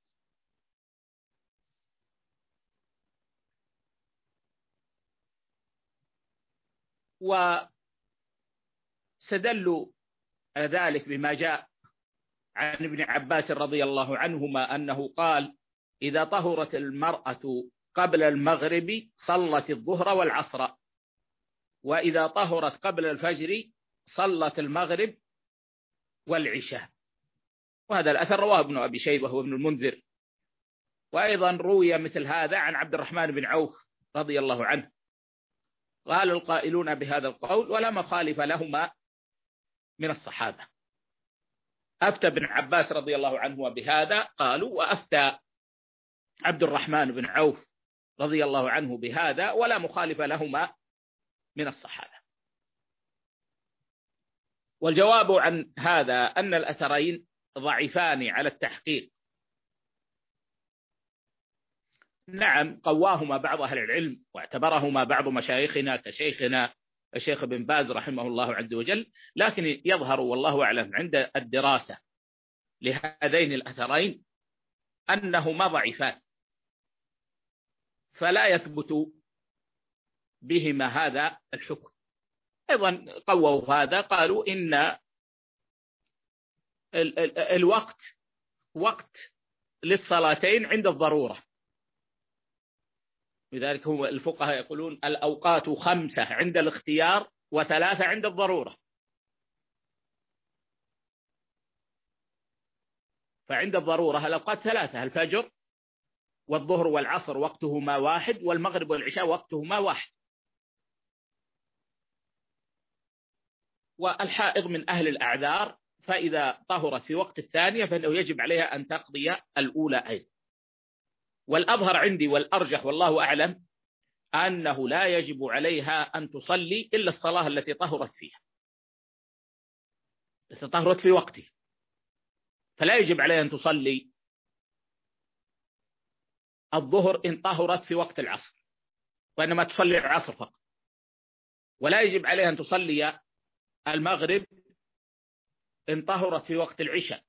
واستدلوا ذلك بما جاء عن ابن عباس رضي الله عنهما أنه قال إذا طهرت المرأة قبل المغرب صلت الظهر والعصر، وإذا طهرت قبل الفجر صلت المغرب والعشاء. وهذا الأثر رواه ابن أبي شيبة وابن المنذر، وأيضا روي مثل هذا عن عبد الرحمن بن عوف رضي الله عنه. قال القائلون بهذا القول ولا مخالف لهما من الصحابة. أفتى ابن عباس رضي الله عنه بهذا قالوا، وأفتى عبد الرحمن بن عوف رضي الله عنه بهذا ولا مخالف لهما من الصحابة. والجواب عن هذا أن الأثرين ضعيفان على التحقيق. نعم قواهما بعض أهل العلم واعتبرهما بعض مشايخنا كشيخنا الشيخ بن باز رحمه الله عز وجل، لكن يظهر والله أعلم عند الدراسة لهذين الأثرين أنهما ضعيفان، فلا يثبت بهما هذا الحكم. أيضا قووا هذا، قالوا إن الوقت وقت للصلاتين عند الضرورة، لذلك هم الفقهاء يقولون الأوقات 5 عند الاختيار و3 عند الضرورة. فعند الضرورة الأوقات 3، الفجر والظهر والعصر وقتهما 1، والمغرب والعشاء وقتهما 1. والحائض من أهل الأعذار، فإذا طهرت في وقت الثانية فإنه يجب عليها أن تقضي الأولى أيضا. والأظهر عندي والأرجح والله أعلم أنه لا يجب عليها أن تصلي إلا الصلاة التي طهرت فيها، بس طهرت في وقته، فلا يجب عليها أن تصلي الظهر إن طهرت في وقت العصر، وإنما تصلي العصر فقط. ولا يجب عليها أن تصلي المغرب إن طهرت في وقت العشاء،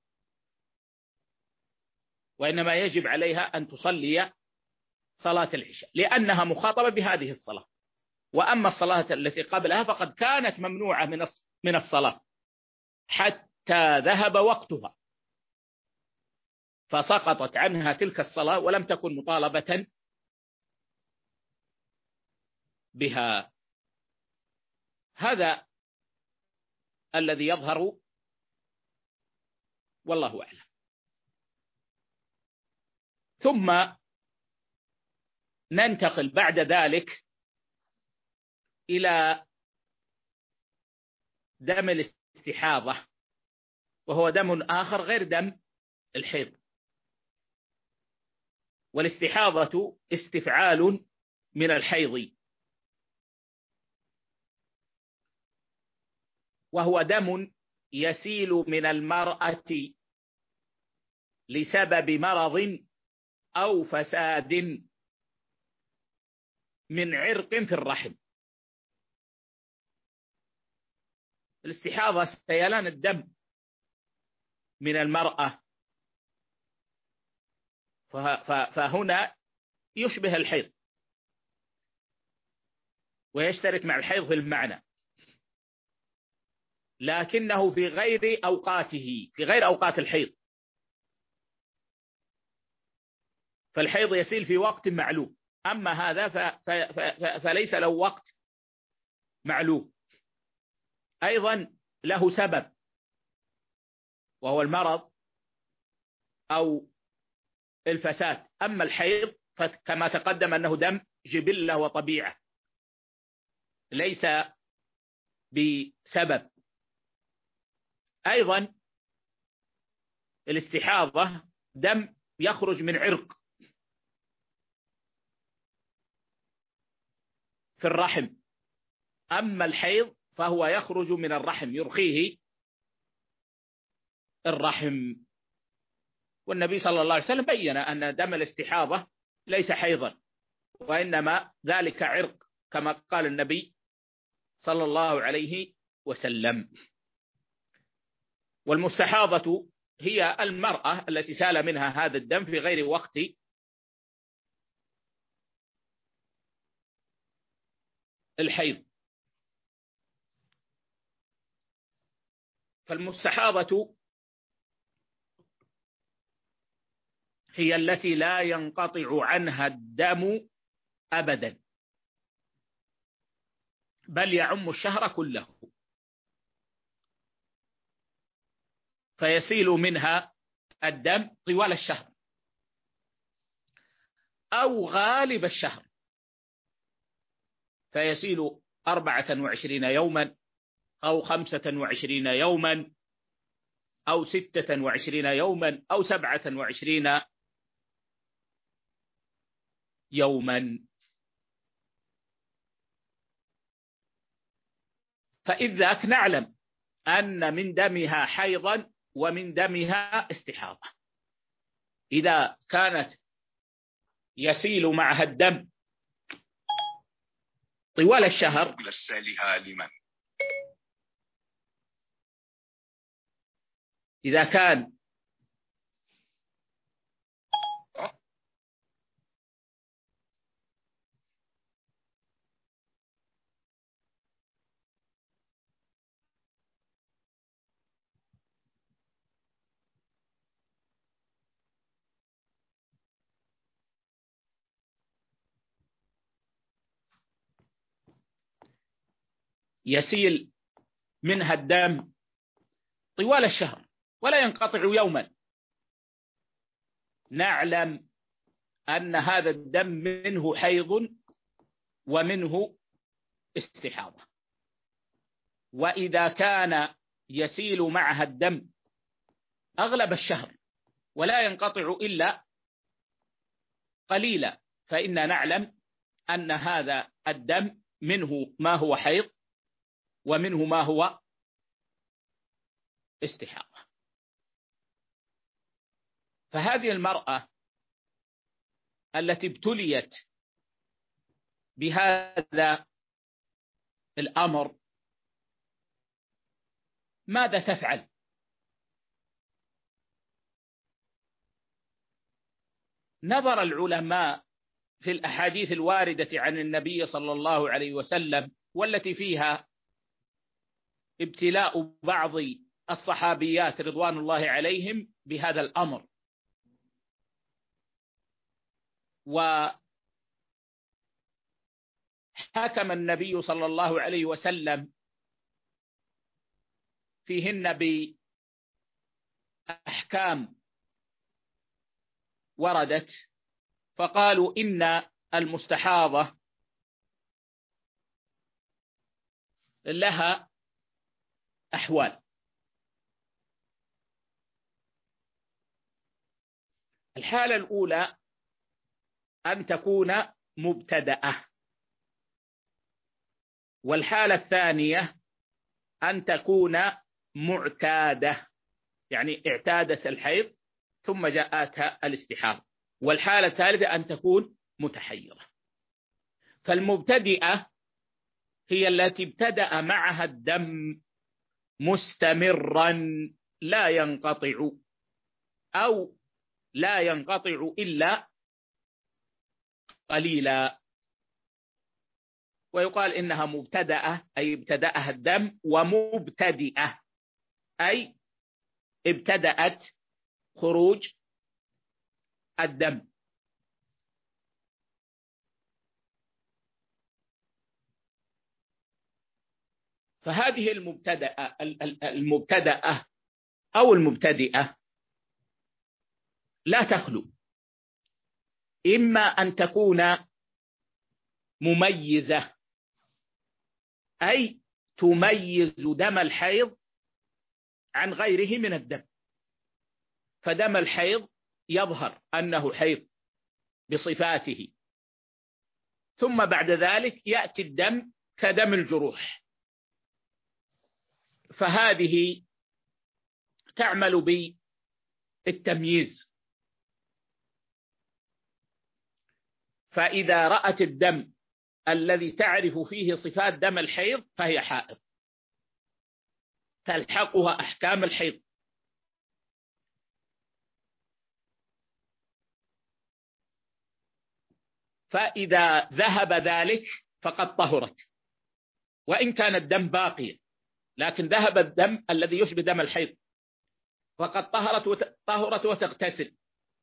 وإنما يجب عليها أن تصلي صلاة العشاء لأنها مخاطبة بهذه الصلاة. وأما الصلاة التي قبلها فقد كانت ممنوعة من الصلاة حتى ذهب وقتها، فسقطت عنها تلك الصلاة ولم تكن مطالبة بها. هذا الذي يظهر والله أعلم. ثم ننتقل بعد ذلك إلى دم الاستحاضة، وهو دم آخر غير دم الحيض. والاستحاضة استفعال من الحيض، وهو دم يسيل من المرأة لسبب مرض أو فساد من عرق في الرحم. الاستحاضة سيلان الدم من المرأة، فهنا يشبه الحيض ويشترك مع الحيض في المعنى، لكنه في غير أوقاته، في غير أوقات الحيض. فالحيض يسيل في وقت معلوم، أما هذا فليس له وقت معلوم. أيضا له سبب وهو المرض أو الفساد. أما الحيض فكما تقدم أنه دم جبلة وطبيعة ليس بسبب. أيضا الاستحاضة دم يخرج من عرق في الرحم، أما الحيض فهو يخرج من الرحم يرخيه الرحم. والنبي صلى الله عليه وسلم بين أن دم الاستحاضة ليس حيضا، وإنما ذلك عرق كما قال النبي صلى الله عليه وسلم. والمستحاضة هي المرأة التي سال منها هذا الدم في غير وقت الحيض. فالمستحاضة هي التي لا ينقطع عنها الدم أبدا، بل يعم الشهر كله، فيسيل منها الدم طوال الشهر أو غالب الشهر، فيسيل 24 يوما أو 25 يوما أو 26 يوما أو 27 يوما. فإذ ذاك نعلم أن من دمها حيضا ومن دمها استحاضة. إذا كانت يسيل معها الدم طوال الشهر إذا كان يسيل منها الدم طوال الشهر ولا ينقطع يوما، نعلم أن هذا الدم منه حيض ومنه استحاضة. وإذا كان يسيل معها الدم أغلب الشهر ولا ينقطع إلا قليلا، فإن نعلم أن هذا الدم منه ما هو حيض ومنه ما هو استحاضة. فهذه المرأة التي ابتليت بهذا الأمر ماذا تفعل؟ نظر العلماء في الأحاديث الواردة عن النبي صلى الله عليه وسلم والتي فيها ابتلاء بعض الصحابيات رضوان الله عليهم بهذا الأمر، وحكم النبي صلى الله عليه وسلم فيهن بأحكام وردت، فقالوا إن المستحاضة لها أحوال. الحالة الأولى أن تكون مبتدأة، والحالة الثانية أن تكون معتادة، يعني اعتادت الحيض ثم جاءتها الاستحاضة، والحالة الثالثة أن تكون متحيرة. فالمبتدئة هي التي ابتدأ معها الدم مستمرا لا ينقطع أو لا ينقطع إلا قليلا، ويقال إنها مبتدأة أي ابتدأها الدم، ومبتدئة أي ابتدأت خروج الدم. فهذه المبتدأة أو المبتدئة لا تخلو، إما أن تكون مميزة أي تميز دم الحيض عن غيره من الدم، فدم الحيض يظهر أنه حيض بصفاته، ثم بعد ذلك يأتي الدم كدم الجروح، فهذه تعمل بالتمييز. فإذا رأت الدم الذي تعرف فيه صفات دم الحيض فهي حائض، تلحقها أحكام الحيض. فإذا ذهب ذلك فقد طهرت، وإن كان الدم باقيا، لكن ذهب الدم الذي يشبه دم الحيض فقد طهرت وتغتسل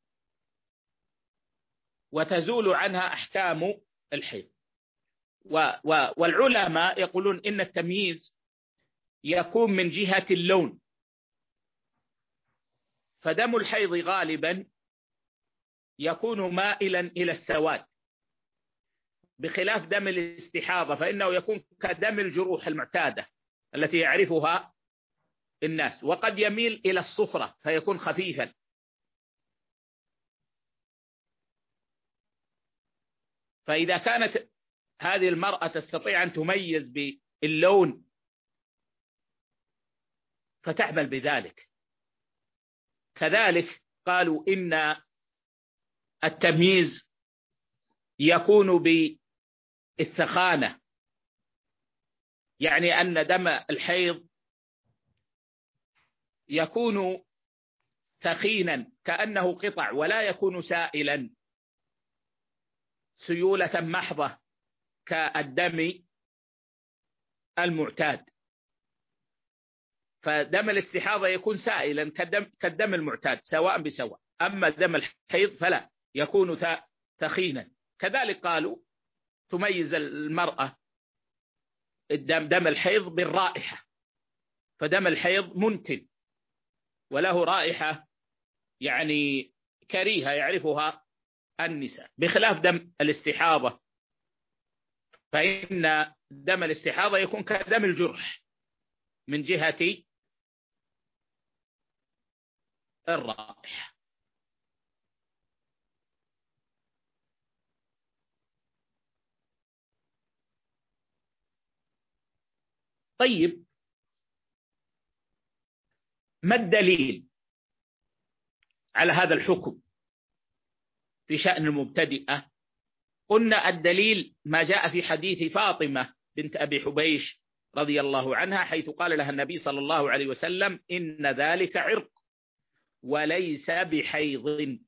وتزول عنها أحكام الحيض. والعلماء يقولون إن التمييز يكون من جهة اللون، فدم الحيض غالبا يكون مائلا إلى السواد، بخلاف دم الاستحاضة فإنه يكون كدم الجروح المعتادة التي يعرفها الناس، وقد يميل إلى الصفرة فيكون خفيفا. فإذا كانت هذه المرأة تستطيع أن تميز باللون فتعمل بذلك، كذلك قالوا إن التمييز يكون بالثخانة، يعني أن دم الحيض يكون ثخينا كأنه قطع، ولا يكون سائلا سيولة محضة كالدم المعتاد. فدم الاستحاضة يكون سائلا كالدم المعتاد سواء بسواء، أما دم الحيض فلا، يكون ثخينا. كذلك قالوا تميز المرأة دم الحيض بالرائحة، فدم الحيض منتن وله رائحة يعني كريهة يعرفها النساء، بخلاف دم الاستحاضة، فإن دم الاستحاضة يكون كدم الجرح من جهة الرائحة. طيب، ما الدليل على هذا الحكم في شأن المبتدئة؟ قلنا الدليل ما جاء في حديث فاطمة بنت أبي حبيش رضي الله عنها، حيث قال لها النبي صلى الله عليه وسلم: إن ذلك عرق وليس بحيض،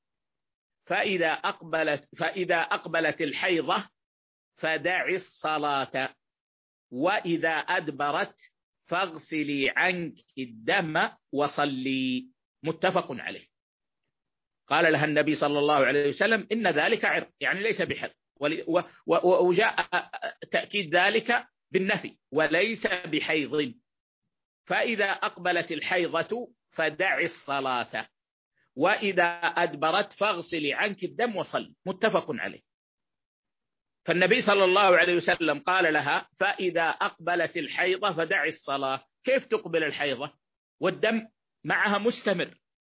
فإذا أقبلت الحيضة فدعي الصلاة، وإذا أدبرت فاغسلي عنك الدم وصلي. متفق عليه. قال لها النبي صلى الله عليه وسلم: إن ذلك عرق، يعني ليس بحيض، وجاء تأكيد ذلك بالنفي: وليس بحيض، فإذا أقبلت الحيضة فدعي الصلاة، وإذا أدبرت فاغسلي عنك الدم وصلي. متفق عليه. فالنبي صلى الله عليه وسلم قال لها: فإذا أقبلت الحيضة فدعي الصلاة. كيف تقبل الحيضة والدم معها مستمر؟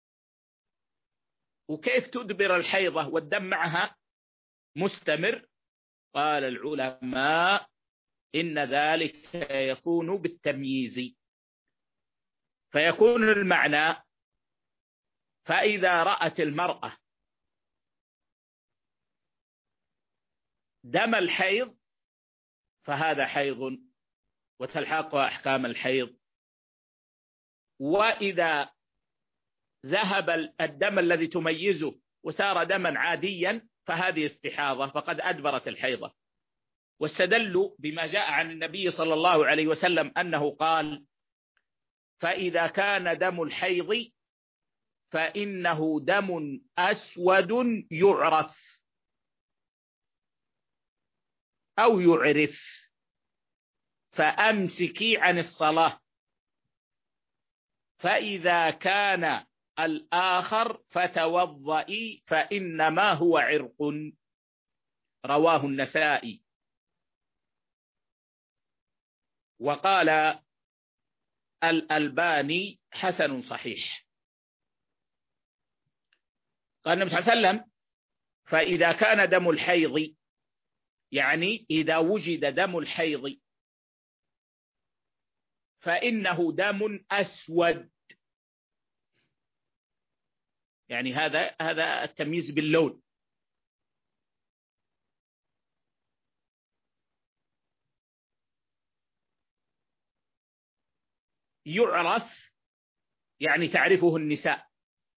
وكيف تدبر الحيضة والدم معها مستمر؟ قال العلماء: إن ذلك يكون بالتمييز، فيكون المعنى: فإذا رأت المرأة دم الحيض فهذا حيض وتلحقها أحكام الحيض، وإذا ذهب الدم الذي تميزه وصار دما عاديا فهذه استحاضة فقد أدبرت الحيضة. واستدلوا بما جاء عن النبي صلى الله عليه وسلم أنه قال: فإذا كان دم الحيض فإنه دم أسود يعرف أو يعرف، فأمسكي عن الصلاة، فإذا كان الآخر فتوضئي فإنما هو عرق. رواه النسائي. وقال الألباني: حسن صحيح. قال النبي صلى الله عليه وسلم: فإذا كان دم الحيض، يعني إذا وجد دم الحيض، فإنه دم أسود، يعني هذا التمييز باللون. يعرف يعني تعرفه النساء،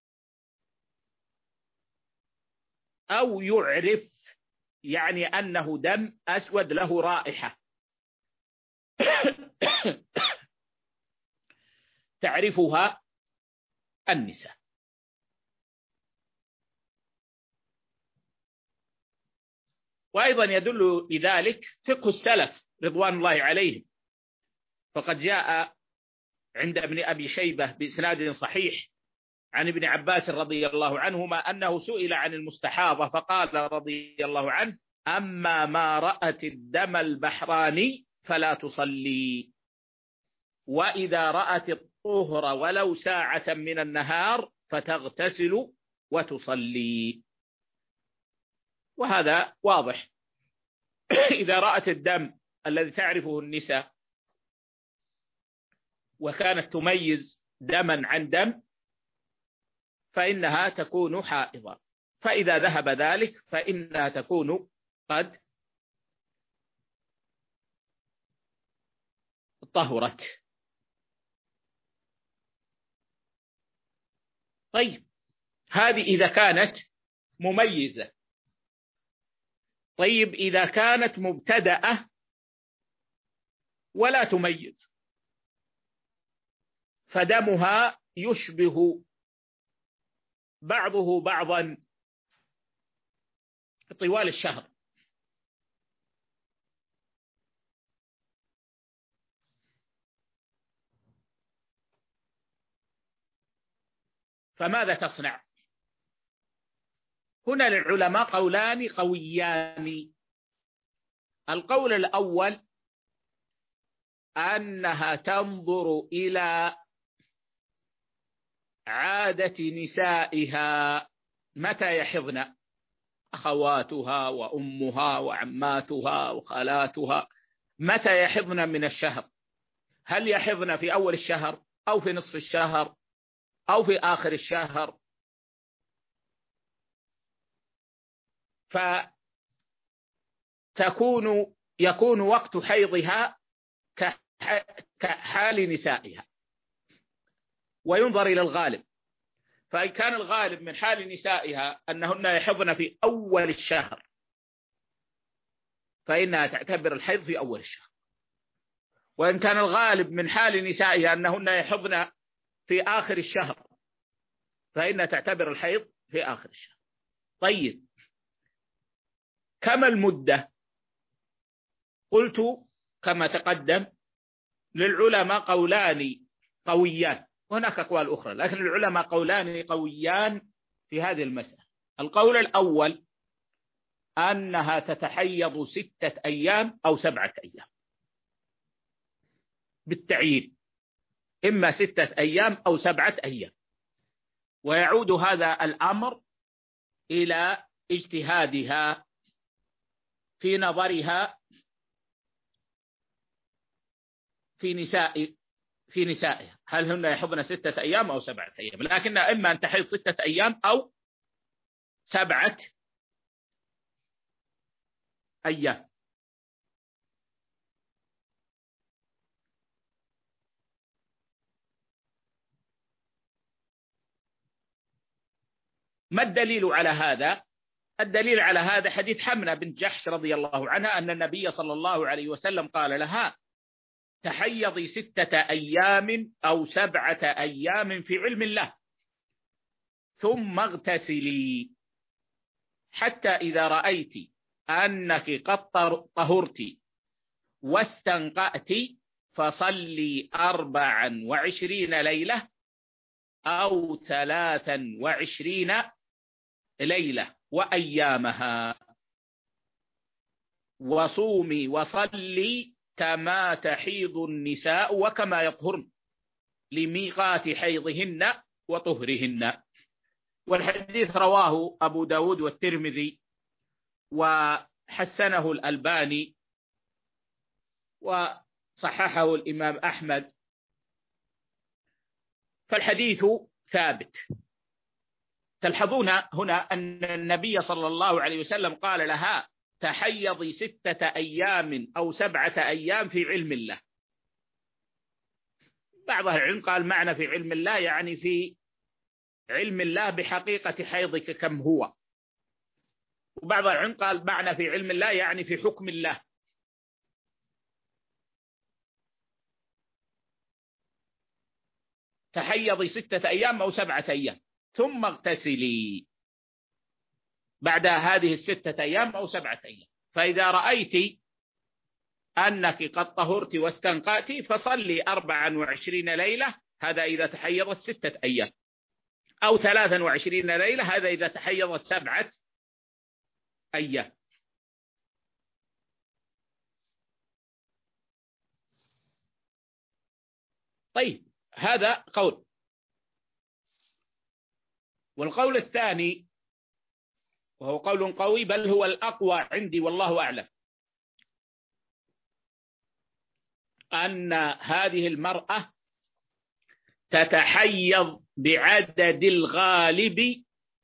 أو يعرف يعني أنه دم أسود له رائحة تعرفها النساء. وأيضا يدل لذلك فقه السلف رضوان الله عليهم، فقد جاء عند ابن أبي شيبة بإسناد صحيح عن ابن عباس رضي الله عنهما أنه سئل عن المستحاضة فقال رضي الله عنه: أما ما رأت الدم البحراني فلا تصلي، وإذا رأت الطهر ولو ساعة من النهار فتغتسل وتصلي. وهذا واضح. إذا رأت الدم الذي تعرفه النساء وكانت تميز دما عن دم، فإنها تكون حائضا، فإذا ذهب ذلك فإنها تكون قد طهرت. طيب هذه إذا كانت مميزة. طيب إذا كانت مبتدأة ولا تميز، فدمها يشبه بعضه بعضا طوال الشهر، فماذا تصنع؟ هنا للعلماء قولان قويان. القول الأول أنها تنظر إلى عادة نسائها متى يحضن، أخواتها وأمها وعماتها وخالاتها، متى يحضن من الشهر؟ هل يحضن في أول الشهر أو في نصف الشهر أو في آخر الشهر؟ يكون وقت حيضها كحال نسائها، وينظر إلى الغالب. فإن كان الغالب من حال نسائها أنهن يحضن في أول الشهر، فإنها تعتبر الحيض في أول الشهر. وإن كان الغالب من حال نسائها أنهن يحضن في آخر الشهر، فإنها تعتبر الحيض في آخر الشهر. طيب كما المدة؟ قلت كما تقدم للعلماء قولان قويان، وهناك أقوال أخرى، لكن العلماء قولان قويان في هذه المسألة. القول الأول أنها تتحيض 6 أيام أو 7 أيام بالتعيين، إما 6 أيام أو 7 أيام، ويعود هذا الأمر إلى اجتهادها في نظرها في نسائها، هل هن يحضن 6 أيام أو 7 أيام، لكن إما أن تحيض 6 أيام أو 7 أيام. ما الدليل على هذا؟ الدليل على هذا حديث حمنة بنت جحش رضي الله عنها أن النبي صلى الله عليه وسلم قال لها: تحيضي 6 أيام أو 7 أيام في علم الله، ثم اغتسلي، حتى إذا رأيت أنك قد طهرت واستنقأت فصلي 24 ليلة أو 23 ليلة وأيامها، وصومي وصلي كما تحيض النساء وكما يطهرن لميقات حيضهن وطهرهن. والحديث رواه أبو داود والترمذي وحسنه الألباني وصححه الإمام أحمد، فالحديث ثابت. تلحظون هنا أن النبي صلى الله عليه وسلم قال لها: تحيضي 6 أيام أو 7 أيام في علم الله. بعض العلم قال معنى في علم الله يعني في علم الله بحقيقة حيضك كم هو، وبعض العلم قال معنى في علم الله يعني في حكم الله. تحيضي 6 أيام أو 7 أيام ثم اغتسلي بعد هذه 6 أيام أو 7 أيام، فإذا رأيت أنك قد طهرت واستنقأت فصلي 24 ليلة، هذا إذا تحيضت 6 أيام، أو 23 ليلة، هذا إذا تحيضت 7 أيام. طيب هذا قول. والقول الثاني وهو قول قوي، بل هو الأقوى عندي والله أعلم، أن هذه المرأة تتحيض بعدد الغالب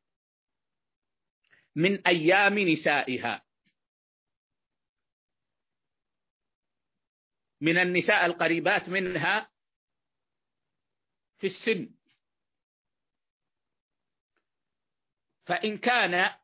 من أيام نسائها، من النساء القريبات منها في السن. فإن كان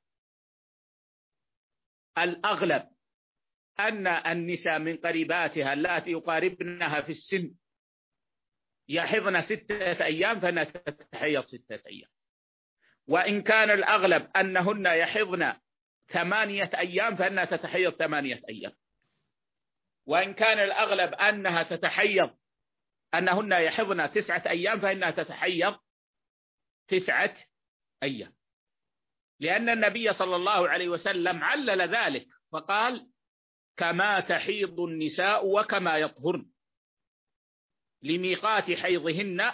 الأغلب أن النساء من قريباتها اللاتي يقاربنها في السن يحضن 6 أيام فإنها تتحيض 6 أيام، وإن كان الأغلب أنهن يحضن 8 أيام فإنها تتحيض 8 أيام، وإن كان الأغلب أنها تتحيض أنهن يحضن 9 أيام فإنها تتحيض 9 أيام، لأن النبي صلى الله عليه وسلم علل ذلك فقال: كما تحيض النساء وكما يطهرن لميقات حيضهن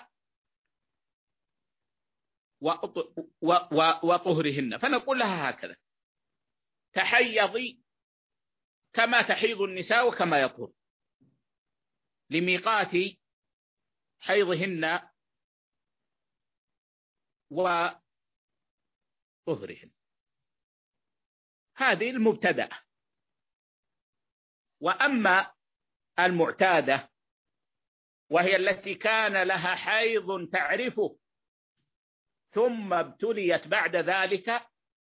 وطهرهن. فنقول لها هكذا: تحيضي كما تحيض النساء وكما يطهر لميقات حيضهن وطهرهن. هذه المبتدأ. وأما المعتادة وهي التي كان لها حيض تعرفه ثم ابتليت بعد ذلك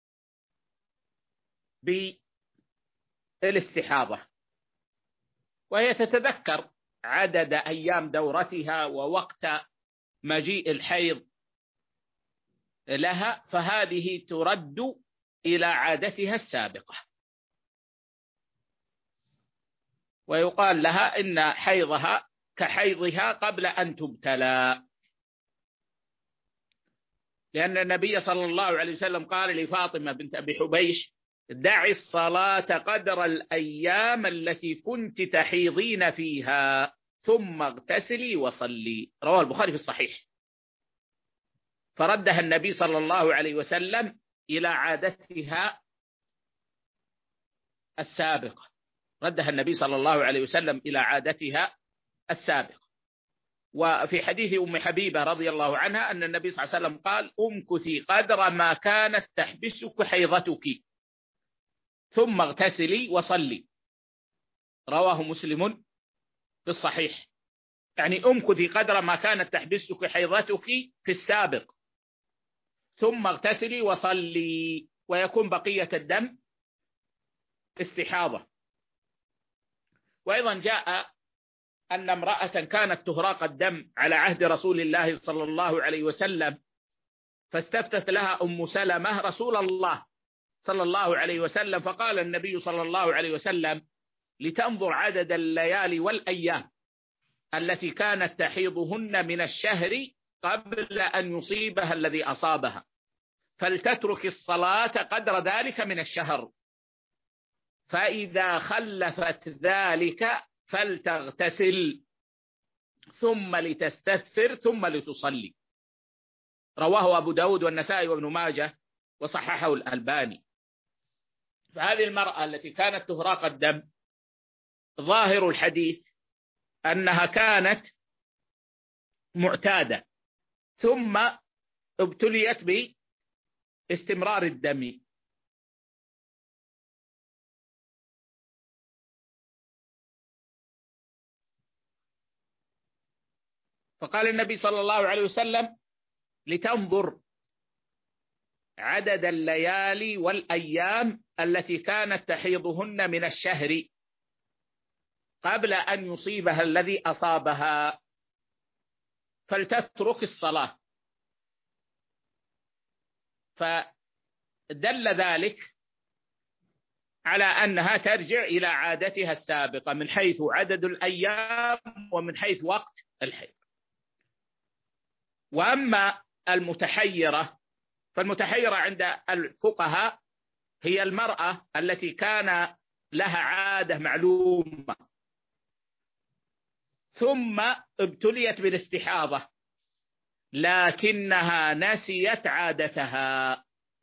بالاستحاضة، وهي تتذكر عدد أيام دورتها ووقت مجيء الحيض لها، فهذه ترد إلى عادتها السابقة، ويقال لها إن حيضها كحيضها قبل أن تبتلى، لأن النبي صلى الله عليه وسلم قال لفاطمة بنت أبي حبيش: دعي الصلاة قدر الأيام التي كنت تحيضين فيها ثم اغتسلي وصلي. رواه البخاري في الصحيح. فردها النبي صلى الله عليه وسلم إلى عادتها السابقة، ردها النبي صلى الله عليه وسلم إلى عادتها السابقة. وفي حديث أم حبيبة رضي الله عنها أن النبي صلى الله عليه وسلم قال: امكثي قدر ما كانت تحبسك حيضتك ثم اغتسلي وصلي. رواه مسلم في الصحيح. يعني امكثي قدر ما كانت تحبسك حيضتك في السابق ثم اغتسلي وصلي، ويكون بقية الدم استحاضة. وأيضا جاء أن امرأة كانت تهراق الدم على عهد رسول الله صلى الله عليه وسلم، فاستفتت لها أم سلمة رسول الله صلى الله عليه وسلم، فقال النبي صلى الله عليه وسلم: لتنظر عدد الليالي والأيام التي كانت تحيضهن من الشهر قبل أن يصيبها الذي أصابها، فلتترك الصلاة قدر ذلك من الشهر، فإذا خلفت ذلك فلتغتسل ثم لتستثفر ثم لتصلي. رواه أبو داود والنسائي وابن ماجه وصححه الألباني. فهذه المرأة التي كانت تهراق الدم ظاهر الحديث أنها كانت معتادة ثم ابتليت باستمرار الدم. فقال النبي صلى الله عليه وسلم: لتنظر عدد الليالي والأيام التي كانت تحيضهن من الشهر قبل أن يصيبها الذي أصابها، فلتترك الصلاة. فدل ذلك على أنها ترجع إلى عادتها السابقة من حيث عدد الأيام ومن حيث وقت الحيض. وأما المتحيرة فالمتحيرة عند الفقهاء هي المرأة التي كان لها عادة معلومة ثم ابتليت بالاستحاضة لكنها نسيت عادتها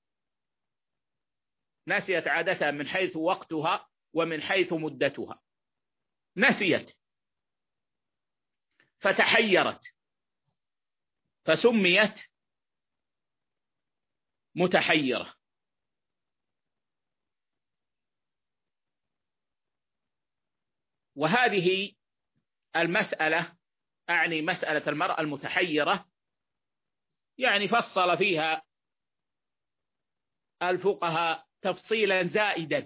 من حيث وقتها ومن حيث مدتها، نسيت فتحيرت فسميت متحيرة. وهذه المسألة، أعني مسألة المرأة المتحيرة، يعني فصل فيها الفقهاء تفصيلا زائدا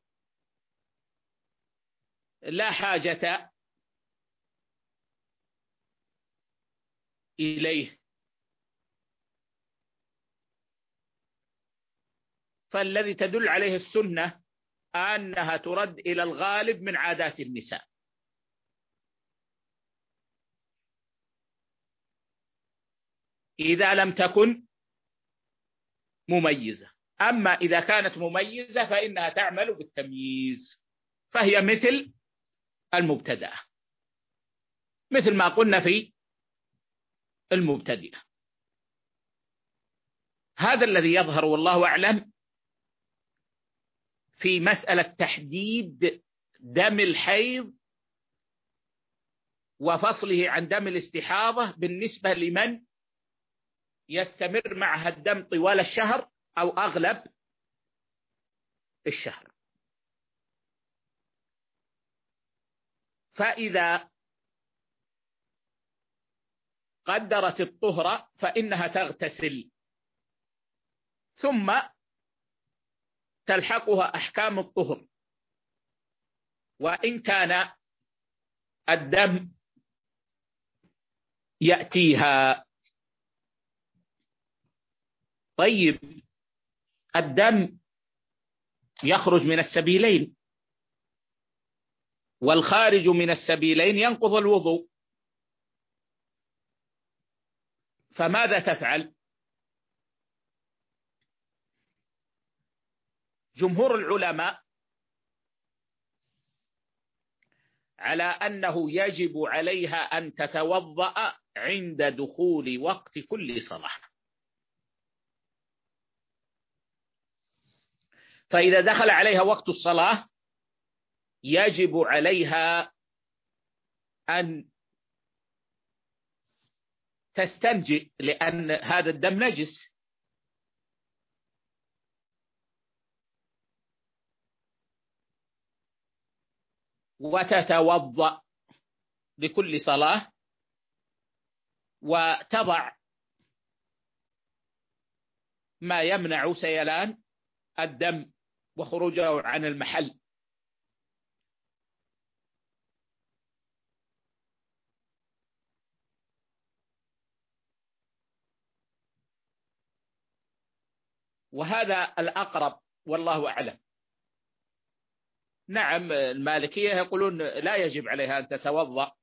لا حاجة إليه. فالذي تدل عليه السنة أنها ترد إلى الغالب من عادات النساء، إذا لم تكن مميزة. أما إذا كانت مميزة فإنها تعمل بالتمييز، فهي مثل المبتدأة، مثل ما قلنا في المبتدئة. هذا الذي يظهر والله أعلم في مسألة تحديد دم الحيض وفصله عن دم الاستحاضة بالنسبة لمن يستمر معها الدم طوال الشهر أو أغلب الشهر. فإذا قدرت الطهر فإنها تغتسل، ثم تلحقها أحكام الطهر، وإن كان الدم يأتيها. طيب، الدم يخرج من السبيلين، والخارج من السبيلين ينقض الوضوء، فماذا تفعل؟ جمهور العلماء على أنه يجب عليها أن تتوضأ عند دخول وقت كل صلاة. فإذا دخل عليها وقت الصلاة يجب عليها أن تستنجي، لأن هذا الدم نجس. وتتوضأ لكل صلاة، وتضع ما يمنع سيلان الدم وخروجه عن المحل. وهذا الأقرب والله أعلم. نعم، المالكية يقولون لا يجب عليها أن تتوضأ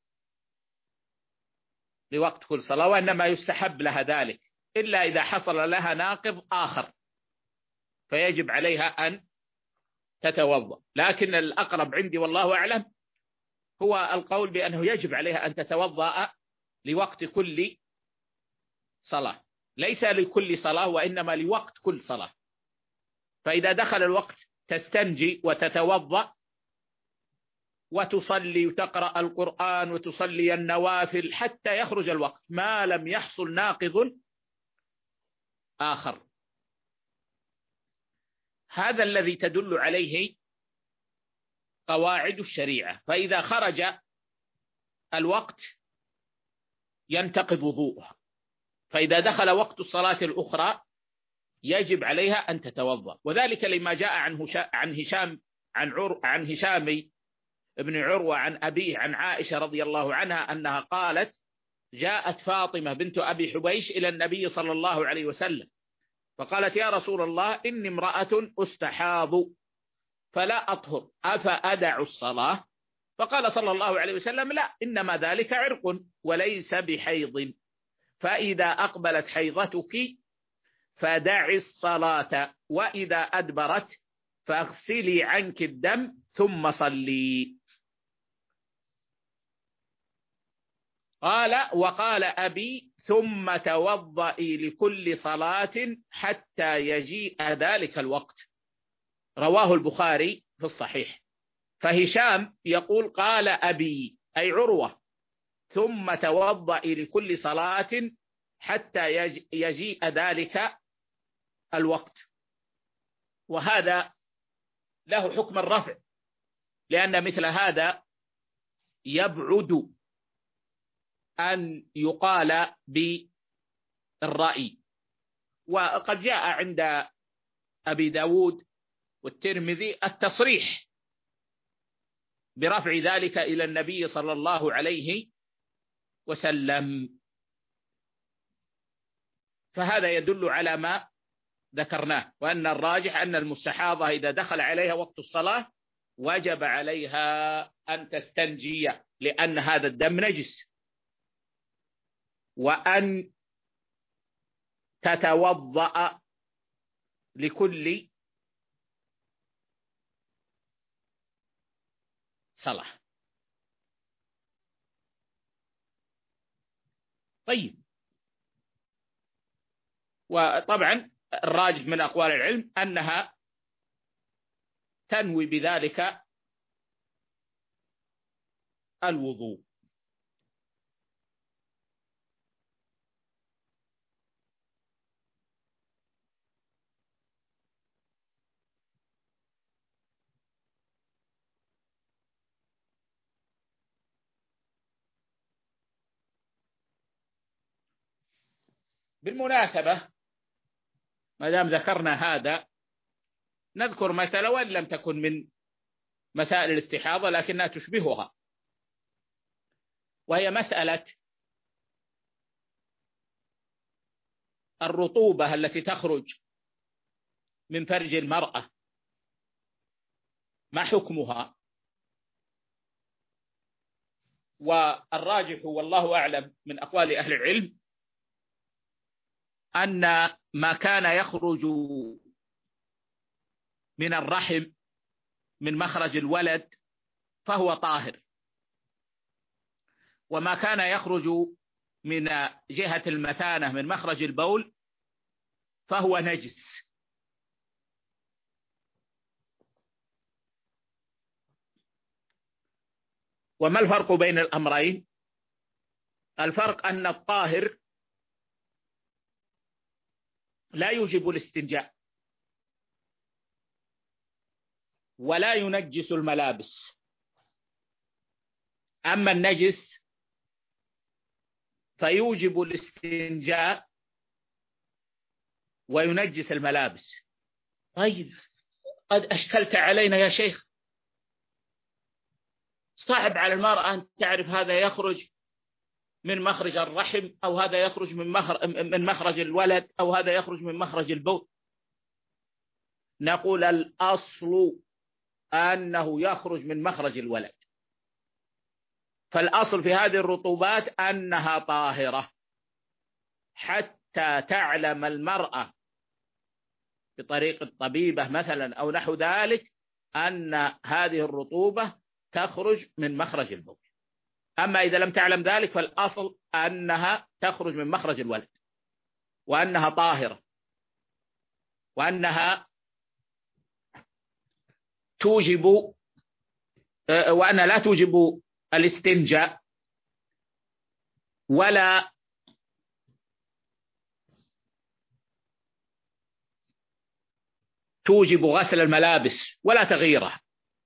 لوقت كل صلاة، وإنما يستحب لها ذلك، إلا إذا حصل لها ناقض آخر فيجب عليها أن تتوضأ. لكن الأقرب عندي والله أعلم هو القول بأنه يجب عليها أن تتوضأ لوقت كل صلاة، ليس لكل صلاة وإنما لوقت كل صلاة. فإذا دخل الوقت تستنجي وتتوضأ وتصلي وتقرأ القرآن وتصلي النوافل حتى يخرج الوقت، ما لم يحصل ناقض آخر. هذا الذي تدل عليه قواعد الشريعة. فإذا خرج الوقت ينتقض وضوءها، فإذا دخل وقت الصلاة الأخرى يجب عليها أن تتوضأ. وذلك لما جاء عن هشام ابن عروة عن أبيه عن عائشة رضي الله عنها أنها قالت: جاءت فاطمة بنت أبي حبيش إلى النبي صلى الله عليه وسلم فقالت: يا رسول الله، إني امرأة أستحاض فلا أطهر، أفأدع الصلاة؟ فقال صلى الله عليه وسلم: لا، إنما ذلك عرق وليس بحيض، فإذا أقبلت حيضتك فدعي الصلاة، وإذا أدبرت فاغسلي عنك الدم ثم صلي. وقال أبي: ثم توضئي لكل صلاة حتى يجيء ذلك الوقت. رواه البخاري في الصحيح. فهشام يقول: قال أبي أي عروة: ثم توضئي لكل صلاة حتى يجيء ذلك الوقت، وهذا له حكم الرفع، لأن مثل هذا يبعد أن يقال بالرأي. وقد جاء عند أبي داود والترمذي التصريح برفع ذلك إلى النبي صلى الله عليه وسلم، فهذا يدل على ما ذكرناه، وأن الراجح أن المستحاضة إذا دخل عليها وقت الصلاة وجب عليها أن تستنجي، لأن هذا الدم نجس، وأن تتوضأ لكل صلاة. طيب، وطبعا الراجح من أقوال العلم أنها تنوي بذلك الوضوء. بالمناسبة، ما دام ذكرنا هذا، نذكر مسألة وإن لم تكن من مسائل الاستحاضة لكنها تشبهها، وهي مسألة الرطوبة التي تخرج من فرج المرأة، ما حكمها؟ والراجح والله أعلم من أقوال أهل العلم أن ما كان يخرج من الرحم من مخرج الولد فهو طاهر، وما كان يخرج من جهة المثانة من مخرج البول فهو نجس. وما الفرق بين الأمرين؟ الفرق أن الطاهر لا يوجب الاستنجاء ولا ينجس الملابس، أما النجس فيوجب الاستنجاء وينجس الملابس. طيب، قد أشكلت علينا يا شيخ، صعب على المرأة أن تعرف هذا يخرج من مخرج الرحم أو هذا يخرج من مخرج الولد أو هذا يخرج من مخرج البول. نقول الأصل أنه يخرج من مخرج الولد، فالأصل في هذه الرطوبات أنها طاهرة، حتى تعلم المرأة بطريق الطبيبة مثلا أو نحو ذلك أن هذه الرطوبة تخرج من مخرج البول. أما إذا لم تعلم ذلك فالأصل أنها تخرج من مخرج الولد، وأنها طاهرة، وأنها وأنها لا توجب الاستنجاء ولا توجب غسل الملابس ولا تغييرها.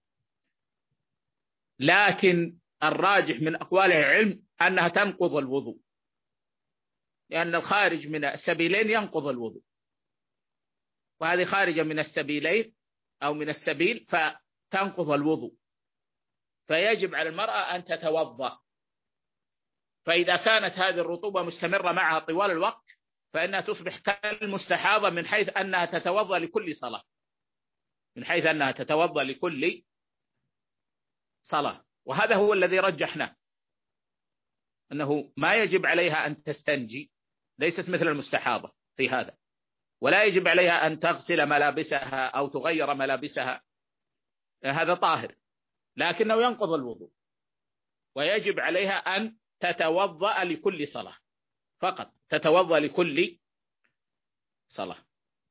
لكن الراجح من أقوال العلم أنها تنقض الوضوء، لأن الخارج من السبيلين ينقض الوضوء، وهذه خارجة من السبيلين أو من السبيل فتنقض الوضوء، فيجب على المرأة أن تتوضأ. فإذا كانت هذه الرطوبة مستمرة معها طوال الوقت فإنها تصبح كالمستحاضة من حيث أنها تتوضأ لكل صلاة، من حيث أنها تتوضأ لكل صلاة. وهذا هو الذي رجحناه، أنه ما يجب عليها أن تستنجي، ليست مثل المستحاضة في هذا، ولا يجب عليها أن تغسل ملابسها أو تغير ملابسها، هذا طاهر، لكنه ينقض الوضوء، ويجب عليها أن تتوضأ لكل صلاة، فقط تتوضأ لكل صلاة.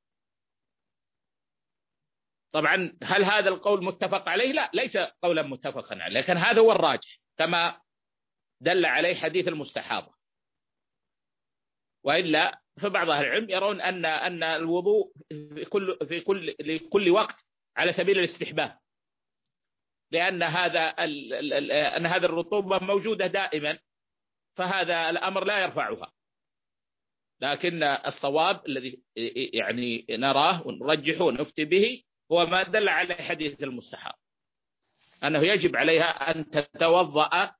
طبعا هل هذا القول متفق عليه؟ لا، ليس قولا متفقا عليه، لكن هذا هو الراجح كما دل عليه حديث المستحاضة. وإلا فبعض أهل العلم يرون أن الوضوء لكل وقت على سبيل الاستحباب، لأن هذا الرطوبة موجودة دائما، فهذا الأمر لا يرفعها. لكن الصواب الذي يعني نراه ونرجحه ونفتي به هو ما دل عليه حديث المستحاض، أنه يجب عليها أن تتوضأ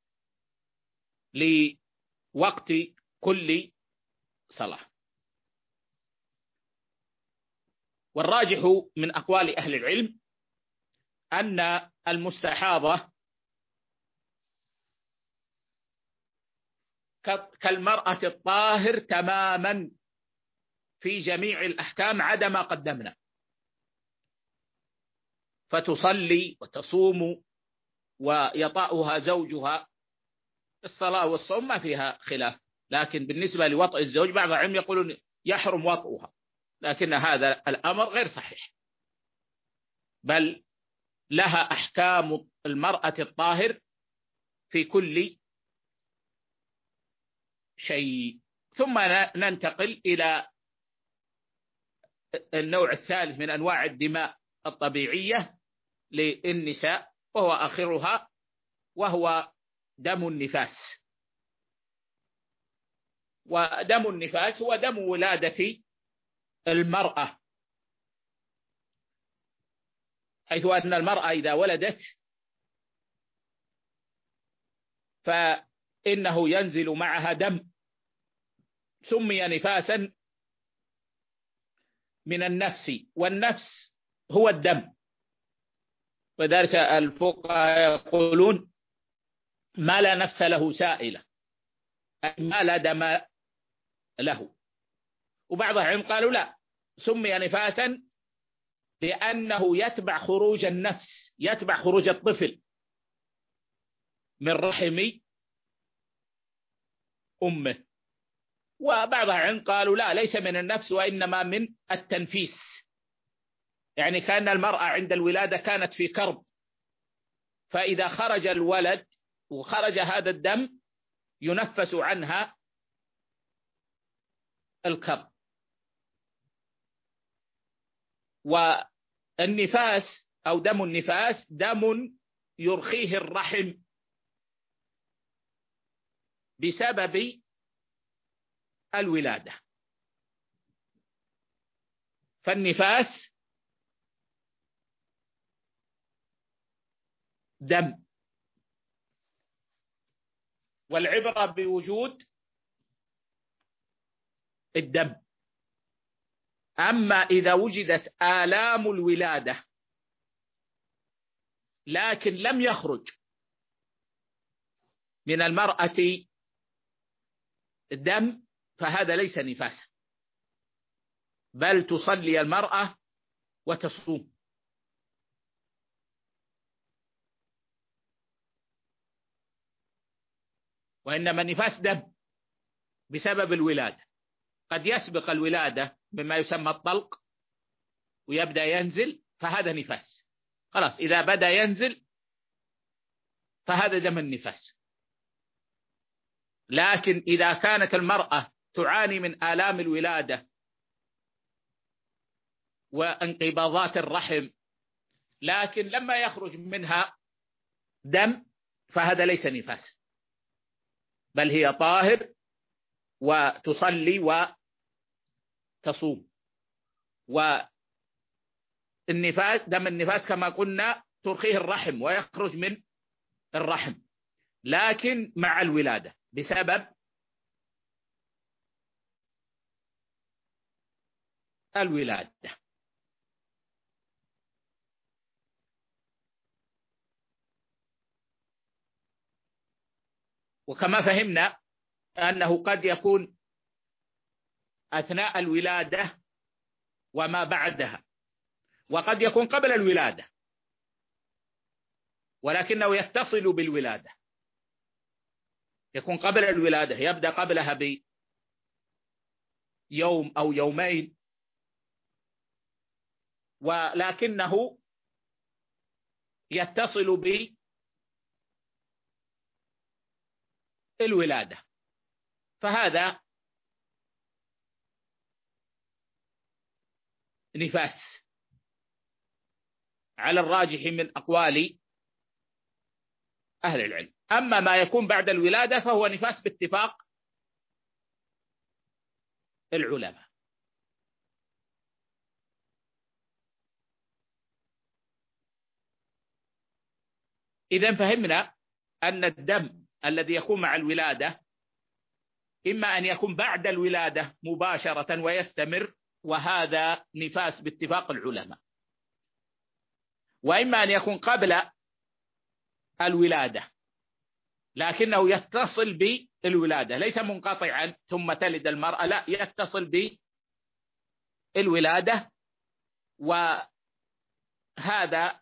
لوقت كل صلاة. والراجح من أقوال أهل العلم أن المستحاضة كالمرأة الطاهر تماما في جميع الأحكام عدا ما قدمنا، فتصلي وتصوم ويطأها زوجها. الصلاة والصوم ما فيها خلاف، لكن بالنسبة لوطء الزوج بعض العلم يقولون يحرم وطئها، لكن هذا الأمر غير صحيح، بل لها أحكام المرأة الطاهر في كل شيء. ثم ننتقل إلى النوع الثالث من أنواع الدماء الطبيعية للنساء، وهو آخرها، وهو دم النفاس. ودم النفاس هو دم ولادة المرأة، حيث أن المرأة إذا ولدت فإنه ينزل معها دم سمي نفاسا من النفس، والنفس هو الدم. وذلك الفقهاء يقولون ما لا نفس له سائلة، أي ما لا دم له. وبعض العلم قالوا لا، سمي نفاسا لأنه يتبع خروج النفس، يتبع خروج الطفل من رحم أمه. وبعض العلم قالوا لا، ليس من النفس وإنما من التنفيس، يعني كأن المرأة عند الولادة كانت في كرب، فإذا خرج الولد وخرج هذا الدم ينفس عنها الكرب. والنفاس أو دم النفاس دم يرخيه الرحم بسبب الولادة. فالنفاس دم، والعبرة بوجود الدم. أما إذا وجدت آلام الولادة لكن لم يخرج من المرأة الدم فهذا ليس نفاسا، بل تصلي المرأة وتصوم. وإنما النفاس دم بسبب الولادة، قد يسبق الولادة بما يسمى الطلق ويبدأ ينزل، فهذا نفاس خلاص. إذا بدأ ينزل فهذا دم النفاس. لكن إذا كانت المرأة تعاني من آلام الولادة وانقباضات الرحم لكن لما يخرج منها دم فهذا ليس نفاسا، بل هي طاهر وتصلي وتصوم. والنفاس دم النفاس كما قلنا ترخيه الرحم ويخرج من الرحم، لكن مع الولادة بسبب الولادة. وكما فهمنا أنه قد يكون أثناء الولادة وما بعدها، وقد يكون قبل الولادة ولكنه يتصل بالولادة، يكون قبل الولادة، يبدأ قبلها بيوم أو يومين، ولكنه يتصل بالولادة، فهذا نفاس على الراجح من أقوال أهل العلم. أما ما يكون بعد الولادة فهو نفاس باتفاق العلماء. إذن فهمنا أن الدم الذي يكون مع الولادة إما أن يكون بعد الولادة مباشرة ويستمر، وهذا نفاس باتفاق العلماء، وإما أن يكون قبل الولادة لكنه يتصل بالولادة، ليس منقطعا ثم تلد المرأة، لا، يتصل بالولادة. وهذا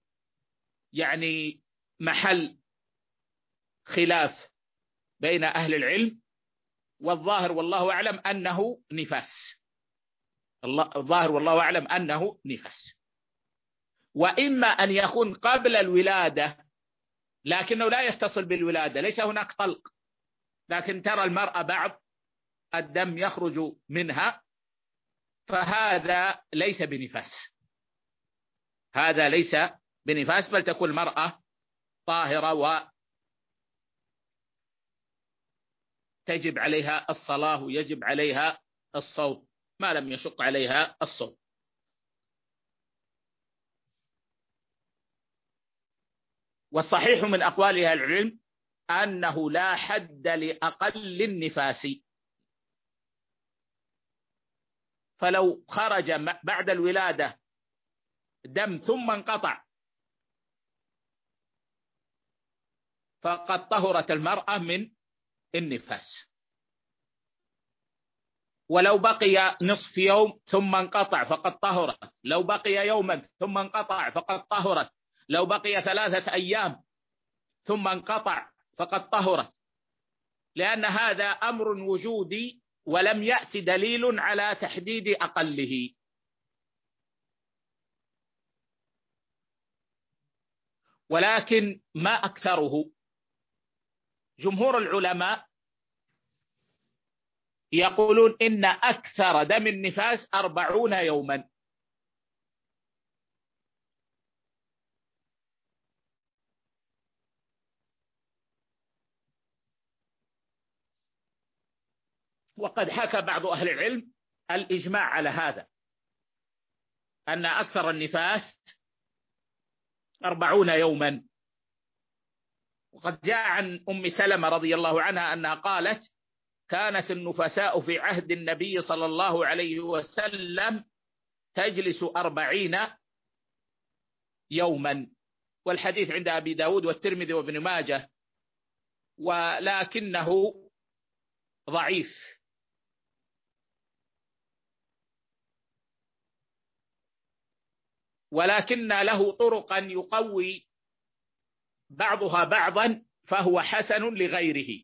يعني محل خلاف بين أهل العلم، والظاهر والله أعلم أنه نفاس. الظاهر والله أعلم أنه نفاس. وإما أن يكون قبل الولادة لكنه لا يتصل بالولادة، ليس هناك طلق، لكن ترى المرأة بعض الدم يخرج منها، فهذا ليس بنفاس، هذا ليس بنفاس، بل تكون المرأة طاهرة وتجب عليها الصلاة ويجب عليها الصوم ما لم يشق عليها الصوم. والصحيح من أقوال أهل العلم أنه لا حد لأقل النفاس، فلو خرج بعد الولادة دم ثم انقطع فقد طهرت المرأة من النفاس، ولو بقي نصف يوم ثم انقطع فقد طهرت، لو بقي يوما ثم انقطع فقد طهرت، لو بقي 3 أيام ثم انقطع فقد طهرت، لأن هذا أمر وجودي ولم يأتي دليل على تحديد أقله. ولكن ما أكثره، جمهور العلماء يقولون إن أكثر دم النفاس 40 يوما. وقد حكى بعض أهل العلم الإجماع على هذا، أن أكثر النفاس 40 يوما. وقد جاء عن أم سلمة رضي الله عنها أنها قالت: كانت النفساء في عهد النبي صلى الله عليه وسلم تجلس 40 يوما، والحديث عند أبي داود والترمذي وابن ماجه، ولكنه ضعيف. ولكن له طرقا يقوي بعضها بعضا، فهو حسن لغيره.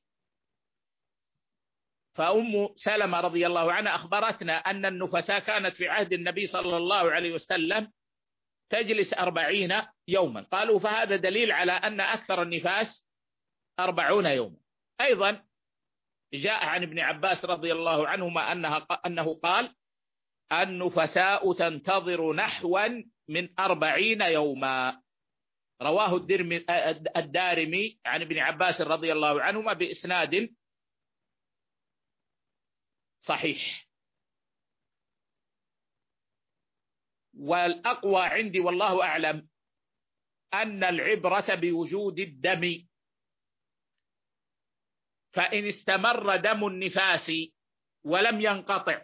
فأم سلمة رضي الله عنها أخبرتنا أن النفساء كانت في عهد النبي صلى الله عليه وسلم تجلس 40 يوما. قالوا فهذا دليل على أن أكثر النفاس 40 يوما. أيضا جاء عن ابن عباس رضي الله عنهما أنه قال: النفساء تنتظر نحوا من 40 يوما. رواه الدارمي عن ابن عباس رضي الله عنهما بإسناد صحيح. والأقوى عندي والله أعلم أن العبرة بوجود الدم، فإن استمر دم النفاس ولم ينقطع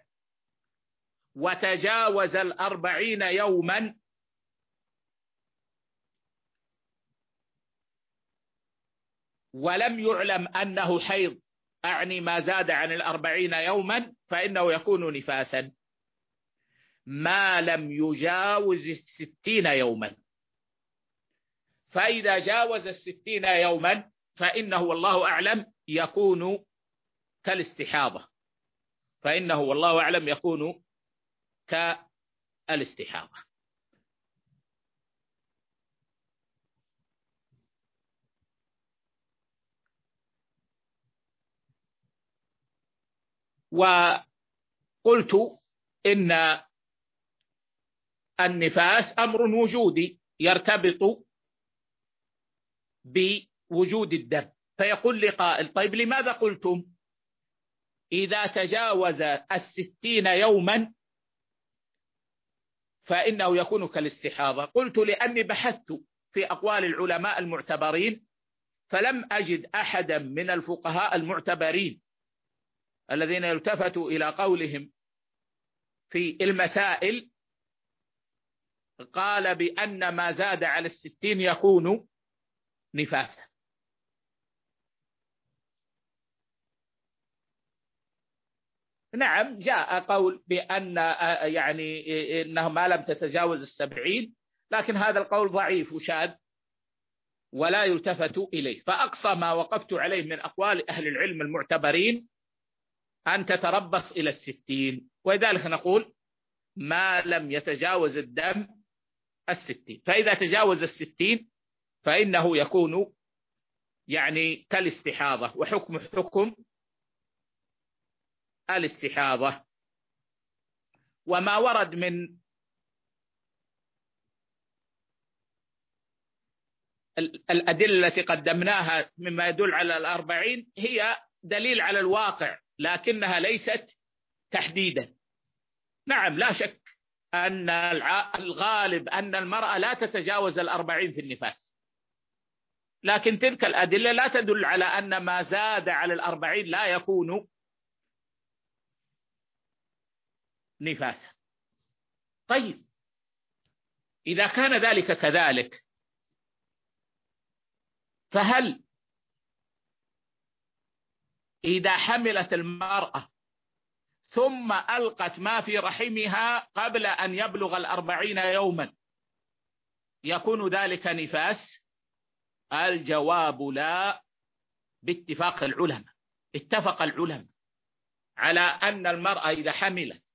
وتجاوز 40 يوما ولم يعلم أنه حيض، أعني ما زاد عن 40 يوما، فإنه يكون نفاسا ما لم يجاوز 60 يوما. فإذا جاوز 60 يوما فإنه والله أعلم يكون كالاستحاضة، فإنه والله أعلم يكون كالاستحاضة. وقلت إن النفاس أمر وجودي يرتبط بوجود الدم. فيقول لي قائل: طيب لماذا قلتم إذا تجاوز 60 يوما فإنه يكون كالاستحاضة؟ قلت: لأني بحثت في أقوال العلماء المعتبرين فلم أجد أحدا من الفقهاء المعتبرين الذين يلتفتوا إلى قولهم في المسائل قال بأن ما زاد على 60 يكون نفاسا. نعم، جاء قول بأن يعني إنه ما لم تتجاوز 70، لكن هذا القول ضعيف وشاذ ولا يلتفت إليه. فأقصى ما وقفت عليه من أقوال أهل العلم المعتبرين أن تتربص إلى 60، ولذلك نقول ما لم يتجاوز الدم 60. فإذا تجاوز 60 فإنه يكون يعني كالاستحاضة، وحكم حكم الاستحاضة. وما ورد من الأدلة التي قدمناها مما يدل على 40 هي دليل على الواقع، لكنها ليست تحديدا. نعم، لا شك أن الغالب أن المرأة لا تتجاوز 40 في النفاس، لكن تلك الأدلة لا تدل على أن ما زاد على 40 لا يكون نفاسا. طيب، إذا كان ذلك كذلك، فهل إذا حملت المرأة ثم ألقت ما في رحمها قبل أن يبلغ 40 يوما يكون ذلك نفاس؟ الجواب لا، باتفاق العلماء. اتفق العلماء على أن المرأة إذا حملت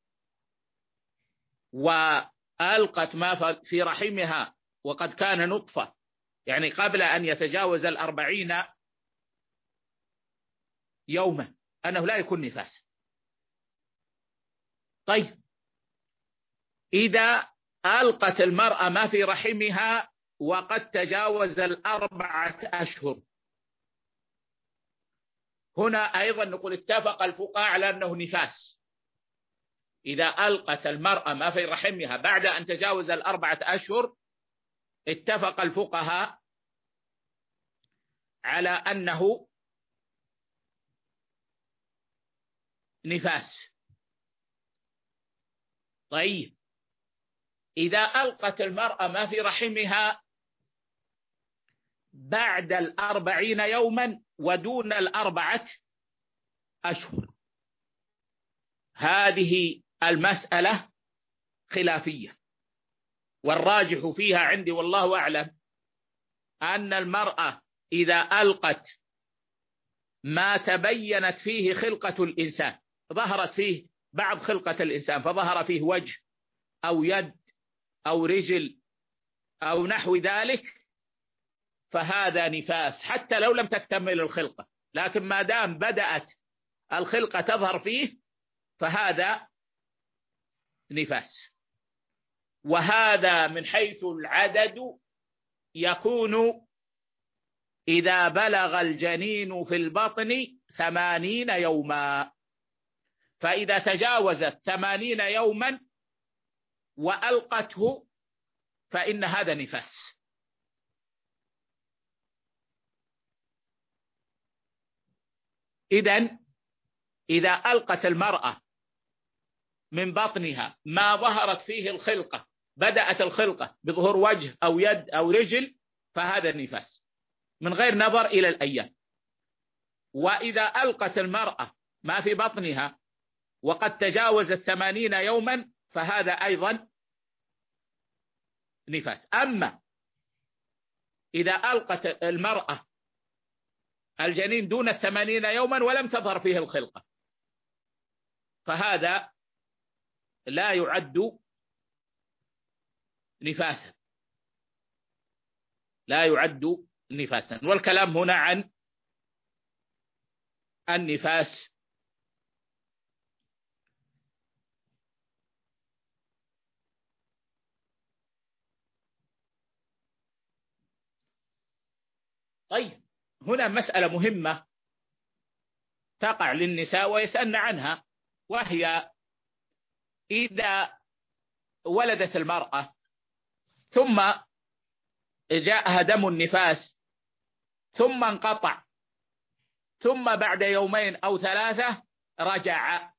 وألقت ما في رحمها وقد كان نطفة، يعني قبل أن يتجاوز 40 يوما، أنه لا يكون نفاسا. طيب، إذا ألقت المرأة ما في رحمها وقد تجاوز 4 أشهر، هنا أيضا نقول اتفق الفقهاء على أنه نفاس. إذا ألقت المرأة ما في رحمها بعد أن تجاوز 4 أشهر اتفق الفقهاء على أنه نفاس. طيب، إذا ألقت المرأة ما في رحمها بعد 40 يوما ودون 4 أشهر، هذه المسألة خلافية، والراجح فيها عندي والله أعلم أن المرأة إذا ألقت ما تبينت فيه خلقة الإنسان، ظهرت فيه بعض خلقة الإنسان، فظهر فيه وجه أو يد أو رجل أو نحو ذلك، فهذا نفاس حتى لو لم تكتمل الخلقة، لكن ما دام بدأت الخلقة تظهر فيه فهذا نفاس. وهذا من حيث العدد يكون إذا بلغ الجنين في البطن 80 يوما، فإذا تجاوزت 80 يوما وألقته فإن هذا نفاس. إذن إذا ألقت المرأة من بطنها ما ظهرت فيه الخلقة، بدأت الخلقة بظهور وجه أو يد أو رجل، فهذا النفاس من غير نظر إلى الأيام. وإذا ألقت المرأة ما في بطنها وقد تجاوزت 80 يوما فهذا أيضا نفاس. أما إذا ألقت المرأة الجنين دون 80 يوما ولم تظهر فيه الخلقة فهذا لا يعد نفاسا، لا يعد نفاسا. والكلام هنا عن النفاس طيب هنا مسألة مهمة تقع للنساء ويسألن عنها، وهي إذا ولدت المرأة ثم جاءها دم النفاس ثم انقطع، ثم بعد يومين أو 3 رجع،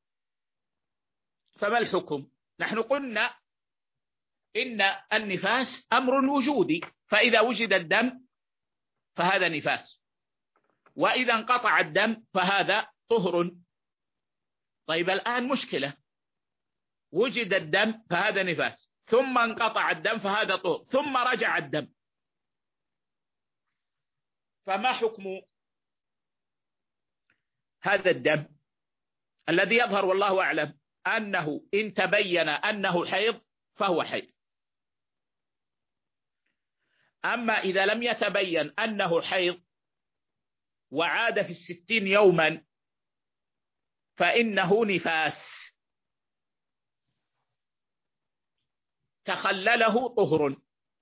فما الحكم؟ نحن قلنا إن النفاس أمر وجودي، فإذا وجد الدم فهذا نفاس، وإذا انقطع الدم فهذا طهر. طيب الآن مشكلة، وجد الدم فهذا نفاس، ثم انقطع الدم فهذا طهر، ثم رجع الدم، فما حكم هذا الدم الذي يظهر والله أعلم أنه إن تبين أنه حيض فهو حيض؟ أما إذا لم يتبين أنه حيض وعاد في 60 يوما فإنه نفاس تخلله طهر.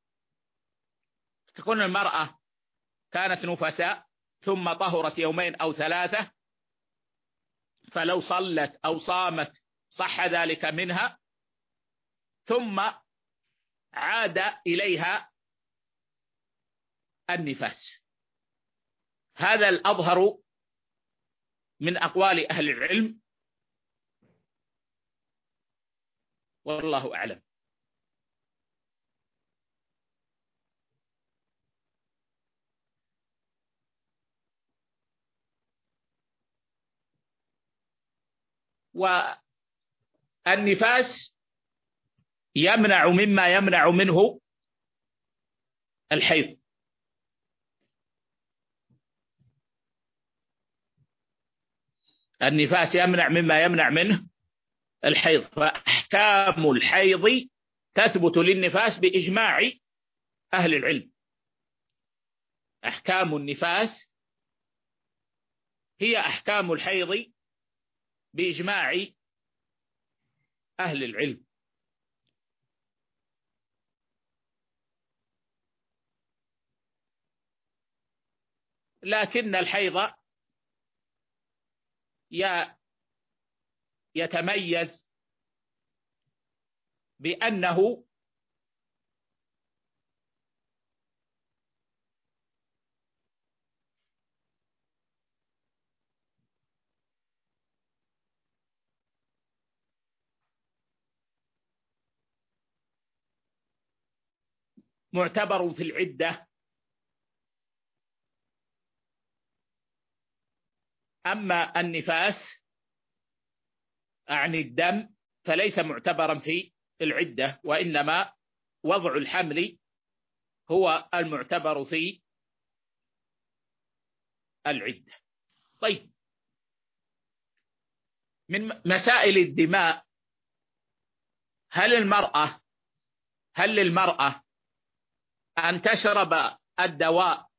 تكون المرأة كانت نفساء ثم طهرت يومين أو 3، فلو صلت أو صامت صح ذلك منها، ثم عاد إليها النفاس. هذا الأظهر من أقوال أهل العلم والله أعلم. والنفاس يمنع مما يمنع منه الحيض. النفاس يمنع مما يمنع منه الحيض، فأحكام الحيض تثبت للنفاس بإجماع أهل العلم. أحكام النفاس هي أحكام الحيض بإجماع أهل العلم. لكن الحيض يتميز بأنه معتبر في العدة، أما النفاس عن الدم فليس معتبرا في العدة، وإنما وضع الحمل هو المعتبر في العدة. طيب، من مسائل الدماء، هل للمرأة أن تشرب الدواء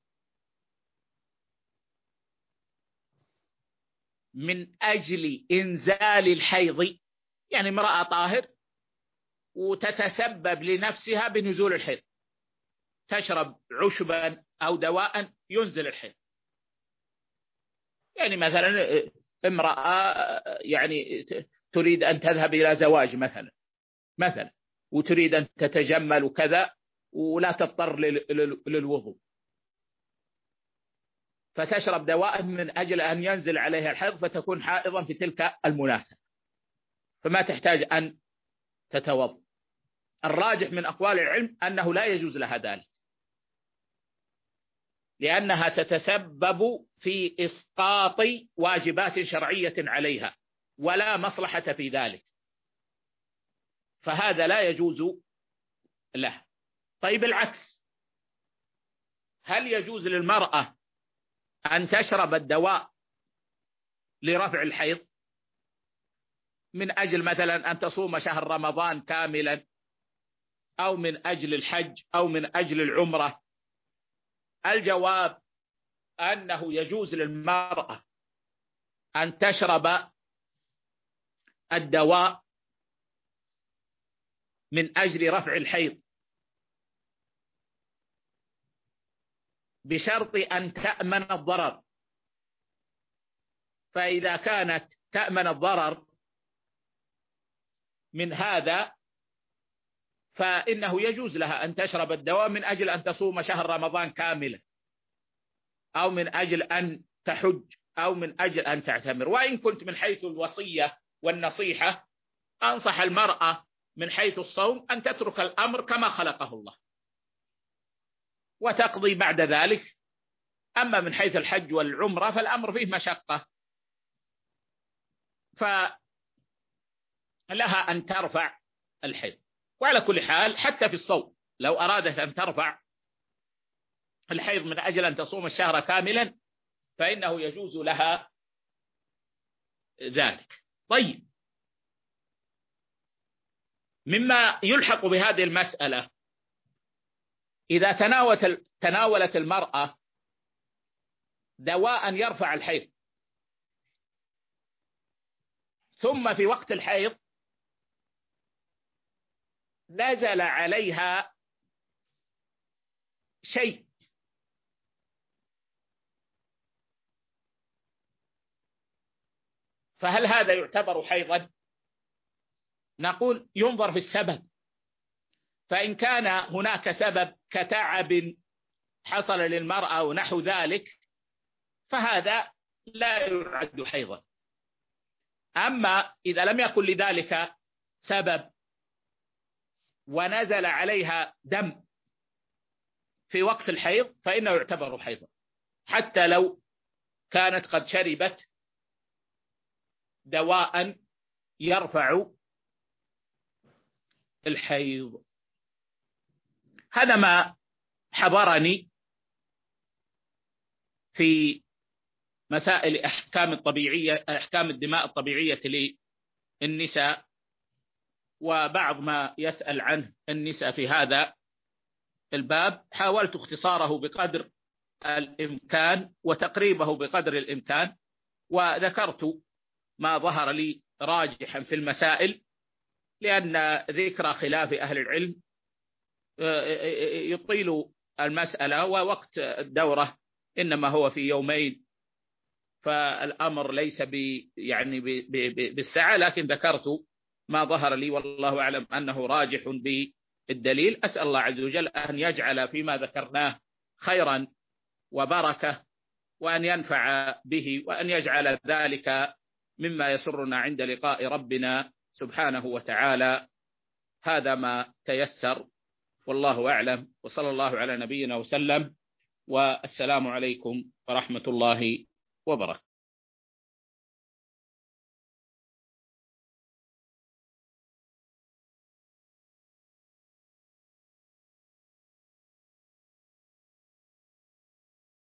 من أجل إنزال الحيض؟ يعني امرأة طاهر وتتسبب لنفسها بنزول الحيض، تشرب عشبا أو دواء ينزل الحيض. يعني مثلا امرأة يعني تريد أن تذهب إلى زواج مثلا وتريد أن تتجمل وكذا ولا تضطر للوضوء، فتشرب دواء من أجل أن ينزل عليها الحيض فتكون حائضا في تلك المناسبة، فما تحتاج أن تتوضأ. الراجح من أقوال العلم أنه لا يجوز لها ذلك، لأنها تتسبب في إسقاط واجبات شرعية عليها ولا مصلحة في ذلك، فهذا لا يجوز له. طيب العكس، هل يجوز للمرأة أن تشرب الدواء لرفع الحيض من أجل مثلا أن تصوم شهر رمضان كاملا، أو من أجل الحج، أو من أجل العمرة؟ الجواب أنه يجوز للمرأة أن تشرب الدواء من أجل رفع الحيض بشرط أن تأمن الضرر. فإذا كانت تأمن الضرر من هذا فإنه يجوز لها أن تشرب الدواء من أجل أن تصوم شهر رمضان كاملا، أو من أجل أن تحج، أو من أجل أن تعتمر. وإن كنت من حيث الوصية والنصيحة أنصح المرأة من حيث الصوم أن تترك الأمر كما خلقه الله وتقضي بعد ذلك. أما من حيث الحج والعمرة فالأمر فيه مشقة، فلها أن ترفع الحيض. وعلى كل حال حتى في الصوم لو أرادت أن ترفع الحيض من أجل أن تصوم الشهر كاملا فإنه يجوز لها ذلك. طيب، مما يلحق بهذه المسألة إذا تناولت المرأة دواء يرفع الحيض ثم في وقت الحيض نزل عليها شيء فهل هذا يعتبر حيضا؟ نقول ينظر في السبب، فإن كان هناك سبب كتعب حصل للمرأة ونحو ذلك فهذا لا يعد حيضا. أما إذا لم يكن لذلك سبب ونزل عليها دم في وقت الحيض فإنه يعتبر حيضا، حتى لو كانت قد شربت دواء يرفع الحيض. هذا ما حضرني في مسائل أحكام الدماء الطبيعية للنساء، وبعض ما يسأل عنه النساء في هذا الباب حاولت اختصاره بقدر الإمكان وتقريبه بقدر الإمكان، وذكرت ما ظهر لي راجحا في المسائل، لأن ذكر خلاف أهل العلم يطيل المسألة، ووقت الدورة إنما هو في يومين، فالأمر ليس بالساعة، لكن ذكرت ما ظهر لي والله أعلم أنه راجح بالدليل. أسأل الله عز وجل أن يجعل فيما ذكرناه خيرا وبركة، وأن ينفع به، وأن يجعل ذلك مما يسرنا عند لقاء ربنا سبحانه وتعالى. هذا ما تيسر والله أعلم، وصلى الله على نبينا وسلم، والسلام عليكم ورحمة الله وبركاته.